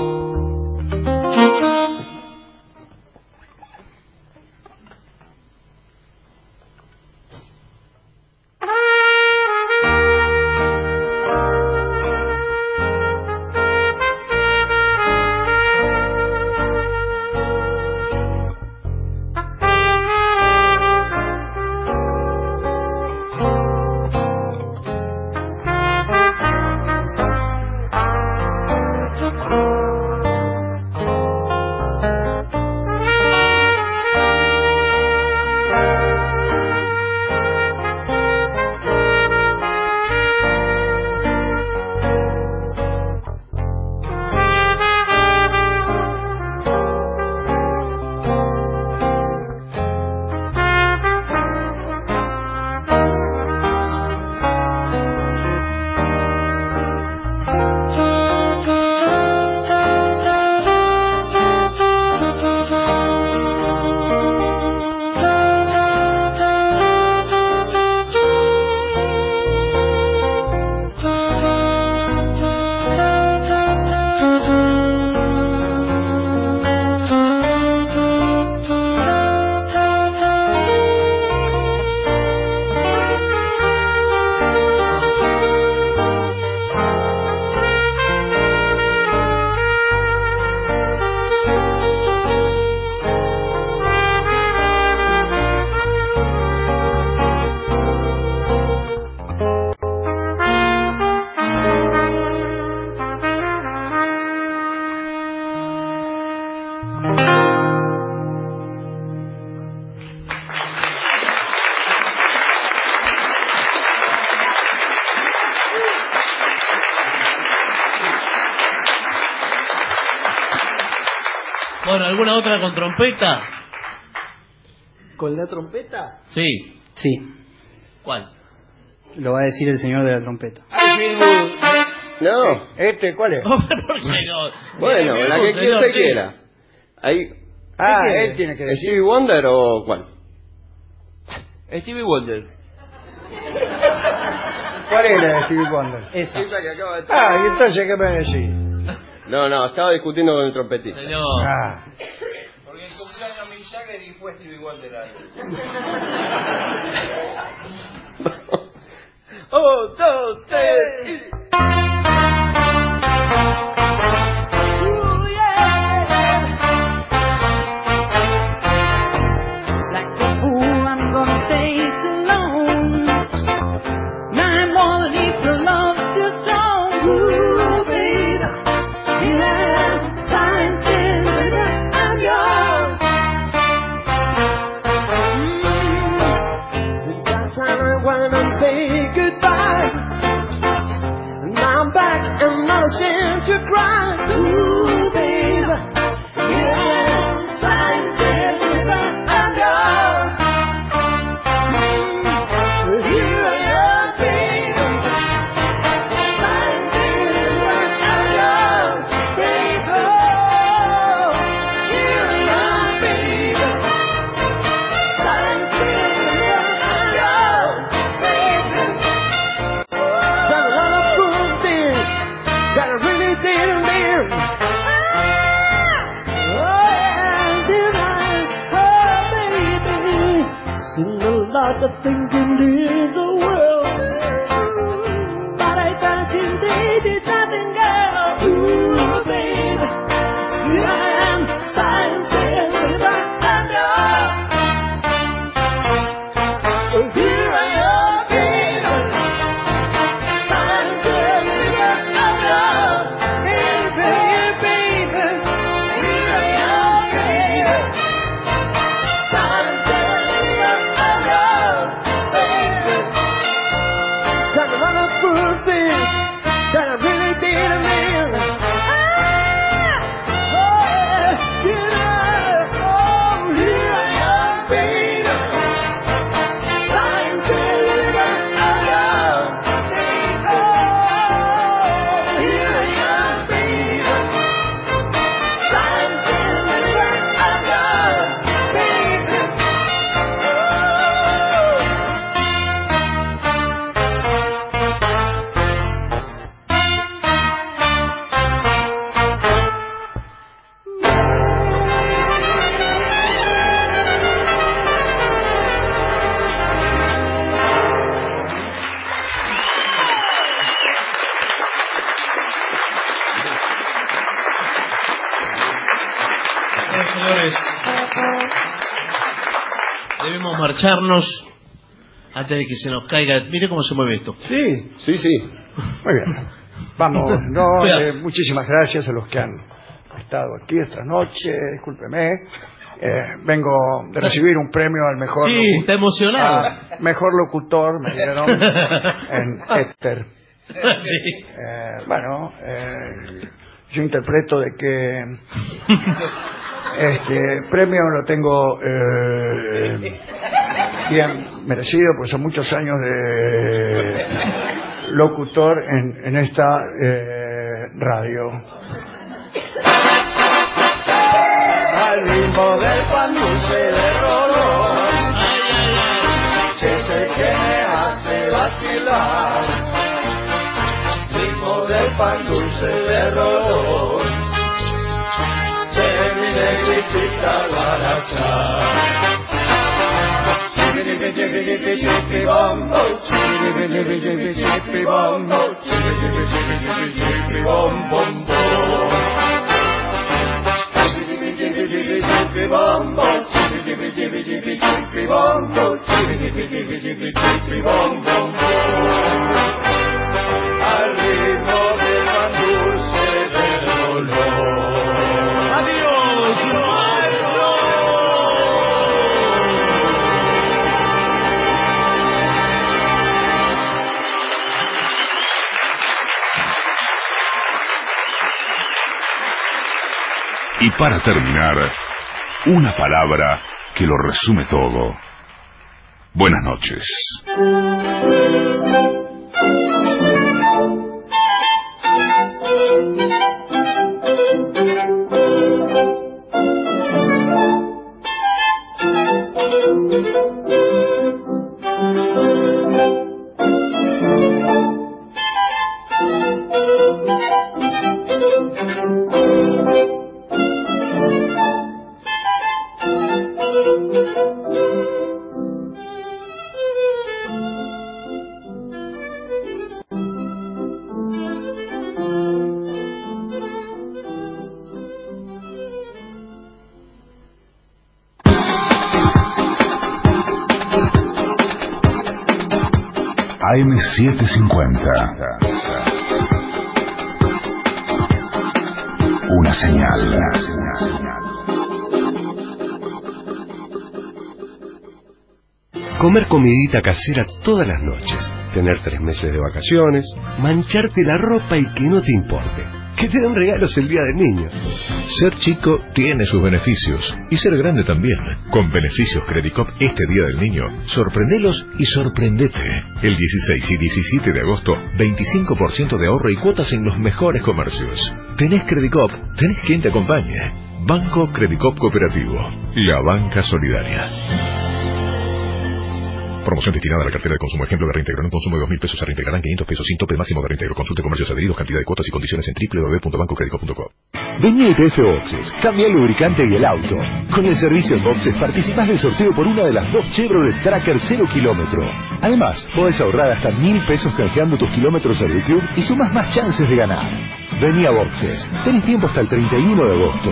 Bueno, ¿alguna otra con trompeta? ¿Con la trompeta? Sí. Sí. ¿Cuál? Lo va a decir el señor de la trompeta. No. ¿Cuál es? ¿Por qué no? Bueno, la que señor, usted sí. quiera. Ahí. Él tiene que decir. ¿Stevie Wonder o cuál? Stevie Wonder. ¿Cuál era Stevie Wonder? Esa. Esa que acaba de... ¿y entonces qué me decís? No, estaba discutiendo con el trompetista. Señor. Porque el cumpleaños de Mick Jagger y fue Stevie Wonder ahí. 1, 2, 3 y... To cry, ooh, baby, yeah, scientific, I'm yours. Here I am, baby, scientific, I'm yours, baby. Here I am, baby, scientific, I'm yours, baby. Got a lot of good things, got a really did a man. Seen a lot of things in this world, but I can't seem to do nothing, girl. Ooh, baby, here I am, science and here I am, baby, science and Señores, debemos marcharnos antes de que se nos caiga. Mire cómo se mueve esto. Sí. Muy bien. Vamos, muchísimas gracias a los que han estado aquí esta noche. Discúlpeme. Vengo de recibir un premio al mejor está emocionado. Mejor locutor, me dieron en Éter. Sí. Yo interpreto de que este premio lo tengo bien merecido, porque son muchos años de locutor en esta radio. Al ritmo del pan dulce de Rolón, ese que me hace vacilar. Ritmo del pan dulce de Rolón, de mi negrita guaracha. Chipi chipi chipi chipi bombo, chipi chipi chipi chipi bombo, chipi chipi chipi chipi chipi bombo. Chipi bombo, chipi chipi chipi chipi chipi bombo, chipi chipi chipi chipi chipi bombo. Al ritmo del pan dulce del dolor. Adiós, maestro. Y para terminar, una palabra que lo resume todo. Buenas noches. AM750. Una señal. Comer comidita casera todas las noches, tener 3 meses de vacaciones, mancharte la ropa y que no te importe, que te den regalos el día del niño. Ser chico tiene sus beneficios y ser grande también. Con beneficios Credicop este Día del Niño, sorprendelos y sorprendete. El 16 y 17 de agosto, 25% de ahorro y cuotas en los mejores comercios. Tenés Credicop, tenés quien te acompañe. Banco Credicop Cooperativo, la banca solidaria. Promoción destinada a la cartera de consumo. Ejemplo de reintegro. En un consumo de 2.000 pesos se reintegrarán 500 pesos sin tope máximo de reintegro. Consulte comercios adheridos, cantidad de cuotas y condiciones en www.bancocredico.com. Vení a IPF Boxes, cambia el lubricante y el auto. Con el servicio en Boxes participás del sorteo por una de las 2 Chevrolet Tracker 0 kilómetro. Además, podés ahorrar hasta 1.000 pesos canjeando tus kilómetros al club y sumás más chances de ganar. Vení a Boxes. Tenés tiempo hasta el 31 de agosto.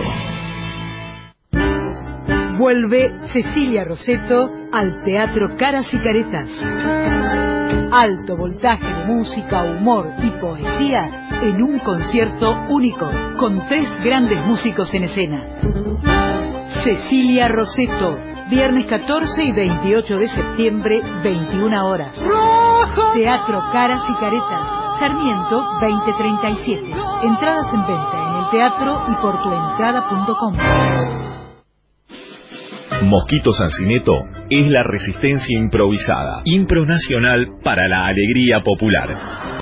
Vuelve Cecilia Rosetto al Teatro Caras y Caretas. Alto voltaje de música, humor y poesía en un concierto único, con 3 grandes músicos en escena. Cecilia Rosetto, viernes 14 y 28 de septiembre, 21 horas. Teatro Caras y Caretas, Sarmiento 2037. Entradas en venta en el teatro y por tuentrada.com. Mosquito Sancineto es la resistencia improvisada, impronacional para la alegría popular.